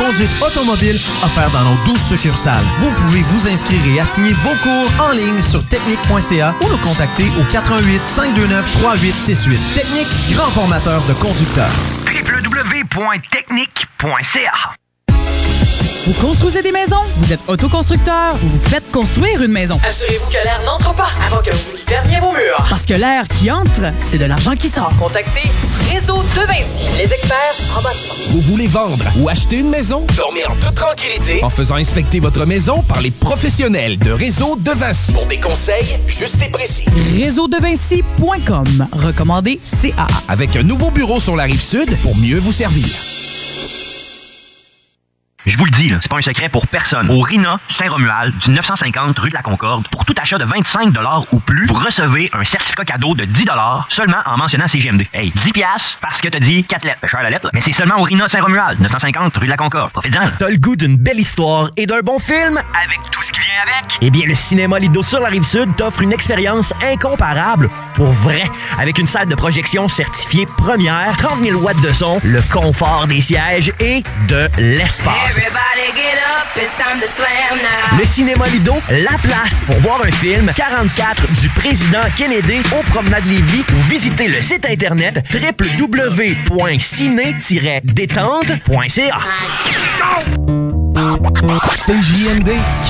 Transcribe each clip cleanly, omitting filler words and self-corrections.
conduite automobile offerts dans nos 12 succursales. Vous pouvez vous inscrire et assigner vos cours en ligne sur technique.ca ou nous contacter au 88 529 3868. Technique, grand formateur de conducteurs. www.technique.ca. Vous construisez des maisons? Vous êtes autoconstructeur? Vous vous faites construire une maison? Assurez-vous que l'air n'entre pas avant que vous fermiez vos murs. Parce que l'air qui entre, c'est de l'argent qui sort. Contactez Réseau de Vinci, les experts en bâtiment. Vous voulez vendre ou acheter une maison? Dormez en toute tranquillité en faisant inspecter votre maison par les professionnels de Réseau de Vinci. Pour des conseils justes et précis. Réseaudevinci.com. Recommandé CA. Avec un nouveau bureau sur la Rive-Sud pour mieux vous servir. Je vous le dis, là, c'est pas un secret pour personne. Au RINA Saint-Romuald, du 950 rue de la Concorde, pour tout achat de 25 $ ou plus, vous recevez un certificat cadeau de 10 $ seulement en mentionnant CGMD. Hey, 10 piastres parce que t'as dit 4 lettres. Fait cher la lettre, là. Mais c'est seulement au RINA Saint-Romuald, 950 rue de la Concorde. Profitez-en. T'as le goût d'une belle histoire et d'un bon film? Avec tout ce qui vient avec. Eh bien, le Cinéma Lido sur la Rive-Sud t'offre une expérience incomparable pour vrai. Avec une salle de projection certifiée première, 30 000 watts de son, le confort des sièges et de l'espace. Le Cinéma Lido, la place pour voir un film 44 du président Kennedy au Promenade Lévis ou visiter le site internet www.ciné-détente.ca. CJMD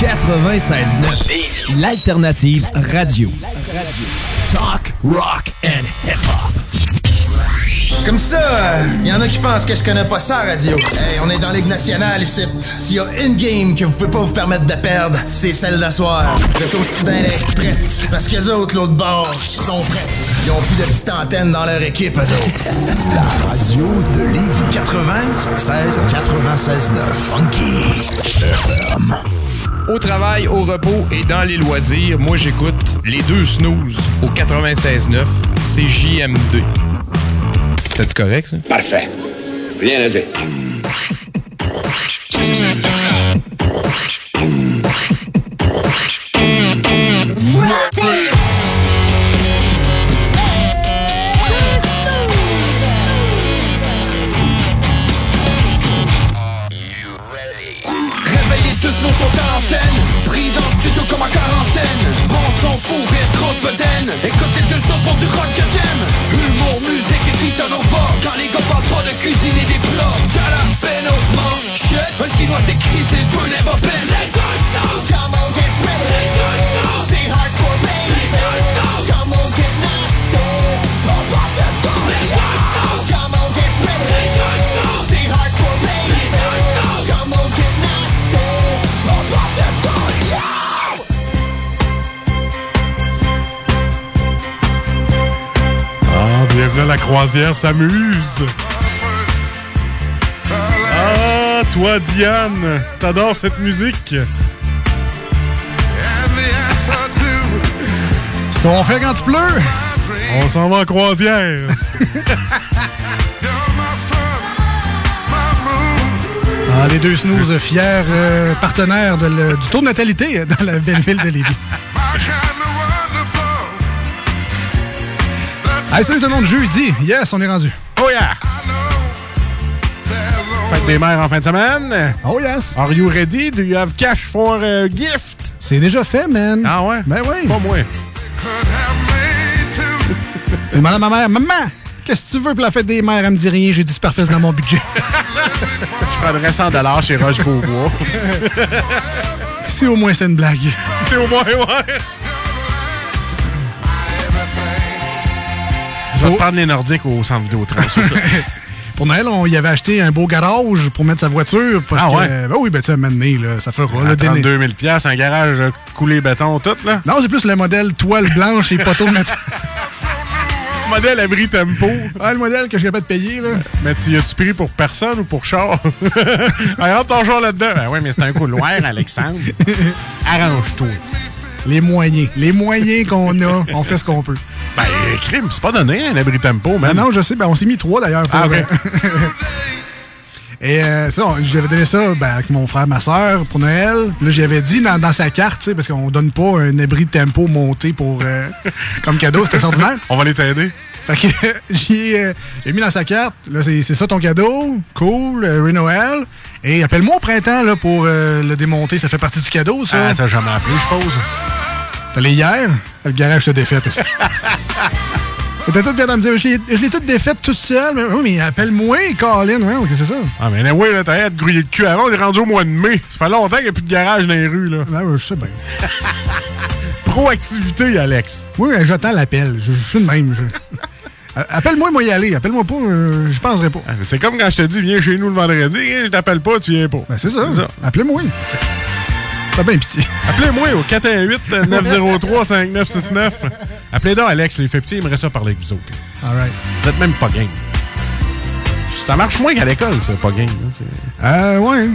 96.9, l'alternative radio. Talk, rock and hip-hop. Comme ça, y en a qui pensent que je connais pas ça, radio. Hey, on est dans la Ligue nationale ici. S'il y a une game que vous pouvez pas vous permettre de perdre, c'est celle d'asseoir. Vous êtes aussi bien d'être prêtes. Parce qu'eux autres, l'autre bord, sont prêtes. Ils ont plus de petites antennes dans leur équipe, eux autres. La radio de Lévis 96.9 Funky FM. Au travail, au repos et dans les loisirs, moi j'écoute les deux snooze au 96.9 CJMD. C'est correct, ça? Parfait. Rien à dire. Réveillez tous nos sont à l'antenne. Pris dans le studio comme en quarantaine. Bon son, fou rire, grosse bedaine. Écoutez deux snows pour du rock que t'aimes. Humour, musique et vite en over. Quand les gars parlent pas de cuisine et des plats. Jalapeno, manchette. Un chinois s'écrit, c'est le peu never been. Les deux snows, come on get ready. Les deux snows, c'est hardcore baby. Les deux snows, come on get nasty. On part de son. Les deux snows, come on get ready. Les deux snows, c'est hardcore baby. Les deux snows, come on get nasty. On part de son. Bienvenue à la croisière s'amuse. Ah, toi, Diane, t'adores cette musique. Ce qu'on fait quand il pleut. On s'en va en croisière. Ah, les deux snooze fiers partenaires du taux de natalité dans la belle ville de Lévis. Hey, salut tout le monde, jeudi. Yes, on est rendu. Oh yeah! Fête des mères en fin de semaine. Oh yes. Are you ready? Do you have cash for a gift? C'est déjà fait, man. Ah ouais? Ben oui. Pas moi. Je demande à ma mère, maman, qu'est-ce que tu veux pour la fête des mères? Elle me dit rien, j'ai du Superfest dans mon budget. Je prendrais 100$ chez Roche-Beaubois. C'est au moins c'est une blague. C'est au moins, ouais. Je vais te prendre les Nordiques au centre Vidéotron. Pour Noël, on y avait acheté un beau garage pour mettre sa voiture. Parce que, ouais? Ben oui, ben tu sais, maintenant, là, ça fera. À 32 000 $, un garage coulé béton, tout, là? Non, c'est plus le modèle toile blanche et poteau de métal. Modèle abri tempo. Ah, le modèle que je suis capable de payer, là. Mais tu as-tu pris pour personne ou pour char? Rentre ton char là-dedans. Ben oui, mais c'est un couloir, Alexandre. Arrange-toi. Les moyens qu'on a, on fait ce qu'on peut. Ben, crime, c'est pas donné, un abri tempo, même. Ben non, je sais, ben on s'est mis 3 d'ailleurs. Pour, ah, okay. Et ça, j'avais donné ça avec mon frère, ma soeur, pour Noël. Là, j'avais dit dans sa carte, tu sais, parce qu'on donne pas un abri de tempo monté pour comme cadeau, c'était extraordinaire. On va les t'aider. Fait que j'ai mis dans sa carte, là, c'est ça ton cadeau, cool, Noël. Et appelle-moi au printemps là, pour le démonter, ça fait partie du cadeau, ça. Ah, t'as jamais appelé, je suppose. T'es allé hier, le garage t'a défaite aussi. T'as tout bien à me dire, je l'ai tout défaite tout seul. Mais, oui, mais appelle-moi, Colin, ouais, qu'est-ce que c'est ça? Ah, mais oui, là, t'as de grouiller le cul avant, on est rendu au mois de mai. Ça fait longtemps qu'il n'y a plus de garage dans les rues, là. Ah, ouais, je sais bien. Proactivité, Alex. Oui, j'attends l'appel. Je suis de même. Appelle-moi, moi y aller. Appelle-moi pas, je penserai pas. C'est comme quand je te dis, viens chez nous le vendredi, je t'appelle pas, tu viens pas. Ben, c'est ça. Appelez-moi. T'as bien pitié. Appelez-moi au 418-903-5969. Appelez donc Alex, il fait petit, il aimerait ça parler avec vous autres. All right. Vous êtes même pas game. Ça marche moins qu'à l'école, ça, pas game. Ouais.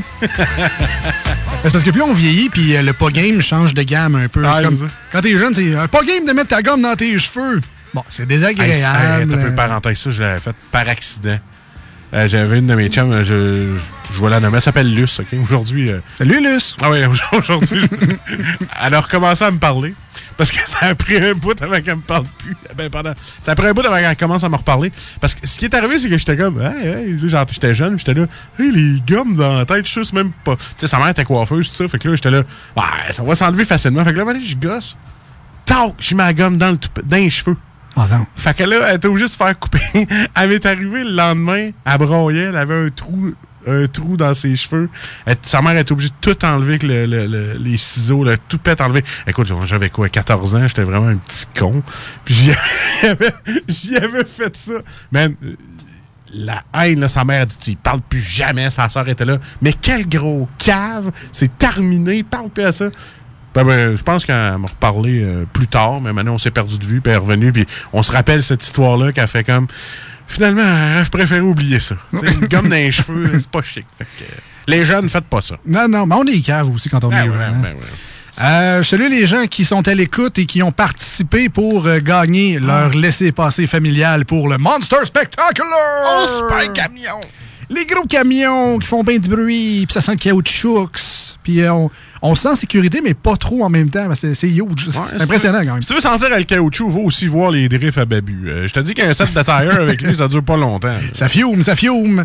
C'est parce que plus on vieillit, puis le pas game change de gamme un peu. C'est comme, quand t'es jeune, c'est pas game de mettre ta gomme dans tes cheveux. Bon, c'est désagréable. Un peu parenthèse, ça, je l'avais fait par accident. J'avais une de mes chums, je vois la nommer, elle s'appelle Luce, OK? Aujourd'hui... Salut, Luce! Ah oui, aujourd'hui, elle a recommencé à me parler, parce que ça a pris un bout avant qu'elle me parle plus. Ça a pris un bout avant qu'elle commence à me reparler. Parce que ce qui est arrivé, c'est que j'étais comme, genre, j'étais jeune, j'étais là, les gommes dans la tête, je sais même pas. Tu sais, sa mère était coiffeuse, tout ça, fait que là, j'étais là, ça va s'enlever facilement. Fait que là, je gosse, tac, j'ai ma gomme dans les cheveux. Oh non. Fait que là, elle était obligée de se faire couper. Elle m'est arrivée le lendemain, elle broyait, elle avait un trou dans ses cheveux. Sa mère était obligée de tout enlever avec les ciseaux, tout pète enlevé. Écoute, j'avais quoi, 14 ans, j'étais vraiment un petit con. Puis j'y avais fait ça. Man, la haine, là, sa mère a dit, tu y parles plus jamais, sa soeur était là. Mais quel gros cave, c'est terminé, parle plus à ça. Ben, je pense qu'elle m'a reparlé plus tard, mais maintenant on s'est perdu de vue, puis elle est revenue, puis on se rappelle cette histoire-là qu'elle fait comme... Finalement, je préfère oublier ça. Une gomme dans les cheveux, c'est pas chic. Fait que, les jeunes, faites pas ça. Non, mais on est caves aussi quand on est jeune. Je salue les gens qui sont à l'écoute et qui ont participé pour gagner leur laissez-passer familial pour le Monster Spectacular! Oh, super camion! Les gros camions qui font bien du bruit, puis ça sent le caoutchouc. Puis on se sent en sécurité, mais pas trop en même temps. C'est huge. C'est impressionnant quand même. Si tu veux sentir le caoutchouc, va aussi voir les drifts à Babu. Je te dis qu'un set de tire avec lui, ça dure pas longtemps. Ça fiume. C'est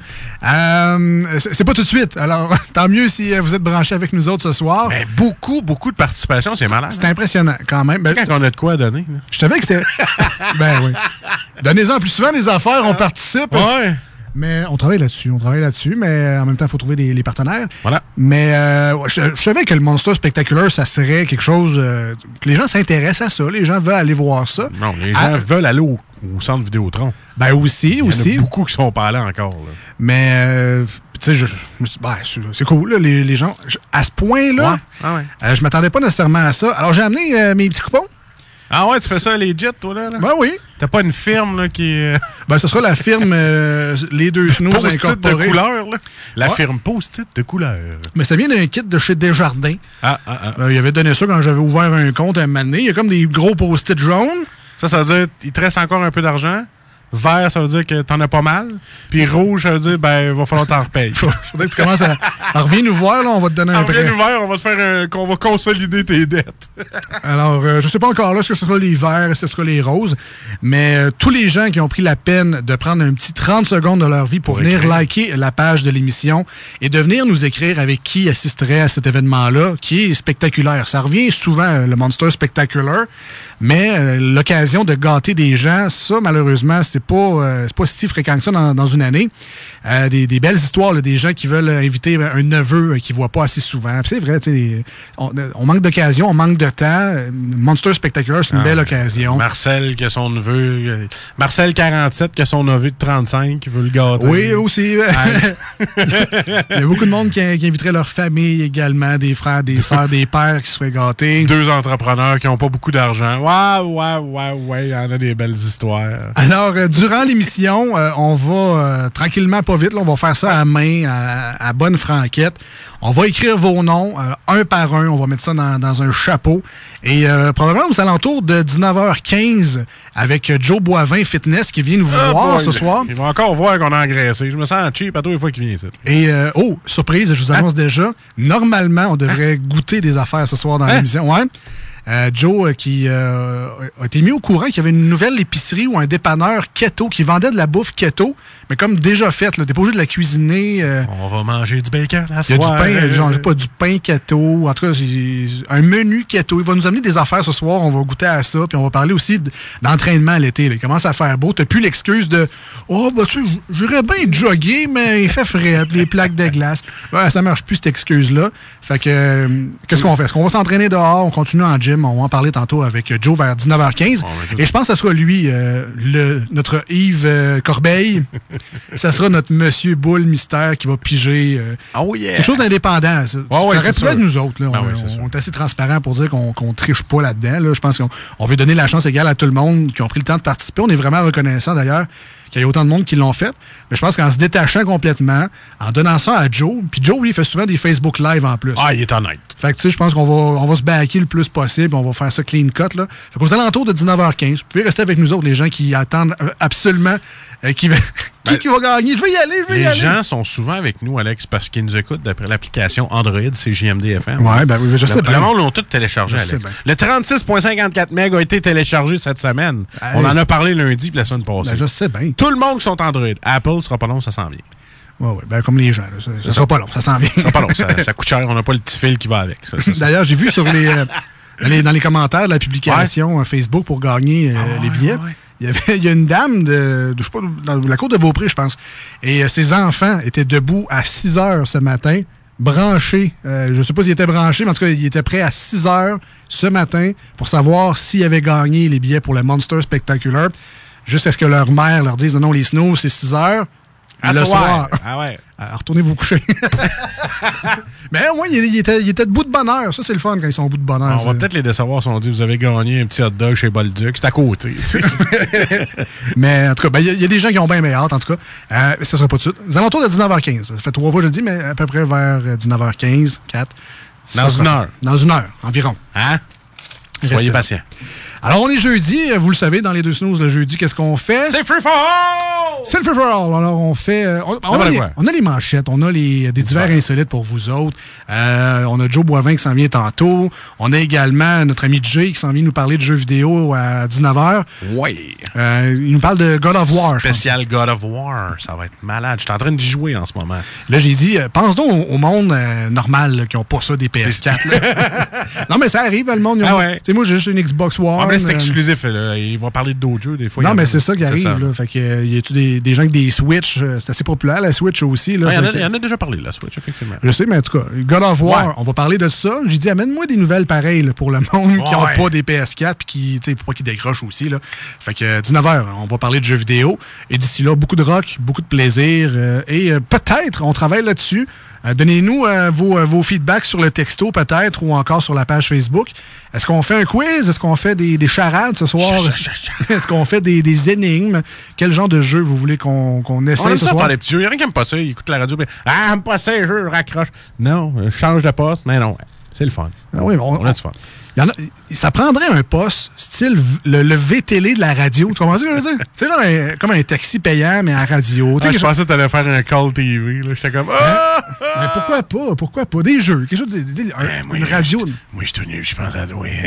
pas tout de suite. Alors, tant mieux si vous êtes branchés avec nous autres ce soir. Mais beaucoup de participation, c'est malade. C'est impressionnant quand même. Quand on a de quoi à donner. Je savais que c'était... Ben oui. Donnez-en plus souvent des affaires, on participe. Ouais. Mais on travaille là-dessus, mais en même temps, il faut trouver les partenaires. Voilà. Mais je savais que le Monster Spectacular, ça serait quelque chose que les gens s'intéressent à ça. Les gens veulent aller voir ça. Non, les gens veulent aller au centre Vidéotron. Ben aussi. Il y en a beaucoup qui sont pas allés encore. Là. Mais, tu sais, c'est cool, là, les gens. À ce point-là, je m'attendais pas nécessairement à ça. Alors, j'ai amené mes petits coupons. Ah ouais, tu fais ça legit, toi, là? Ben oui. T'as pas une firme, là, qui... Ben, ce sera la firme Les Deux Snooze Incorporés. Post-it de couleur, là. La firme Post-it de couleur. Mais ça vient d'un kit de chez Desjardins. Il avait donné ça quand j'avais ouvert un compte à un moment donné. Il y a comme des gros Post-it jaunes. Ça veut dire qu'il te reste encore un peu d'argent. Vert, ça veut dire que t'en as pas mal. Puis rouge, ça veut dire, il va falloir t'en repayer. Faudrait que tu commences à reviens nous voir, là, on va te donner un prêt. Reviens nous voir, on va te faire qu'on va consolider tes dettes. Alors, je sais pas encore là, est-ce que ce sera les verts, est-ce que ce sera les roses, mais tous les gens qui ont pris la peine de prendre un petit 30 secondes de leur vie pour venir liker la page de l'émission et de venir nous écrire avec qui assisterait à cet événement-là, qui est spectaculaire. Ça revient souvent, le Monster Spectacular, mais l'occasion de gâter des gens, ça, malheureusement, c'est pas si fréquent que ça dans une année. Des belles histoires, là, des gens qui veulent inviter un neveu qu'ils ne voient pas assez souvent. Puis c'est vrai, on manque d'occasion, on manque de temps. Monster Spectacular, c'est une belle occasion. Marcel, qui a son neveu. Marcel 47, qui a son neveu de 35, qui veut le gâter. Oui, aussi. Il y a beaucoup de monde qui inviterait leur famille également, des frères, des sœurs, des pères qui se feraient gâter. 2 entrepreneurs qui n'ont pas beaucoup d'argent. Ouais, il y en a des belles histoires. Alors, durant l'émission, on va tranquillement, pas vite, là, on va faire ça à main, à bonne franquette. On va écrire vos noms un par un. On va mettre ça dans un chapeau. Et probablement aux alentours de 19h15 avec Joe Boivin Fitness qui vient nous voir ce soir. Il va encore voir qu'on a engraissé. Je me sens cheap à tous les fois qu'il vient ici. Et, surprise, je vous annonce déjà, normalement, on devrait goûter des affaires ce soir dans l'émission. Ouais. Joe qui a été mis au courant qu'il y avait une nouvelle épicerie ou un dépanneur keto qui vendait de la bouffe keto, mais comme déjà faite. T'es pas obligé de la cuisiner. On va manger du bacon la soirée. Il y a du pain, genre pas du pain keto. En tout cas, c'est un menu keto. Il va nous amener des affaires ce soir. On va goûter à ça. Puis on va parler aussi d'entraînement à l'été. Il commence à faire beau. T'as plus l'excuse de « Oh, bah tu sais, j'irais bien jogger, mais il fait frais, les plaques de glace. » Ouais, ça marche plus cette excuse-là. Fait que, qu'est-ce qu'on fait? Est-ce qu'on va s'entraîner dehors? On continue en gym. On va en parler tantôt avec Joe vers 19h15. Et je pense que ça sera lui, notre Yves Corbeil. Ça sera notre Monsieur Boule Mystère qui va piger quelque chose d'indépendant. Ça aurait pu être nous autres. Là. On est assez transparent pour dire qu'on triche pas là-dedans. Là. Je pense qu'on veut donner la chance égale à tout le monde qui ont pris le temps de participer. On est vraiment reconnaissant d'ailleurs qu'il y ait autant de monde qui l'ont fait. Mais je pense qu'en se détachant complètement, en donnant ça à Joe, puis Joe, lui, il fait souvent des Facebook Live en plus. Ah, il est honnête. Fait que, tu sais, je pense qu'on va se backer le plus possible. On va faire ça clean cut, là. Fait qu'aux alentours de 19h15, vous pouvez rester avec nous autres, les gens qui attendent absolument qui va gagner. Je veux y aller. Les gens sont souvent avec nous, Alex, parce qu'ils nous écoutent d'après l'application Android, c'est JMD FM. Ouais, ben oui, je sais bien. Le monde l'ont tout téléchargé, Alex. Le 36.54 MB a été téléchargé cette semaine. On en a parlé lundi puis la semaine passée. Ben, je sais bien. Tout le monde qui sont Android. Apple sera pas long, ça s'en vient. Oui, ben comme les gens. Là, ça sera pas long, ça s'en vient. Ça sera pas long, ça coûte cher. On n'a pas le petit fil qui va avec. Ça. D'ailleurs, j'ai vu sur dans les commentaires de la publication Facebook pour gagner les billets. Ouais. Il y a une dame je sais pas, dans la cour de Beaupré, je pense. Et ses enfants étaient debout à 6 heures ce matin, branchés. Je sais pas s'ils étaient branchés, mais en tout cas, ils étaient prêts à 6 heures ce matin pour savoir s'ils avaient gagné les billets pour le Monster Spectacular. Juste à ce que leur mère leur dise non, les snows, c'est 6 heures. Le soir. Ah ouais. Retournez vous coucher. Mais au moins, il était debout de bonne heure. Ça, c'est le fun quand ils sont au bout de bonne heure. On va peut-être les décevoir si on dit vous avez gagné un petit hot dog chez Bolduc. C'est à côté. Mais en tout cas, il y a des gens qui ont bien hâte, en tout cas. Ça sera pas tout de suite. Aux alentours de 19h15. Ça fait 3 fois que je le dis, mais à peu près vers 19h15, 4. Dans une heure. Dans une heure, environ. Hein? Soyez patient. Alors, on est jeudi. Vous le savez, dans les deux snooze, le jeudi, qu'est-ce qu'on fait? C'est free for all! C'est le free for all. Alors, on fait... on a les manchettes. On a des divers insolites pour vous autres. On a Joe Boivin qui s'en vient tantôt. On a également notre ami Jay qui s'en vient nous parler de jeux vidéo à 19h. Oui. Il nous parle de God of War. Spécial God of War. Ça va être malade. Je suis en train d'y jouer en ce moment. Là, j'ai dit, pense donc au monde normal là, qui n'ont pas ça des PS4. Non, mais ça arrive, le monde. Ouais. Tu sais, moi, j'ai juste une Xbox One. C'est exclusif. Là. Il va parler d'autres jeux des fois. Non, mais c'est ça qui arrive. Là. Fait que, y a-tu des gens avec des Switch? C'est assez populaire, la Switch aussi. Là, il y en a déjà parlé, la Switch, effectivement. Je sais, mais en tout cas, God of War, on va parler de ça. J'ai dit, amène-moi des nouvelles pareilles là, pour le monde qui n'ont pas des PS4 puis pour pas qu'ils décrochent aussi. Là. Fait que 19h, on va parler de jeux vidéo. Et d'ici là, beaucoup de rock, beaucoup de plaisir. Et peut-être, on travaille là-dessus. Donnez-nous vos feedbacks sur le texto, peut-être, ou encore sur la page Facebook. Est-ce qu'on fait un quiz? Est-ce qu'on fait des charades ce soir? Est-ce qu'on fait des énigmes? Quel genre de jeu vous voulez qu'on essaie ce soir? Par les petits jeux. Il y a rien qui aime pas ça. Il écoute la radio. J'aime pas ça, les jeux, raccroche. Non, change de poste. Mais non, c'est le fun. Ah oui, on a du fun. Ça prendrait un poste style le V-Télé de la radio. Tu comprends ce que je veux dire? Tu sais, genre comme un taxi payant, mais à radio. Je pensais que tu allais faire un call TV. J'étais comme... Mais pourquoi pas? Pourquoi pas? Des jeux. Quelque chose une radio. Moi, je suis venu, je pense à toi.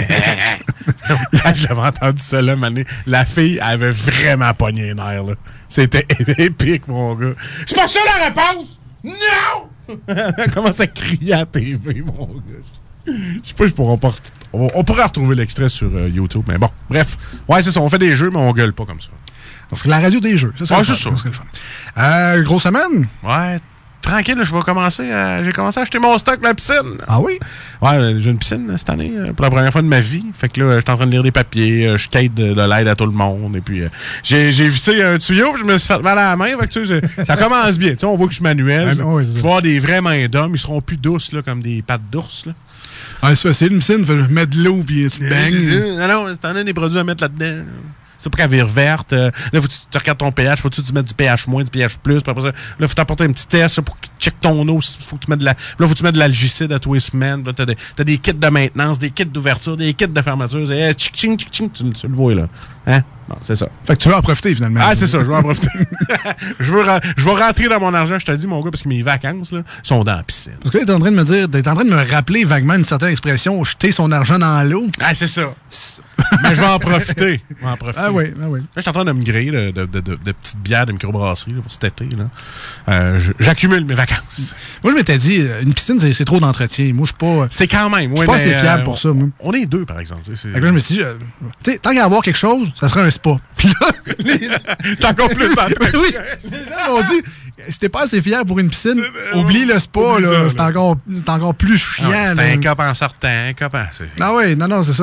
Là, j'avais entendu ça là, mané. La fille avait vraiment pogné les nerfs. C'était épique, mon gars. C'est pas ça la réponse! Non! Elle commence à crier à la TV, mon gars. Je sais pas, on pourrait retrouver l'extrait sur YouTube, mais bon, bref. Ouais, c'est ça, on fait des jeux, mais on gueule pas comme ça. On fait la radio des jeux, ça serait c'est ça. le fun. Grosse semaine? Ouais, tranquille, là, je vais commencer j'ai commencé à acheter mon stock pour la piscine. Ah oui? Ouais, j'ai une piscine cette année, pour la première fois de ma vie. Fait que là, je suis en train de lire des papiers, je quête de l'aide à tout le monde. Et puis, j'ai vissé un tuyau, puis je me suis fait mal à la main. Fait que, tu sais, ça commence bien. Tu sais, on voit que je suis manuel. Je vais avoir des vraies mains d'homme. Ils seront plus douces, là, comme des pattes d'ours, là. Ah, c'est facile, une piscine, mettre de l'eau, puis tu te baignes. Non, t'en as des produits à mettre là-dedans. C'est pour qu'elle vire verte. Là, faut que tu regardes ton pH. Faut que tu mettes du pH moins, du pH plus. Puis après ça, là, faut t'apporter un petit test là, pour qu'il check ton eau. Faut que tu mettes faut que tu mettes de l'algicide à tous les semaines. Là, t'as des kits de maintenance, des kits d'ouverture, des kits de fermeture. C'est tching, tu le vois, là. Hein? Non, c'est ça. Fait que tu veux en profiter, finalement. Ah, c'est ça, je veux en profiter. je vais rentrer dans mon argent, je te dis, mon gars, parce que mes vacances, là, sont dans la piscine. Parce que là, t'es en train de me dire, t'es en train de me rappeler vaguement une certaine expression, jeter son argent dans l'eau. Ah, c'est ça. Mais je vais en profiter. Ah oui, ah oui. Là, je suis en train de me griller de petites bières de microbrasserie là, pour cet été. Là. J'accumule mes vacances. Moi, je m'étais dit, une piscine, c'est trop d'entretien. Moi, je suis pas... C'est quand même. Je suis pas assez fiable pour ça, moi. On est deux, par exemple. Là, je me suis dit, tant qu'à avoir quelque chose, ça serait un spa. Puis là, t'es encore plus d'entretien. Oui, les gens m'ont dit, si t'es pas assez fier pour une piscine, oublie le spa, là. C'est encore plus chiant. C'est un cop en sortant, un cop en... Ah oui, non, c'est ça.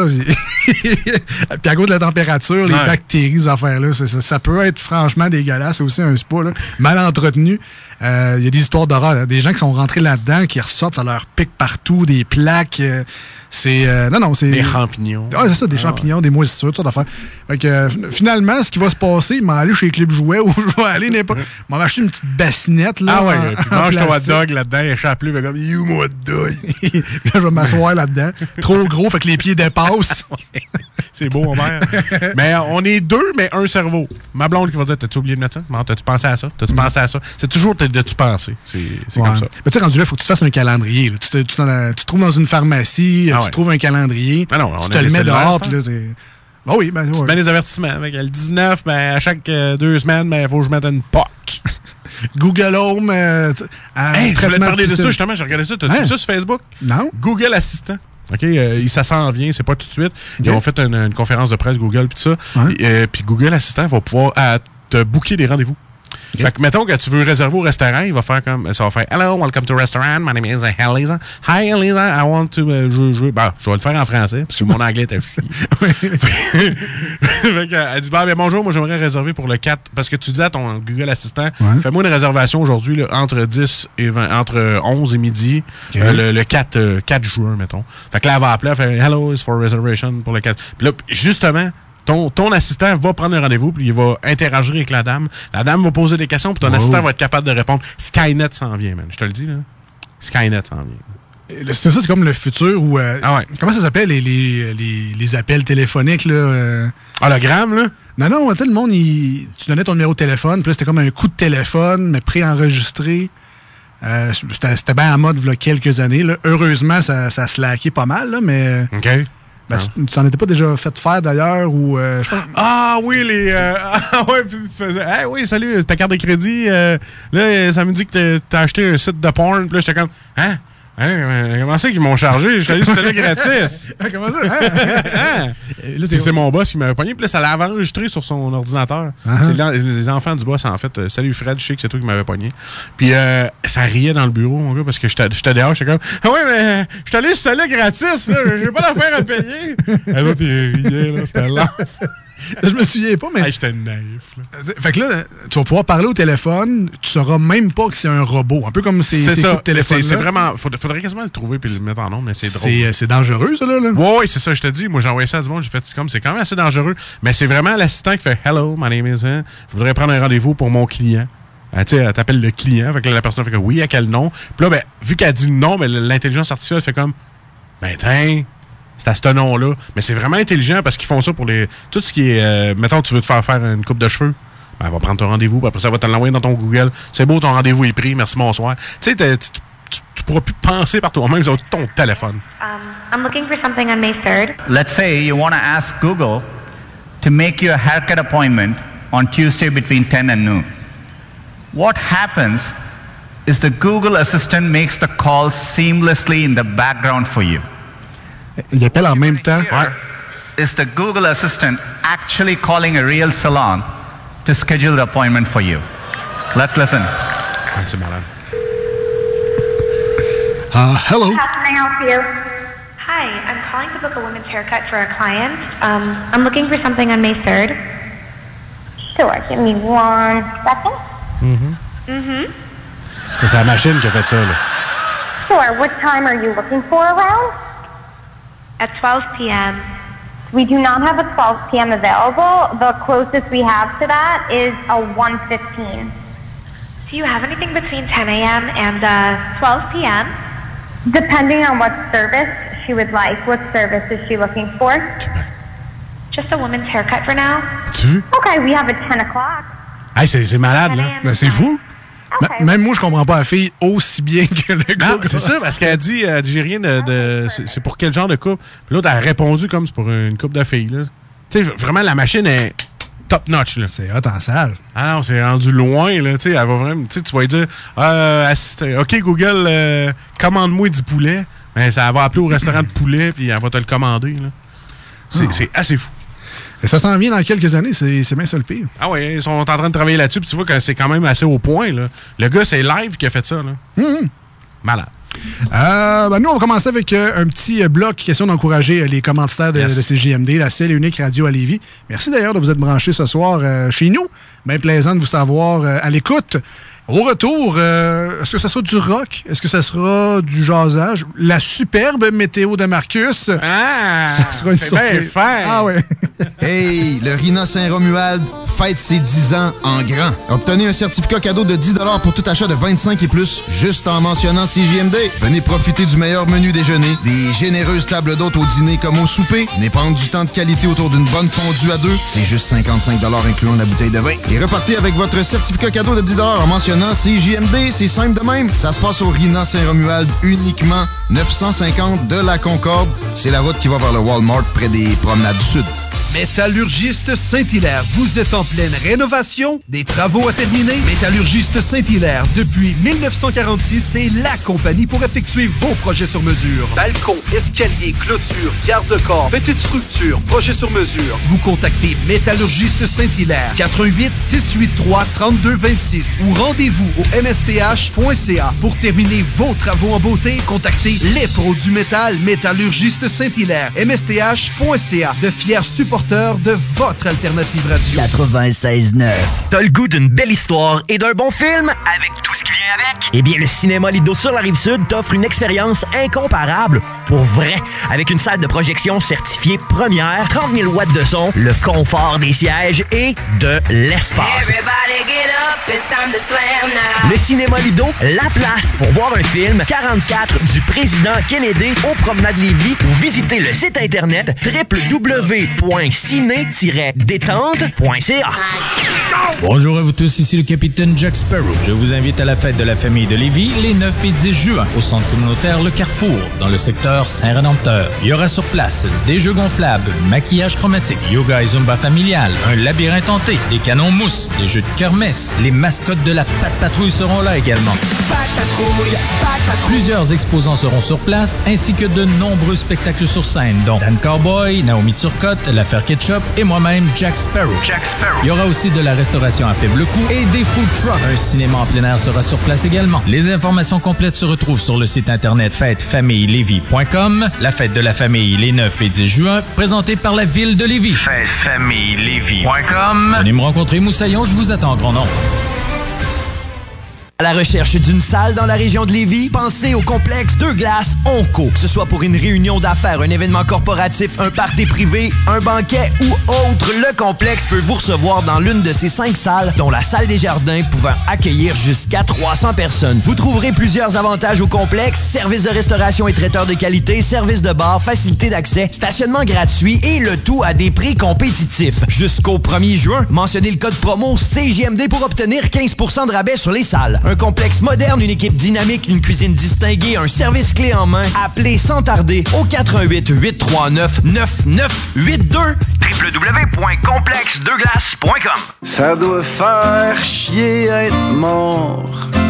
Puis à cause de la température, les bactéries, ces affaires-là, ça peut être franchement dégueulasse. C'est aussi un spa, là, mal entretenu. Il y a des histoires d'horreur. Des gens qui sont rentrés là-dedans, qui ressortent, ça leur pique partout, des plaques. C'est... c'est... Des champignons. Ah, c'est ça, des champignons, des moisissures, toutes sortes d'affaires. Fait que, finalement, ce qui va se passer, je vais aller chez Club Jouet où je vais aller n'importe... Je vais m'acheter une petite bassinette, là. Ah ouais, puis mange ton hot dog là-dedans, il échappe plus, comme « You, mon hot dog! » Là, je vais m'asseoir là-dedans. Trop gros, fait que les pieds dépassent. C'est beau, mon père. Mais on est deux, mais un cerveau. Ma blonde qui va dire, t'as-tu oublié de mettre ça? T'as-tu pensé à ça? T'as-tu pensé à ça? C'est toujours de tu penser. C'est comme ça. Mais tu sais, rendu là, il faut que tu te fasses un calendrier. Tu te trouves dans une pharmacie, tu trouves un calendrier, tu te le mets dehors, puis là, c'est... Ah oui, ben tu mets des avertissements. Le 19, à chaque 2 semaines, il faut que je mette une POC. Google Home, je voulais te parler de ça, justement. J'ai regardé ça. T'as vu ça sur Facebook? Non. Google Assistant. OK, ça s'en vient, c'est pas tout de suite. Ils ont fait une conférence de presse, Google, puis tout ça. Puis Google Assistant va pouvoir te booker des rendez-vous. Okay. Fait que, mettons que tu veux réserver au restaurant, il va faire comme, ça va faire, Hello, welcome to restaurant, my name is Elisa. Hi, Elisa, I want to, je vais le faire en français, parce que mon anglais était chier. Fait elle dit, bonjour, moi, j'aimerais réserver pour le 4, parce que tu dis à ton Google Assistant, fais-moi une réservation aujourd'hui, là, entre 11 et midi, le 4 juin, mettons. Fait que là, elle va appeler, elle fait, Hello, it's for reservation pour le 4. Puis là, justement, ton assistant va prendre un rendez-vous, puis il va interagir avec la dame. La dame va poser des questions, puis ton assistant va être capable de répondre. Skynet s'en vient, man. Je te le dis, là. Skynet s'en vient. C'est ça, c'est comme le futur où... Comment ça s'appelle, les appels téléphoniques, là? Hologramme, là? Non, tu sais, le monde, tu donnais ton numéro de téléphone, puis là, c'était comme un coup de téléphone, mais préenregistré. C'était bien en mode, il y a quelques années, là. Heureusement, ça slackait pas mal, là, mais... OK. Ben, tu t'en étais pas déjà fait faire d'ailleurs ou je pense... Ah oui, puis tu faisais oui, salut, ta carte de crédit, là, ça me dit que t'as acheté un site de porn, puis là, j'étais comme comment ça qu'ils m'ont chargé? Je suis allé sur le gratis. Comment ça? C'est mon boss qui m'avait pogné, puis là, ça l'avait enregistré sur son ordinateur. C'est les enfants du boss, en fait. Salut Fred, je sais que c'est toi qui m'avais pogné. Puis ça riait dans le bureau, mon gars, parce que j'étais dehors, j'étais comme mais je suis allé sur le gratis, là, j'ai pas d'affaire à payer. Les autres, ils riaient, là, c'était lent. Je me souviens pas, mais... j'étais naïf. Là. Fait que là, tu vas pouvoir parler au téléphone, tu sauras même pas que c'est un robot. Un peu comme ces coups de téléphone. C'est vraiment... Faudrait quasiment le trouver puis le mettre en nombre, mais c'est drôle. C'est dangereux, ça, là? Oui, c'est ça, je te dis. Moi, j'ai envoyé ça à du monde, j'ai fait comme, c'est quand même assez dangereux. Mais c'est vraiment l'assistant qui fait « Hello, my name is... Je voudrais prendre un rendez-vous pour mon client. » Tu sais, elle t'appelle le client. Fait que là, la personne fait que oui, à quel nom? Puis là, vu qu'elle dit le nom, l'intelligence artificielle fait comme « tiens... » C'est à ce nom-là. Mais c'est vraiment intelligent parce qu'ils font ça pour tout ce qui est... mettons, tu veux te faire une coupe de cheveux. Elle va prendre ton rendez-vous, puis après ça, elle va te l'envoyer dans ton Google. C'est beau, ton rendez-vous est pris. Merci, bonsoir. Tu sais, tu pourras plus penser par toi-même sur ton téléphone. I'm looking for something on May 3rd. Let's say you want to ask Google to make you a haircut appointment on Tuesday between 10 and noon. What happens is the Google Assistant makes the call seamlessly in the background for you. Il appelle en même temps. Is the Google Assistant actually calling a real salon to schedule the appointment for you? Let's listen. C'est malade. Hello. How can I help you? Hi, I'm calling to book a woman's haircut for a client. I'm looking for something on May 3rd. Sure, give me 1 second. C'est la machine qui a fait ça, là. Sure, what time are you looking for around? At 12 p.m. We do not have a 12 p.m. available. The closest we have to that is a 1:15. Do you have anything between 10 a.m. and 12 p.m.? Depending on what service she would like. What service is she looking for? Just a woman's haircut for now. Okay, we have a 10 o'clock. Hey, c'est malade, là. Ben, c'est fou. Même moi, je comprends pas la fille aussi bien que le gars. Non, c'est ça, parce qu'elle dit j'ai rien de c'est pour quel genre de couple. Puis l'autre, elle a répondu comme c'est pour une couple de filles, là. Tu sais, vraiment, la machine est top notch, là. C'est hot en salle. Ah non, c'est rendu loin, là. Tu sais, elle va vraiment. Tu sais, tu vas lui dire OK, Google, commande-moi du poulet. Ben, ça va appeler au restaurant de poulet, puis elle va te le commander, là. C'est assez fou. Et ça s'en vient dans quelques années, c'est bien ça le pire. Ah oui, ils sont en train de travailler là-dessus, puis tu vois que c'est quand même assez au point, là. Le gars, c'est Live qui a fait ça, là. Malade. Nous, on va commencer avec un petit bloc question d'encourager les commanditaires de CJMD, la seule et unique radio à Lévis. Merci d'ailleurs de vous être branchés ce soir chez nous. Bien plaisant de vous savoir à l'écoute. Au retour, est-ce que ça sera du rock? Est-ce que ça sera du jasage? La superbe météo de Marcus. Ça sera une surprise. Ah ouais. Hey, le RINA Saint-Romuald fête ses 10 ans en grand. Obtenez un certificat cadeau de 10 $ pour tout achat de 25 et plus, juste en mentionnant CJMD. Venez profiter du meilleur menu déjeuner, des généreuses tables d'hôtes au dîner comme au souper. Venez prendre du temps de qualité autour d'une bonne fondue à deux. C'est juste 55 $ incluant la bouteille de vin. Et repartez avec votre certificat cadeau de 10 $ en mentionnant CJMD. C'est simple de même. Ça se passe au RINA Saint-Romuald uniquement. 950 de la Concorde. C'est la route qui va vers le Walmart près des promenades du Sud. Métallurgiste Saint-Hilaire, vous êtes en pleine rénovation? Des travaux à terminer? Métallurgiste Saint-Hilaire, depuis 1946, c'est la compagnie pour effectuer vos projets sur mesure. Balcon, escalier, clôture, garde-corps, petite structure, projet sur mesure. Vous contactez Métallurgiste Saint-Hilaire, 88 683 3226 ou rendez-vous au msth.ca. Pour terminer vos travaux en beauté, contactez les pros du métal, Métallurgiste Saint-Hilaire, msth.ca. De fiers supporters de votre alternative radio. 96.9. T'as le goût d'une belle histoire et d'un bon film avec tout ce qui vient avec? Eh bien, le Cinéma Lido sur la Rive-Sud t'offre une expérience incomparable pour vrai. Avec une salle de projection certifiée première, 30 000 watts de son, le confort des sièges et de l'espace. Le Cinéma Lido, la place pour voir un film 44 du président Kennedy au Promenade Lévis ou visiter le site internet www.ciné-détente.ca. Bonjour à vous tous, ici le capitaine Jack Sparrow. Je vous invite à la fête de la famille de Lévis les 9 et 10 juin au centre communautaire Le Carrefour, dans le secteur Saint-Rédempteur. Il y aura sur place des jeux gonflables, maquillage chromatique, yoga et zumba familial, un labyrinthe hanté, des canons mousse, des jeux de kermesse. Les mascottes de la Pat' Patrouille seront là également. Plusieurs exposants seront sur place, ainsi que de nombreux spectacles sur scène, dont Dan Cowboy, Naomi Turcotte, l'affaire Ketchup et moi-même Jack Sparrow. Il y aura aussi de la restauration à faible coût et des food trucks. Un cinéma en plein air sera sur place également. Les informations complètes se retrouvent sur le site internet fêtefamillelévis.com. La fête de la famille les 9 et 10 juin, présentée par la ville de Lévis. Fêtefamillelévis.com. Venez me rencontrer, Moussaillon, je vous attends en grand nombre. À la recherche d'une salle dans la région de Lévis, pensez au complexe Deux Glaces Onco. Que ce soit pour une réunion d'affaires, un événement corporatif, un party privé, un banquet ou autre, le complexe peut vous recevoir dans l'une de ces 5 salles, dont la salle des jardins pouvant accueillir jusqu'à 300 personnes. Vous trouverez plusieurs avantages au complexe: service de restauration et traiteur de qualité, service de bar, facilité d'accès, stationnement gratuit et le tout à des prix compétitifs. Jusqu'au 1er juin, mentionnez le code promo CJMD pour obtenir 15% de rabais sur les salles. Un complexe moderne, une équipe dynamique, une cuisine distinguée, un service clé en main. Appelez sans tarder au 88 839 9982 www.complexedeglaces.com. Ça doit faire chier être mort.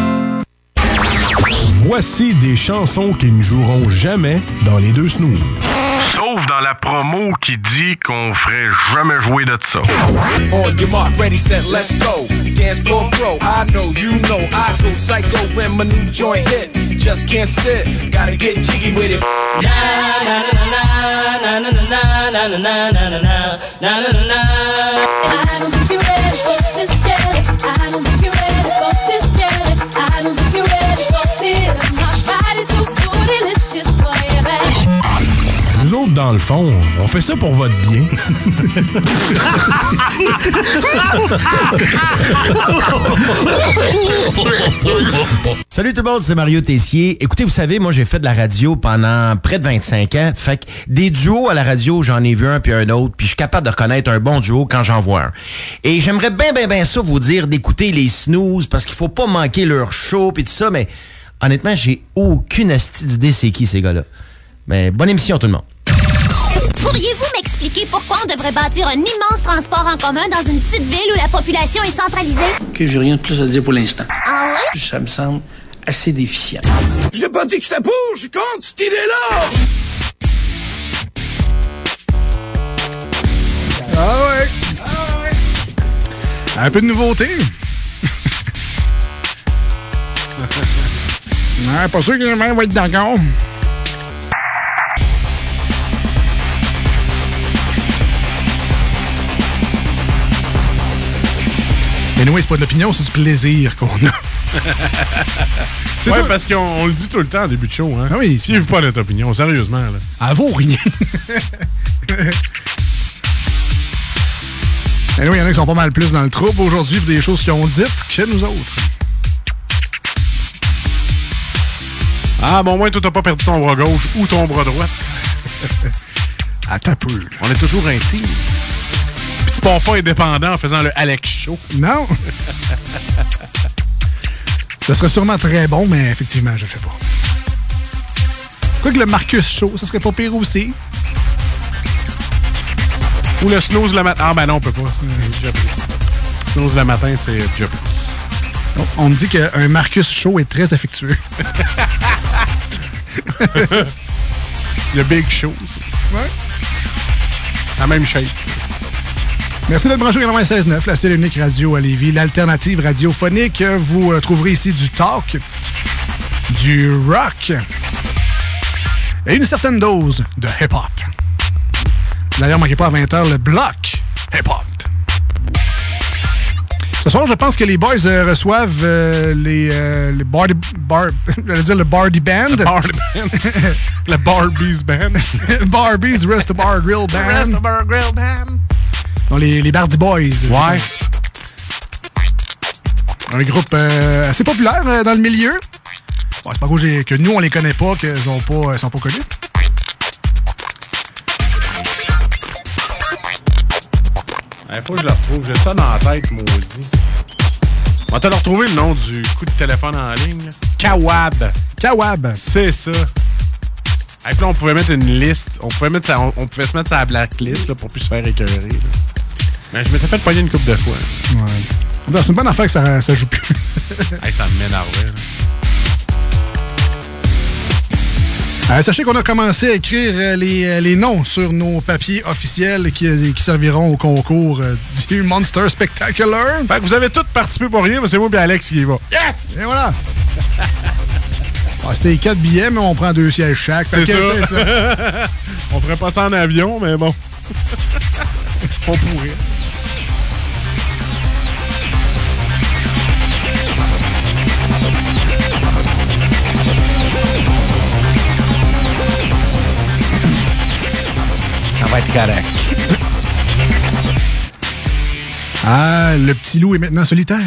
Voici des chansons qui ne joueront jamais dans les deux snooze. Sauf dans la promo qui dit qu'on ferait jamais jouer de ça. On your mark, ready, set, let's go. Dance floor pro, I know, you know, I go psycho when my new joint hit. Just can't sit, gotta get jiggy with it. Na na na na na na na na na na na na na na na. I don't think you're ready for this jelly. I don't think you're ready for this jelly. I don't think you're ready for this. My body too bootylicious for you, baby. Nous autres, dans le fond, on fait ça pour votre bien. Salut tout le monde, c'est Mario Tessier. Écoutez, vous savez, moi j'ai fait de la radio pendant près de 25 ans. Fait que des duos à la radio, j'en ai vu un puis un autre, puis je suis capable de reconnaître un bon duo quand j'en vois un. Et j'aimerais bien ça vous dire d'écouter les Snooze parce qu'il faut pas manquer leur show puis tout ça, mais honnêtement, j'ai aucune astuce d'idée c'est qui ces gars-là. Mais bonne émission tout le monde. Pourriez-vous m'expliquer pourquoi on devrait bâtir un immense transport en commun dans une petite ville où la population est centralisée? OK, j'ai rien de plus à dire pour l'instant. Ah ouais? Ça me semble assez déficient. J'ai pas dit que j'étais pour, je suis contre cette idée-là! Ah ouais! Un peu de nouveauté. Ouais, pas sûr que les mains vont être d'accord. Mais nous, c'est pas de l'opinion, c'est du plaisir qu'on a. Ouais, parce qu'on le dit tout le temps en début de show. Hein? Ah oui. Suivez pas notre opinion, sérieusement. Là. Elle vaut rien. Mais nous, il y en a qui sont pas mal plus dans le trouble aujourd'hui pour des choses qu'ils ont dites que nous autres. Ah, bon, au moins, toi, t'as pas perdu ton bras gauche ou ton bras droit. À ta peu. On est toujours intime. Puis tu pars pas indépendant en faisant le Alex Show. Non. Ça serait sûrement très bon, mais effectivement, je le fais pas. Quoique le Marcus Show, ça serait pas pire aussi. Ou le Snooze le matin. Ah, ben non, on peut pas. Snooze le matin, c'est déjà plus. On me dit qu'un Marcus Show est très affectueux. Le Big Show. Ouais. La même shape. Merci d'être branché au 96.9, la seule et unique radio à Lévis, l'alternative radiophonique. Vous trouverez ici du talk, du rock et une certaine dose de hip-hop. D'ailleurs, manquez pas à 20h le bloc hip-hop. Ce soir, je pense que les boys reçoivent le Bardy Band. Le Bardy Band. Le Barbies Band. Barbies Rest of Bar Grill Band. Rest of Bar Grill Band. Donc, les Bardy Boys. Ouais. Un groupe assez populaire dans le milieu. Bon, c'est pas que nous, on les connaît pas, qu'ils sont pas connus. Il faut que je le retrouve. J'ai ça dans la tête, maudit. On va te le retrouver, le nom du coup de téléphone en ligne. Là. Kawab. Kawab. C'est ça. Et puis là, on pouvait mettre une liste. On pouvait se mettre sur la blacklist là, pour plus se faire écœurer. Là. Mais je m'étais fait pogner une couple de fois. Ouais. C'est une bonne affaire que ça joue plus. Hey, ça m'énervait. Sachez qu'on a commencé à écrire les noms sur nos papiers officiels qui serviront au concours du Monster Spectacular. Fait que vous avez tous participé pour rien, mais c'est moi et Alex qui y va. Yes! Et voilà! C'était 4 billets, mais on prend 2 sièges chaque. C'est ça. On ferait pas ça en avion, mais bon. On pourrait. Ça va être correct. Ah, le petit loup est maintenant solitaire.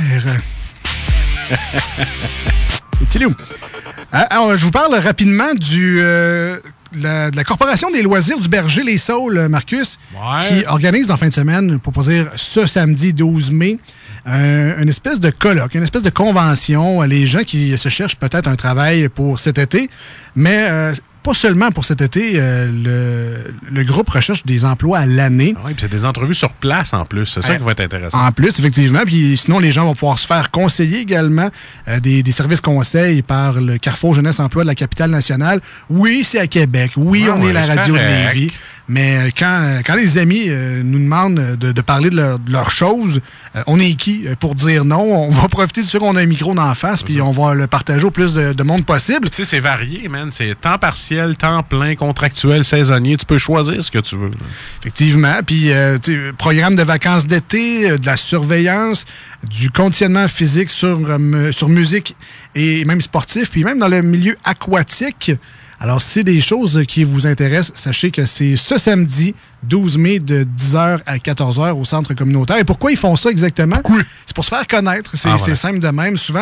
Le petit loup. Alors, je vous parle rapidement de la Corporation des loisirs du Berger Les Saules, Marcus, qui organise en fin de semaine, pour pas dire ce samedi 12 mai, une espèce de colloque, une espèce de convention. Les gens qui se cherchent peut-être un travail pour cet été, mais pas seulement pour cet été, le groupe recherche des emplois à l'année. Oui, puis c'est des entrevues sur place en plus. C'est ça qui va être intéressant. En plus, effectivement. Puis sinon, les gens vont pouvoir se faire conseiller également des services conseils par le Carrefour Jeunesse Emploi de la capitale nationale. Oui, c'est à Québec. Oui, on est la radio de Lévis. Mais quand les amis nous demandent de parler de leurs choses, on est qui pour dire non? On va profiter du fait qu'on a un micro d'en face, puis on va le partager au plus de monde possible. Tu sais, c'est varié, man. C'est temps partiel, temps plein, contractuel, saisonnier. Tu peux choisir ce que tu veux. Là. Effectivement. Puis, programme de vacances d'été, de la surveillance, du conditionnement physique sur musique et même sportif, puis même dans le milieu aquatique. Alors, si c'est des choses qui vous intéressent, sachez que c'est ce samedi, 12 mai, de 10h à 14h au centre communautaire. Et pourquoi ils font ça exactement? C'est pour se faire connaître. C'est simple de même. Souvent,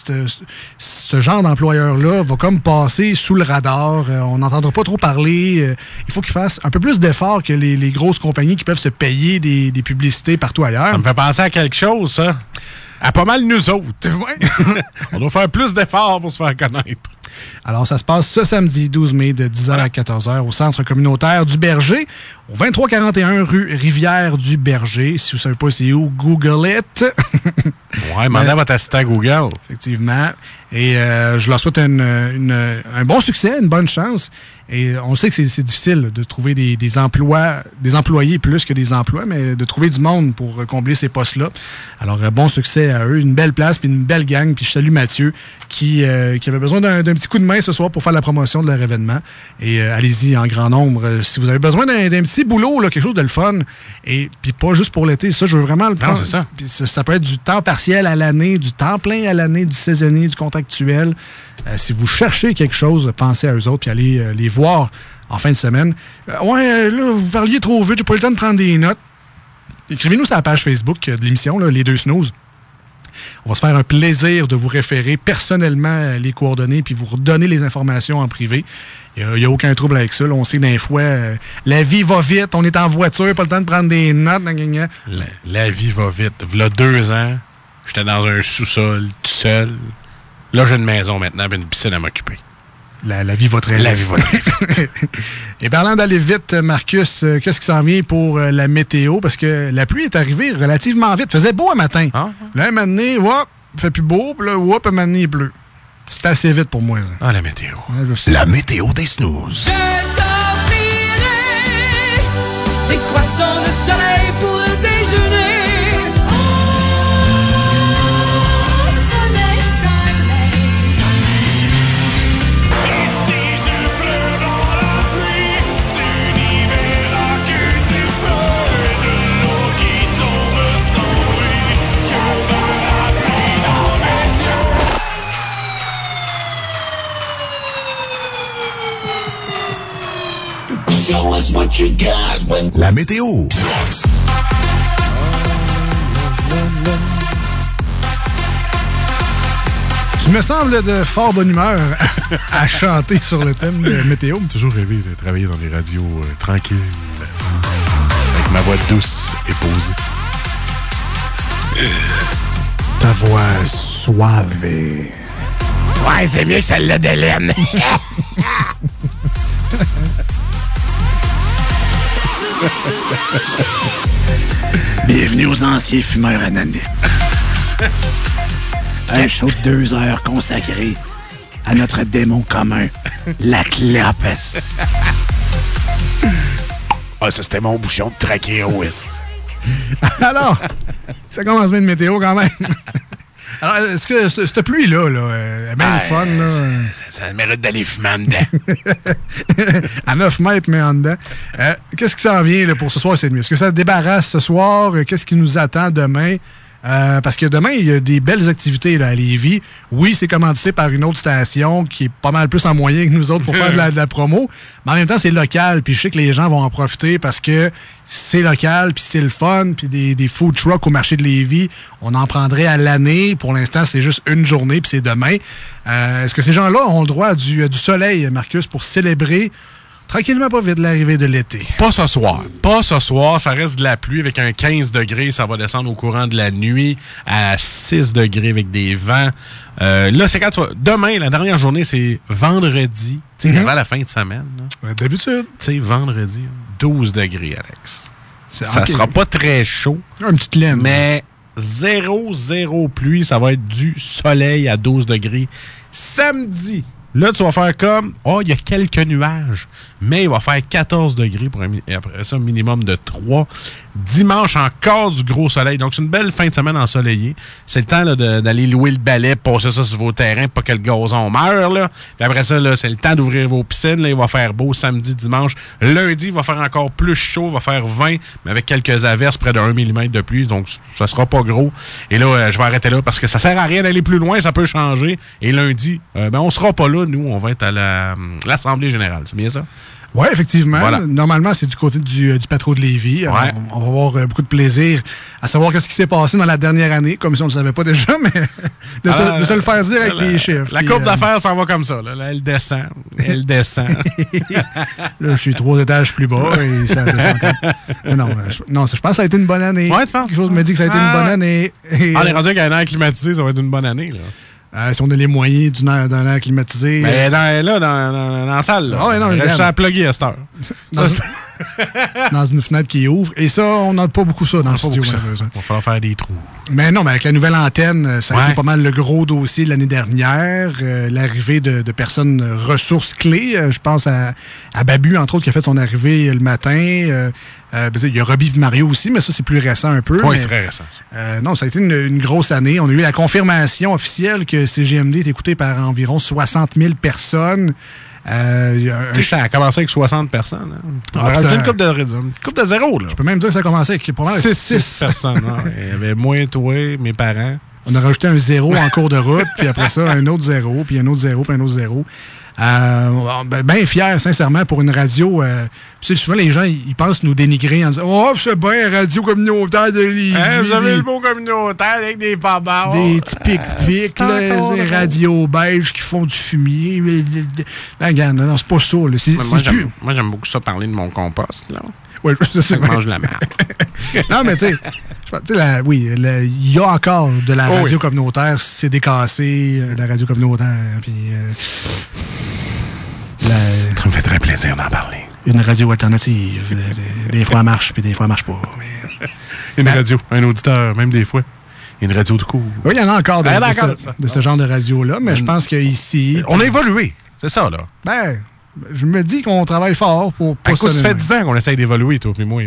ce genre d'employeur-là va comme passer sous le radar. On n'entendra pas trop parler. Il faut qu'ils fassent un peu plus d'efforts que les grosses compagnies qui peuvent se payer des publicités partout ailleurs. Ça me fait penser à quelque chose, ça. À pas mal nous autres. On doit faire plus d'efforts pour se faire connaître. Alors, ça se passe ce samedi 12 mai de 10h à 14h au centre communautaire du Berger, au 2341 rue Rivière-du-Berger. Si vous ne savez pas c'est où, Google it. Ouais, demandez à votre assistant Google. Effectivement. Et je leur souhaite un bon succès, une bonne chance. Et on sait que c'est difficile de trouver des employés plus que des emplois, mais de trouver du monde pour combler ces postes-là. Alors, bon succès à eux, une belle place, puis une belle gang. Puis je salue Mathieu, qui avait besoin d'un petit coup de main ce soir pour faire la promotion de leur événement. Et allez-y en grand nombre. Si vous avez besoin d'un petit boulot, là, quelque chose de le fun, et puis pas juste pour l'été, ça, je veux vraiment le prendre. Non, c'est ça. Puis ça peut être du temps partiel à l'année, du temps plein à l'année, du saisonnier, du contractuel. Si vous cherchez quelque chose, pensez à eux autres, puis allez les voir en fin de semaine. Là, vous parliez trop vite, j'ai pas eu le temps de prendre des notes. Écrivez-nous sur la page Facebook de l'émission, Les Deux Snooze. On va se faire un plaisir de vous référer personnellement les coordonnées puis vous redonner les informations en privé. Il n'y a aucun trouble avec ça. Là, on sait d'un fois, la vie va vite, on est en voiture, pas le temps de prendre des notes. La vie va vite. Il y a 2 ans, j'étais dans un sous-sol, tout seul. Là, j'ai une maison maintenant, puis une piscine à m'occuper. La vie va très vite. La vie va très vite. Et parlant d'aller vite, Marcus, qu'est-ce qui s'en vient pour la météo? Parce que la pluie est arrivée relativement vite. Il faisait beau un matin. Là, un moment donné, il fait plus beau. Puis là, un moment donné, il pleut. C'est assez vite pour moi. Ça. La météo. Ouais, la météo des snooze. Je t'offrirai des croissants de soleil pour le déjeuner. Show us what you got when... La météo. Tu me sembles de fort bonne humeur à chanter sur le thème de météo. J'ai toujours rêvé de travailler dans des radios tranquilles, avec ma voix douce et posée. Ta voix suave. Ouais, c'est mieux que celle-là d'Hélène. Bienvenue aux anciens fumeurs anonymes. Un show de 2 heures consacré à notre démon commun, la clopesse. Ah, ça, c'était mon bouchon de trachéoïste. Alors, ça commence bien de météo quand même. Alors, est-ce que cette pluie-là, est bien fun, là? Ça mérite d'aller fumer en dedans. À 9 mètres, mais en dedans. Qu'est-ce qui s'en vient là, pour ce soir, cette nuit? Est-ce que ça débarrasse ce soir? Qu'est-ce qui nous attend demain? Parce que demain, il y a des belles activités là, à Lévis. Oui, c'est commandité par une autre station qui est pas mal plus en moyen que nous autres pour faire de la promo. Mais en même temps, c'est local. Puis je sais que les gens vont en profiter parce que c'est local, puis c'est le fun. Puis des food trucks au marché de Lévis, on en prendrait à l'année. Pour l'instant, c'est juste une journée, puis c'est demain. Est-ce que ces gens-là ont le droit à du soleil, Marcus, pour célébrer tranquillement pas vite l'arrivée de l'été? Pas ce soir. Pas ce soir. Ça reste de la pluie avec un 15 degrés. Ça va descendre au courant de la nuit à 6 degrés avec des vents. Là, c'est quand tu vas... Demain, la dernière journée, c'est vendredi. Tu sais, avant la fin de semaine. D'habitude. Tu sais, vendredi, 12 degrés, Alex. Ça okay. sera pas très chaud. Une petite laine. Mais zéro pluie. Ça va être du soleil à 12 degrés. Samedi. Là, tu vas faire comme, il y a quelques nuages, mais il va faire 14 degrés pour après ça, un minimum de 3. Dimanche, encore du gros soleil. Donc, c'est une belle fin de semaine ensoleillée. C'est le temps là, d'aller louer le balai, passer ça sur vos terrains pour pas que le gazon meure. Là. Puis après ça, là, c'est le temps d'ouvrir vos piscines. Là, il va faire beau samedi, dimanche. Lundi, il va faire encore plus chaud. Il va faire 20, mais avec quelques averses, près de 1 mm de pluie. Donc, ça sera pas gros. Et là, je vais arrêter là parce que ça sert à rien d'aller plus loin. Ça peut changer. Et lundi, on sera pas là. là, nous, on va être à l'Assemblée générale. C'est bien ça? Oui, effectivement. Voilà. Normalement, c'est du côté du Patro de Lévis. Alors, Ouais. on va avoir beaucoup de plaisir à savoir qu'est-ce qui s'est passé dans la dernière année, comme si on ne le savait pas déjà, mais de se le faire dire avec des chiffres. La Puis, courbe d'affaires s'en va comme ça. Là, elle descend. Elle descend. Là, je suis 3 étages plus bas et ça descend encore. Non, je pense que ça a été une bonne année. Ouais, tu penses? Quelque chose me dit que ça a été une bonne année. Et, On est rendu avec un air climatisé, ça va être une bonne année. Là. Si on a les moyens d'un air climatisé. Mais dans la salle, là. Ah ouais, non, il reste à plugger à cette heure. Dans une fenêtre qui ouvre. Et ça, on n'a pas beaucoup ça dans le studio, malheureusement. Il va falloir faire des trous. Mais non, mais avec la nouvelle antenne, ça a été pas mal le gros dossier de l'année dernière. L'arrivée de personnes ressources clés. Je pense à Babu, entre autres, qui a fait son arrivée le matin. Il y a Robbie et Mario aussi, mais ça, c'est plus récent un peu. Oui, très récent. Non, ça a été une grosse année. On a eu la confirmation officielle que CGMD est écouté par environ 60 000 personnes. Ça a commencé avec 60 personnes. Hein. On a rajouté une coupe de zéro. Là. Je peux même dire que ça a commencé avec probablement 6 personnes. Il y avait moi, toi, mes parents. On a rajouté un zéro en cours de route, puis après ça, un autre zéro, puis un autre zéro, puis un autre zéro. Bien fier, sincèrement, pour une radio. Souvent, les gens, ils pensent nous dénigrer en disant « Oh, c'est bien, radio communautaire de Lévis. Vous avez le mot communautaire avec des pare-barres. Des petits pic-pic, des radios belges qui font du fumier. » Regarde, non, c'est pas ça. Là. Moi, j'aime beaucoup ça parler de mon compost. Là. Oui, je sais. Mange la merde. Non, mais tu sais, il y a encore de la radio communautaire, c'est décassé, la radio communautaire. Puis, ça me fait très plaisir d'en parler. Une radio alternative. Des fois, elle marche, puis des fois, elle marche pas. Mais... Une radio, un auditeur, même des fois. Une radio de cours. Oui, il y en a encore de ce genre de radio-là, mais je pense qu'ici... On a évolué, c'est ça, là. Ben, je me dis qu'on travaille fort pour pas ça fait 10 ans qu'on essaye d'évoluer, toi, puis moi.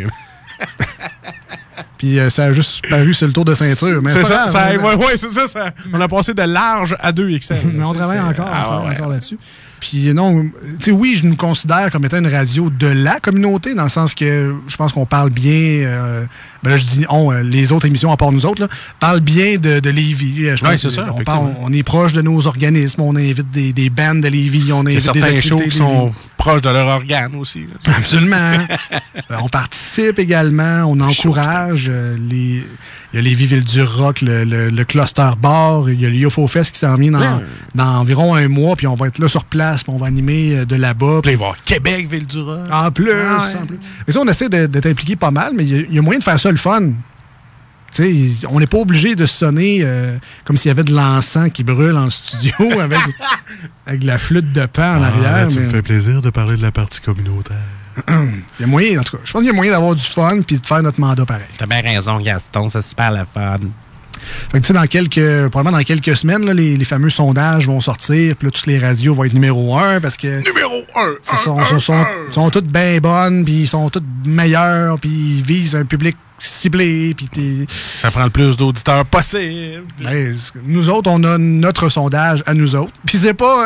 Puis ça a juste paru sur le tour de ceinture. C'est ça, c'est ça. On a passé de large à 2XL. Mais on travaille encore là-dessus. Puis non, tu sais, oui, je nous considère comme étant une radio de la communauté, dans le sens que je pense qu'on parle bien, là je dis les autres émissions, à part nous autres, là, parlent bien de Lévis. Oui, c'est ça. On est proche de nos organismes, on invite des bandes de Lévis, on invite des activités shows qui sont proches de leur organe aussi. Là. Absolument. On participe également, on encourage il y a Lévis Ville du Rock, le Cluster Bar, il y a le UFO Fest qui s'en vient dans environ un mois, puis on va être là sur place, puis on va animer de là-bas. Puis il va y avoir Québec, Ville du Rock. En plus. Et ça, on essaie d'être impliqué pas mal, mais il y a moyen de faire ça le fun. T'sais, on n'est pas obligé de sonner comme s'il y avait de l'encens qui brûle en studio avec la flûte de pan en arrière. Ça me fait plaisir de parler de la partie communautaire. Il y a moyen, en tout cas, je pense qu'il y a moyen d'avoir du fun puis de faire notre mandat pareil. T'as bien raison, Gaston, c'est super le fun. Fait que, probablement dans quelques semaines, là, les fameux sondages vont sortir, puis là, toutes les radios vont être numéro 1 parce que. Numéro 1! sont toutes bien bonnes, puis ils sont toutes meilleures, puis ils visent un public ciblé, puis ça prend le plus d'auditeurs possible. Ben, nous autres, on a notre sondage à nous autres, puis c'est pas.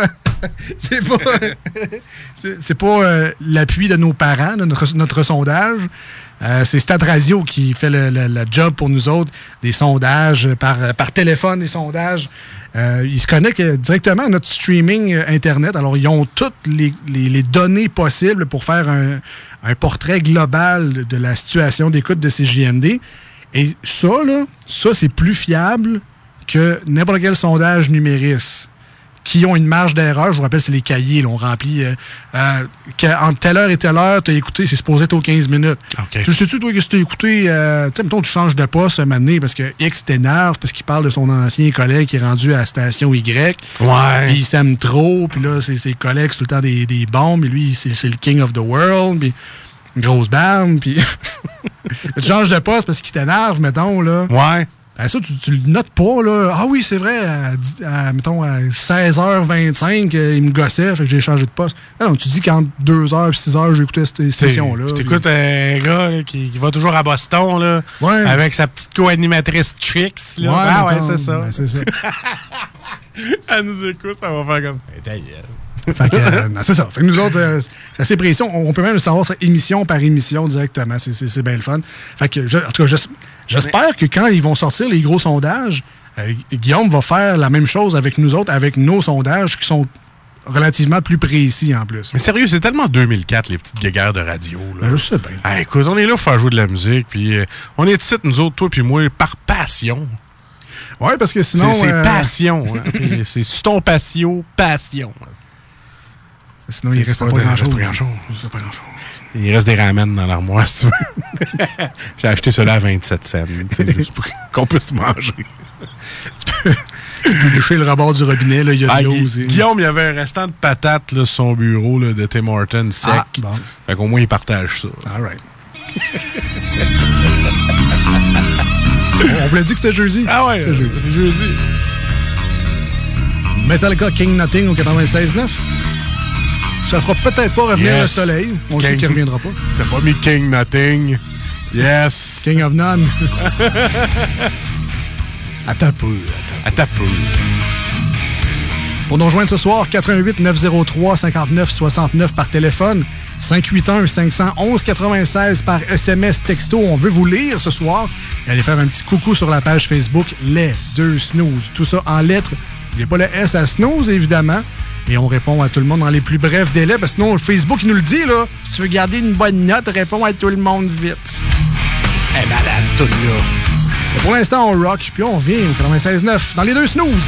c'est pas l'appui de nos parents, notre sondage. C'est Stat Radio qui fait le job pour nous autres, des sondages par téléphone, des sondages. Ils se connectent directement à notre streaming Internet. Alors, ils ont toutes les données possibles pour faire un portrait global de la situation d'écoute de CJMD. Et ça, c'est plus fiable que n'importe quel sondage numériste qui ont une marge d'erreur. Je vous rappelle, c'est les cahiers. Là, on remplit entre telle heure et telle heure, tu as écouté, c'est supposé être aux 15 minutes. Okay. Tu sais-tu, toi, que tu as écouté, mettons, tu changes de poste un moment donné parce que X t'énerve, parce qu'il parle de son ancien collègue qui est rendu à la station Y. Ouais. Puis il s'aime trop, puis là, ses collègues, c'est tout le temps des bombes, et lui, c'est le king of the world, puis une grosse barbe, puis tu changes de poste parce qu'il t'énerve, mettons, là. Ouais. Ça, tu le notes pas, là. Ah oui, c'est vrai, mettons, à 16h25, il me gossait, fait que j'ai changé de poste. Non, tu dis qu'entre 2h et 6h, j'ai écouté cette station-là. Tu t'écoutes un gars là, qui va toujours à Boston, là, avec sa petite co-animatrice Trix. Là. Ouais, c'est ça. Ben, c'est ça. Elle nous écoute, elle va faire comme... Fait que, c'est ça. Fait que nous autres, c'est assez précis. On peut même le savoir émission par émission directement. C'est bien le fun. Fait que, en tout cas, j'espère que quand ils vont sortir les gros sondages, Guillaume va faire la même chose avec nous autres, avec nos sondages qui sont relativement plus précis en plus. Mais sérieux, c'est tellement 2004, les petites guéguerres de radio. Là. Ben, je sais bien. Ah, écoute, on est là pour faire jouer de la musique, puis on est ici, nous autres, toi puis moi, par passion. Oui, parce que sinon... C'est passion. Hein? C'est sur ton patio, passion. Sinon, il reste pas grand-chose. Il reste des ramen dans l'armoire, si tu veux. J'ai acheté cela à 27 cents. Juste pour qu'on puisse manger. Tu peux boucher le rebord du robinet, là, il y a de l'eau aussi. Guillaume, il y avait un restant de patates là, sur son bureau là, de Tim Hortons sec. Ah, bon. Fait qu'au moins, il partage ça. All right. On vous l'a dit que c'était jeudi. Ah ouais, c'est jeudi. Metallica King Nothing au 96.9. Ça fera peut-être pas revenir le soleil. On sait qu'il ne reviendra pas. T'as pas mis King Nothing. Yes. King of None. À ta peu. Pour nous rejoindre ce soir, 88-903-5969 par téléphone, 581-511-96 par SMS texto. On veut vous lire ce soir et aller faire un petit coucou sur la page Facebook Les Deux Snooze. Tout ça en lettres. Il n'y a pas le S à snooze, évidemment. Et on répond à tout le monde dans les plus brefs délais. Parce que sinon, le Facebook, il nous le dit, là. Si tu veux garder une bonne note, réponds à tout le monde vite. Eh, malade, c'est tout là. Pour l'instant, on rock, puis on revient au 96.9 dans les deux snooze.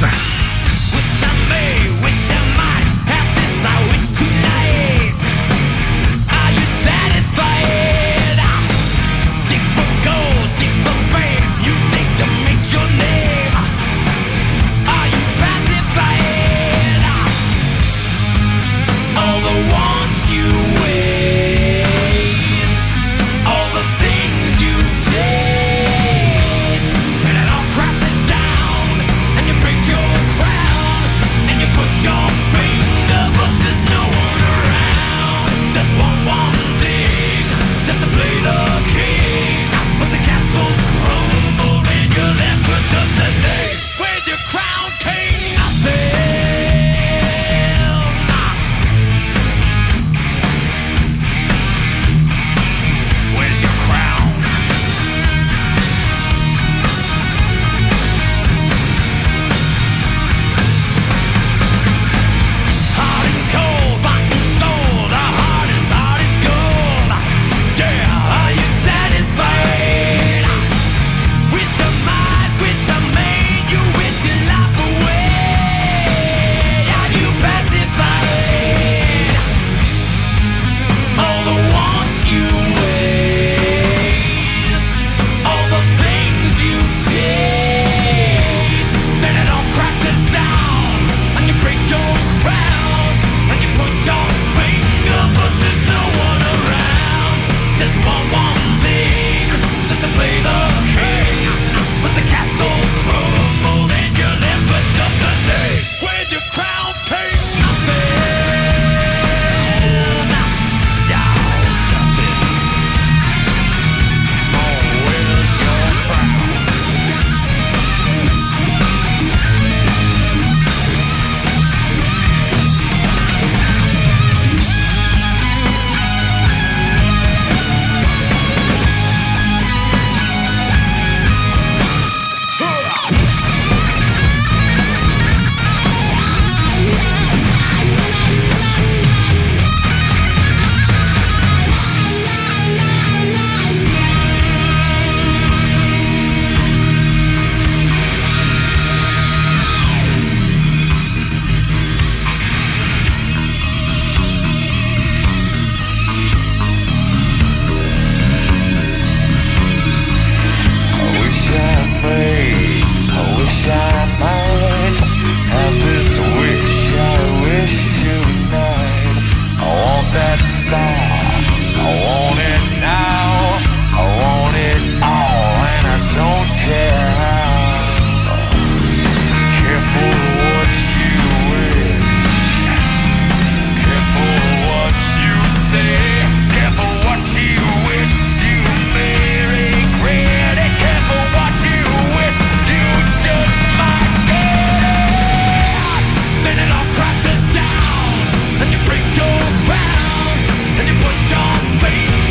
Faith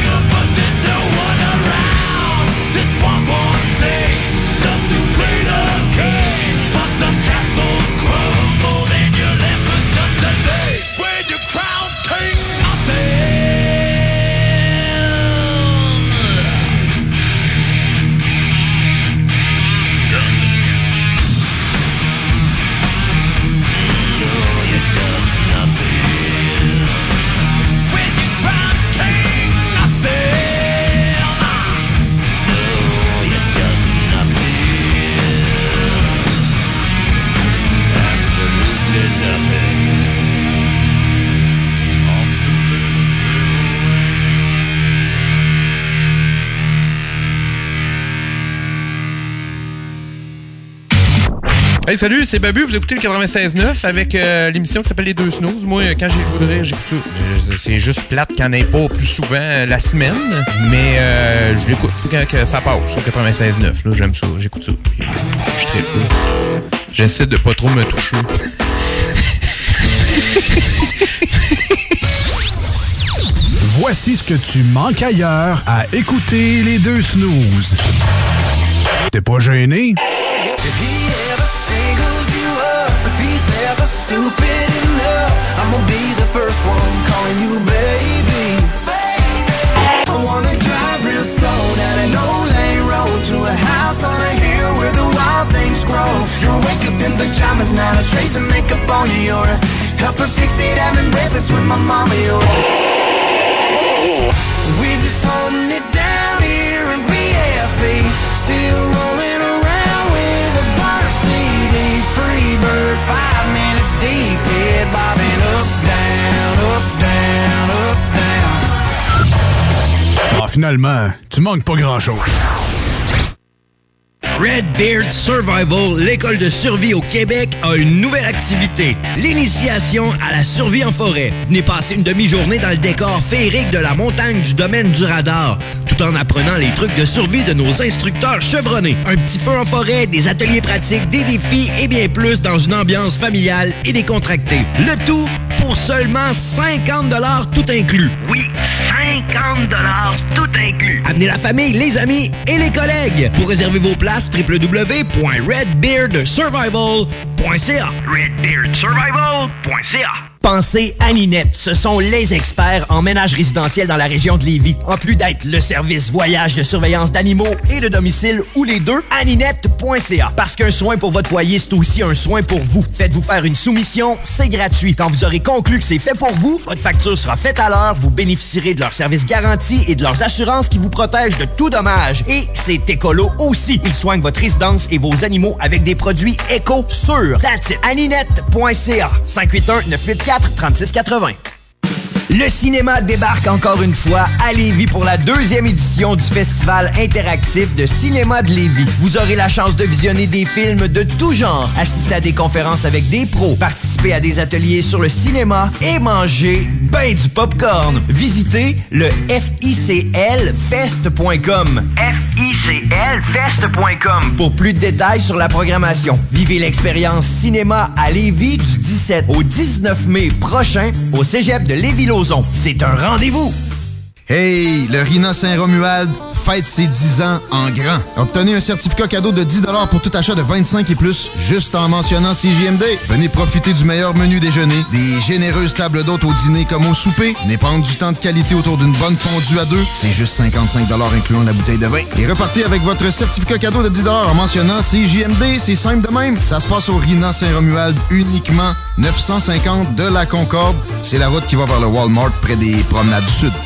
Hey, salut, c'est Babu. Vous écoutez le 96.9 avec l'émission qui s'appelle Les Deux Snooze. Moi, quand j'ai le goût de rire, j'écoute ça. C'est juste plate qu'il n'y en ait pas plus souvent la semaine, mais je l'écoute quand ça passe sur 96.9. Là, j'aime ça, j'écoute ça. Puis, je tripe pas. J'essaie de pas trop me toucher. Voici ce que tu manques ailleurs à écouter Les Deux Snooze. T'es pas gêné? You'll wake up in pajamas, not a trace of makeup on you. You're a couple fixate having breakfast with my mama. We're just holding it down here in BFE, still rolling around with a bar CD. Free bird, 5 minutes deep, head bobbing up, down, up, down, up, down. Ah, finalement, tu manques pas grand-chose. Redbeard Survival, l'école de survie au Québec, a une nouvelle activité, l'initiation à la survie en forêt. Venez passer une demi-journée dans le décor féerique de la montagne du domaine du radar, tout en apprenant les trucs de survie de nos instructeurs chevronnés. Un petit feu en forêt, des ateliers pratiques, des défis et bien plus dans une ambiance familiale et décontractée. Le tout pour seulement 50 $ tout inclus. Oui, 50 $ tout inclus. Amenez la famille, les amis et les collègues. Pour réserver vos places, www.redbeardsurvival.ca. redbeardsurvival.ca. Pensez à Ninette. Ce sont les experts en ménage résidentiel dans la région de Lévis. En plus d'être le service voyage de surveillance d'animaux et de domicile ou les deux, aninette.ca. Parce qu'un soin pour votre foyer, c'est aussi un soin pour vous. Faites-vous faire une soumission, c'est gratuit. Quand vous aurez conclu que c'est fait pour vous, votre facture sera faite à l'heure, vous bénéficierez de leurs services garantis et de leurs assurances qui vous protègent de tout dommage. Et c'est écolo aussi. Ils soignent votre résidence et vos animaux avec des produits éco-sûrs. That's it. aninette.ca. 581-984-3680. Le cinéma débarque encore une fois à Lévis pour la 2e édition du Festival interactif de cinéma de Lévis. Vous aurez la chance de visionner des films de tout genre, assister à des conférences avec des pros, participer à des ateliers sur le cinéma et manger ben du popcorn. Visitez le ficlfest.com. ficlfest.com pour plus de détails sur la programmation. Vivez l'expérience cinéma à Lévis du 17 au 19 mai prochain au Cégep de Lévis-Lauzon. C'est un rendez-vous! Hey, le RINA Saint-Romuald fête ses 10 ans en grand. Obtenez un certificat cadeau de 10 $ pour tout achat de 25 et plus, juste en mentionnant CJMD. Venez profiter du meilleur menu déjeuner, des généreuses tables d'hôtes au dîner comme au souper. Venez prendre du temps de qualité autour d'une bonne fondue à deux. C'est juste 55 $ incluant la bouteille de vin. Et repartez avec votre certificat cadeau de 10 $ en mentionnant CJMD. C'est simple de même. Ça se passe au RINA Saint-Romuald uniquement, 950 de la Concorde. C'est la route qui va vers le Walmart près des promenades du Sud.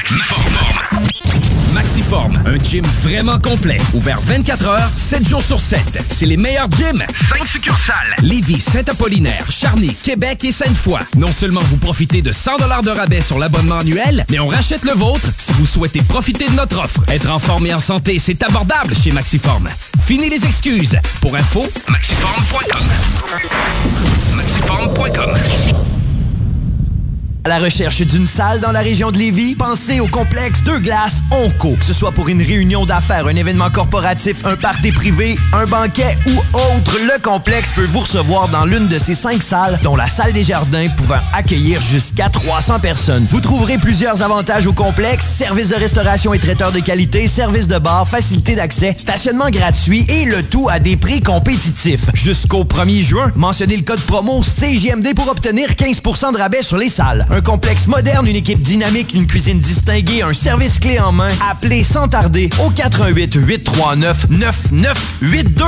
Maxiform, un gym vraiment complet. Ouvert 24 heures, 7 jours sur 7. C'est les meilleurs gyms. 5 succursales. Lévis, Saint-Apollinaire, Charny, Québec et Sainte-Foy. Non seulement vous profitez de 100 $ de rabais sur l'abonnement annuel, mais on rachète le vôtre si vous souhaitez profiter de notre offre. Être en forme et en santé, c'est abordable chez Maxiform. Fini les excuses. Pour info, maxiform.com. Maxiform.com. À la recherche d'une salle dans la région de Lévis, pensez au complexe Deux Glaces Onco. Que ce soit pour une réunion d'affaires, un événement corporatif, un party privé, un banquet ou autre, le complexe peut vous recevoir dans l'une de ces 5 salles, dont la salle des jardins pouvant accueillir jusqu'à 300 personnes. Vous trouverez plusieurs avantages au complexe: service de restauration et traiteur de qualité, service de bar, facilité d'accès, stationnement gratuit et le tout à des prix compétitifs. Jusqu'au 1er juin, mentionnez le code promo CJMD pour obtenir 15 % de rabais sur les salles. Un complexe moderne, une équipe dynamique, une cuisine distinguée, un service clé en main. Appelez sans tarder au 88 839 9982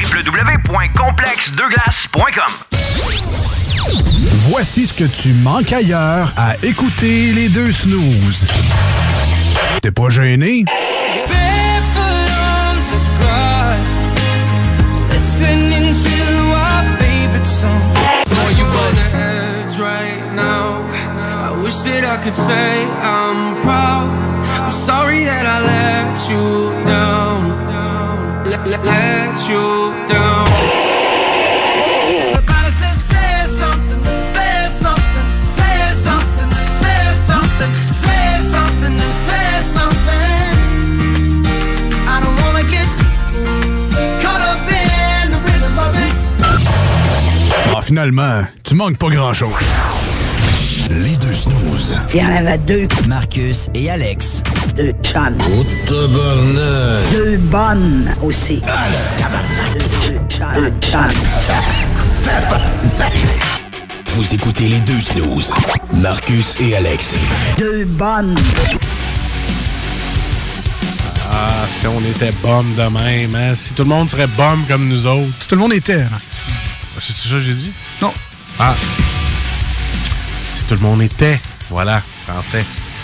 www.complexedeglaces.com. Voici ce que tu manques ailleurs à écouter Les Deux Snooze. T'es pas gêné? Barefoot on the grass, listening to our favorite song. Boy, you on the edge right now. I wish that I could say I'm proud. I'm sorry that I let you down. Let you down. Finalement, tu manques pas grand-chose. Les deux snooze. Il y en avait deux. Marcus et Alex. Deux chums. Oh, tabarnak. Deux bonnes aussi. Deux chums. Vous écoutez les deux snooze. Marcus et Alex. Deux bonnes. Ah, si on était bum de même, hein? Si tout le monde serait bum comme nous autres. Si tout le monde était, Marcus. C'est-tu ça que j'ai dit? Non. Ah. Si tout le monde était. Voilà, français.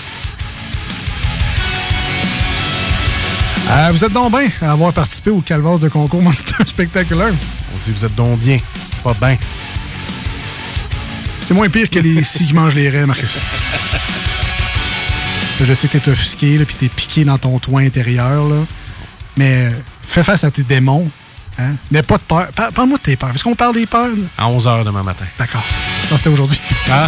Vous êtes donc bien à avoir participé au calvaire de concours Monster Spectacular. On dit vous êtes donc bien, pas bien. C'est moins pire que les scies qui mangent les raies, Marcus. Je sais que t'es offusqué, là, puis t'es piqué dans ton toit intérieur, là. Mais fais face à tes démons. Hein? N'aie pas de peur. Parle-moi de tes peurs. Est-ce qu'on parle des peurs? Là? À 11h demain matin. D'accord. Non, c'était aujourd'hui. Ah.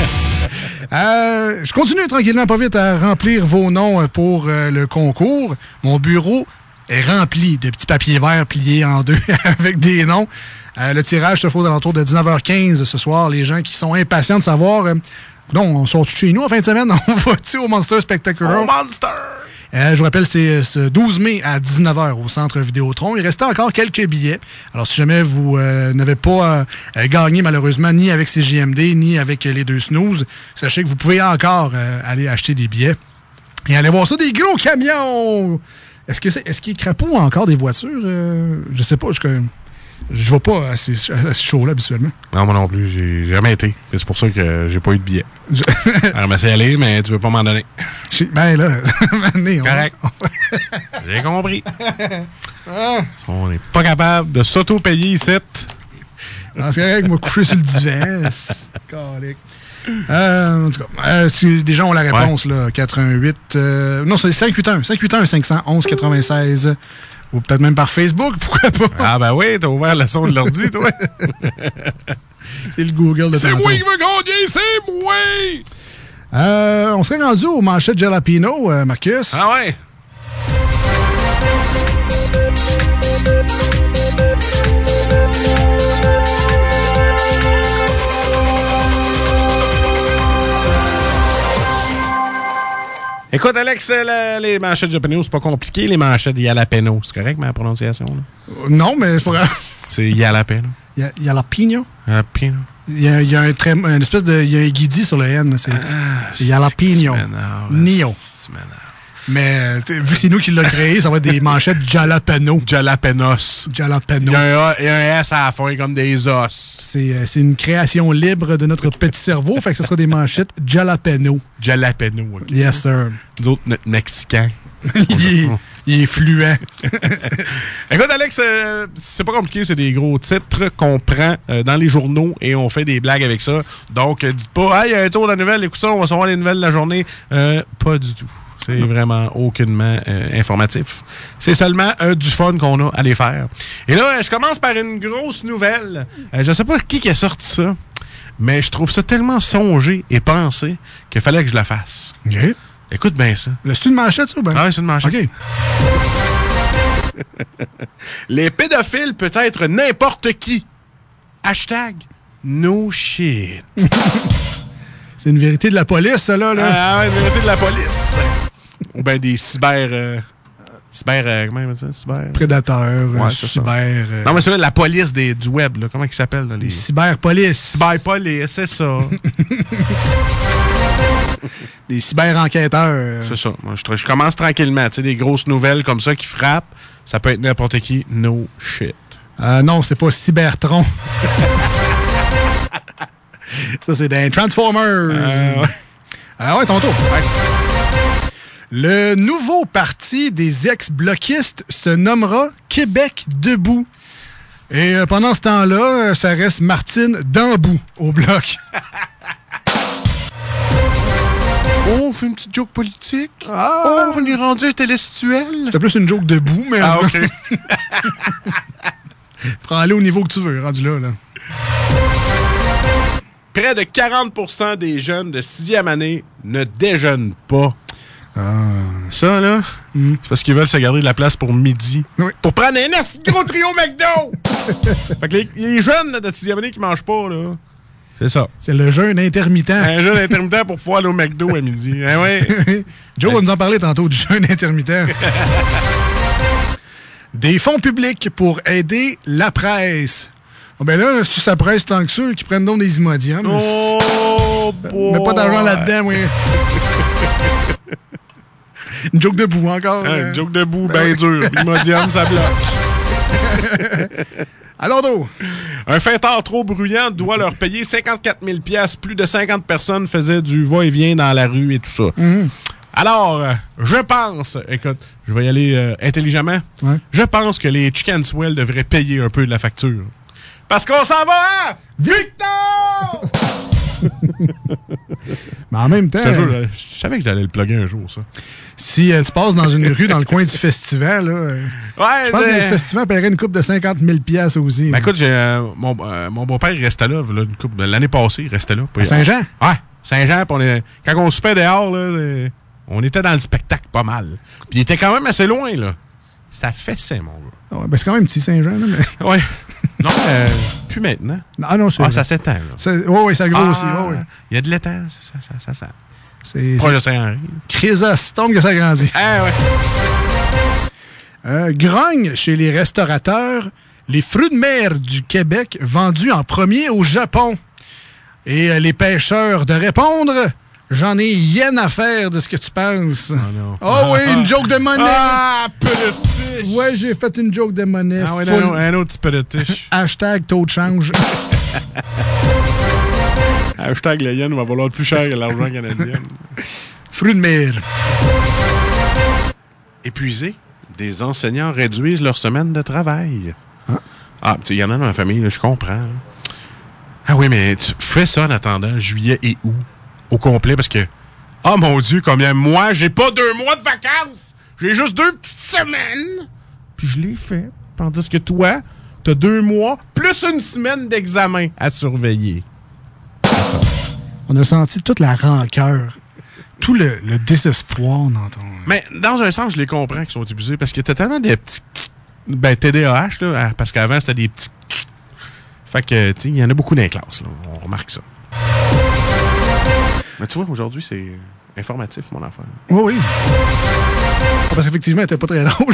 Je continue tranquillement, pas vite, à remplir vos noms pour le concours. Mon bureau est rempli de petits papiers verts pliés en deux avec des noms. Le tirage se fait aux alentours de 19h15 ce soir. Les gens qui sont impatients de savoir... on sort chez nous en fin de semaine? On va-tu au Monster Spectacular? Au Monster! Je vous rappelle, c'est ce 12 mai à 19h au Centre Vidéotron. Il restait encore quelques billets. Alors, si jamais vous n'avez pas gagné, malheureusement, ni avec CJMD, ni avec les deux snooze, sachez que vous pouvez encore aller acheter des billets et aller voir ça, des gros camions! Est-ce qu'il crapouille encore des voitures? Je sais pas, je vais pas à ces shows-là, habituellement. Non, moi non plus. J'ai jamais été. C'est pour ça que j'ai pas eu de billet. Alors, c'est aller, mais tu veux pas m'en donner. Ben là, correct. J'ai compris. On n'est pas capable de s'auto-payer ici. C'est correct, moi, coucher sur le divan. En tout cas, si des gens ont la réponse, là, 418... non, c'est 581-511-96... Ou peut-être même par Facebook, pourquoi pas? Ah ben oui, t'as ouvert le son de l'ordi, toi. C'est le Google de c'est tantôt. moi qui veux gagner, c'est moi! On serait rendu aux manchettes Jalapeno, Marcus. Ah ouais? Écoute, Alex, les manchettes Jalapeno, c'est pas compliqué, les manchettes Jalapeno. C'est correct, ma prononciation? Là? Non, mais c'est pas grave. C'est Jalapeno. Jalapeno? Jalapeno. Il y a une espèce de... Il y a un guidi sur le N. C'est Jalapeno. Nio. Mais vu que c'est nous qui l'a créé, ça va être des manchettes Jalapeno. Jalapenos. Jalapeno. Il y a un S à la fin, comme des os. C'est une création libre de notre petit cerveau, fait que ce sera des manchettes Jalapeno. Jalapeno, OK. Yes, sir. Nous autres, notre Mexicain. il est fluent. Écoute, Alex, c'est pas compliqué, c'est des gros titres qu'on prend dans les journaux et on fait des blagues avec ça. Donc, dites pas, il y a un tour de nouvelles, écoute ça, on va savoir les nouvelles de la journée. Pas du tout. C'est vraiment aucunement informatif. C'est seulement du fun qu'on a à les faire. Et là, je commence par une grosse nouvelle. Je sais pas qui a sorti ça, mais je trouve ça tellement songé et pensé qu'il fallait que je la fasse. OK. Écoute bien ça. C'est une manchette, ça? Ben? Ah oui, c'est une manchette. OK. Les pédophiles peut être n'importe qui. Hashtag no shit. C'est une vérité de la police, ça, là. Ah, une vérité de la police. Ou bien des comment on dit ça? Prédateurs, ouais, cyber... Non, mais c'est la police du web, là. Comment ils s'appellent? Là, les cyberpolice. Cyberpolice, c'est ça. Des cyber-enquêteurs. C'est ça. Moi, je commence tranquillement. Tu sais, des grosses nouvelles comme ça qui frappent, ça peut être n'importe qui. No shit. Non, c'est pas Cybertron. Ça, c'est des Transformers. Ouais, ton tour. Ouais. Le nouveau parti des ex-bloquistes se nommera Québec debout. Et pendant ce temps-là, ça reste Martine Dambou au bloc. Oh, on fait une petite joke politique. Oh, on est rendu un téléstuel. C'était plus une joke debout, mais... Ah, OK. Prends-le au niveau que tu veux, rendu là. Près de 40% des jeunes de 6e année ne déjeunent pas. Ça, là, c'est parce qu'ils veulent se garder de la place pour midi. Oui. Pour prendre un gros trio McDo! Fait que les jeunes là, de 6e année qui mangent pas, là, c'est ça. C'est le jeûne intermittent. Un jeûne intermittent pour pouvoir aller au McDo à midi. Hein, ouais. Joe va nous en parler tantôt du jeûne intermittent. Des fonds publics pour aider la presse. Oh ben là, c'est sa presse tant que ça, qui prennent donc des Imodium. Oh, mais pas d'argent là-dedans, oui. Une joke debout encore. Une joke debout, bien dur. Imodium, ça bloque. Alors, d'eau. Un fêtard trop bruyant doit leur payer 54 000 $. Plus de 50 personnes faisaient du va-et-vient dans la rue et tout ça. Alors, je pense, écoute, je vais y aller intelligemment. Ouais. Je pense que les Chickenswell devraient payer un peu de la facture. Parce qu'on s'en va à Victor! Mais en même temps... Je savais que j'allais le plugger un jour, ça. Si tu passes dans une rue dans le coin du festival, là, je pense que le festival paierait une coupe de 50 000 $ aussi. Ben écoute, mon beau-père, il restait là, l'année passée, il restait là. À Saint-Jean? Ouais, Saint-Jean. Quand on soupait dehors, là, on était dans le spectacle pas mal. Puis il était quand même assez loin, là. Ça fessait, mon gars. Ouais, ben c'est quand même petit Saint-Jean, là. Mais... Ouais. Non, plus maintenant. Ah non, c'est... ça s'étend, là. Oui, ça grossit. Il y a de l'étang, ça. C'est... Proche de Saint-Henri. Chrysostome que ça grandit. Ah ouais. Grogne chez les restaurateurs, les fruits de mer du Québec vendus en premier au Japon. Et les pêcheurs de répondre... J'en ai rien à faire de ce que tu penses. Oh oui, une joke de monnaie. Ah, petit. Ouais, j'ai fait une joke de monnaie. Ah oui, non, un autre petit petit. Hashtag taux de change. Hashtag le yen va valoir plus cher que l'argent canadien. Fruits de mer. Épuisés, des enseignants réduisent leur semaine de travail. Il y en a dans la famille, là, je comprends. Ah oui, mais tu fais ça en attendant juillet et août. Au complet, parce que, oh mon Dieu, combien moi, j'ai pas 2 mois de vacances! J'ai juste 2 petites semaines! Puis je l'ai fait. Tandis que toi, t'as 2 mois, plus une semaine d'examen à surveiller. On a senti toute la rancœur, tout le désespoir dans ton... Mais dans un sens, je les comprends qu'ils sont épuisés, parce que t'as tellement des petits... Ben, TDAH, là, parce qu'avant, c'était des petits... Fait que, tu sais, il y en a beaucoup dans les classes, là. On remarque ça. Mais tu vois, aujourd'hui, c'est informatif, mon affaire. Oui. Parce qu'effectivement, elle était pas très drôle.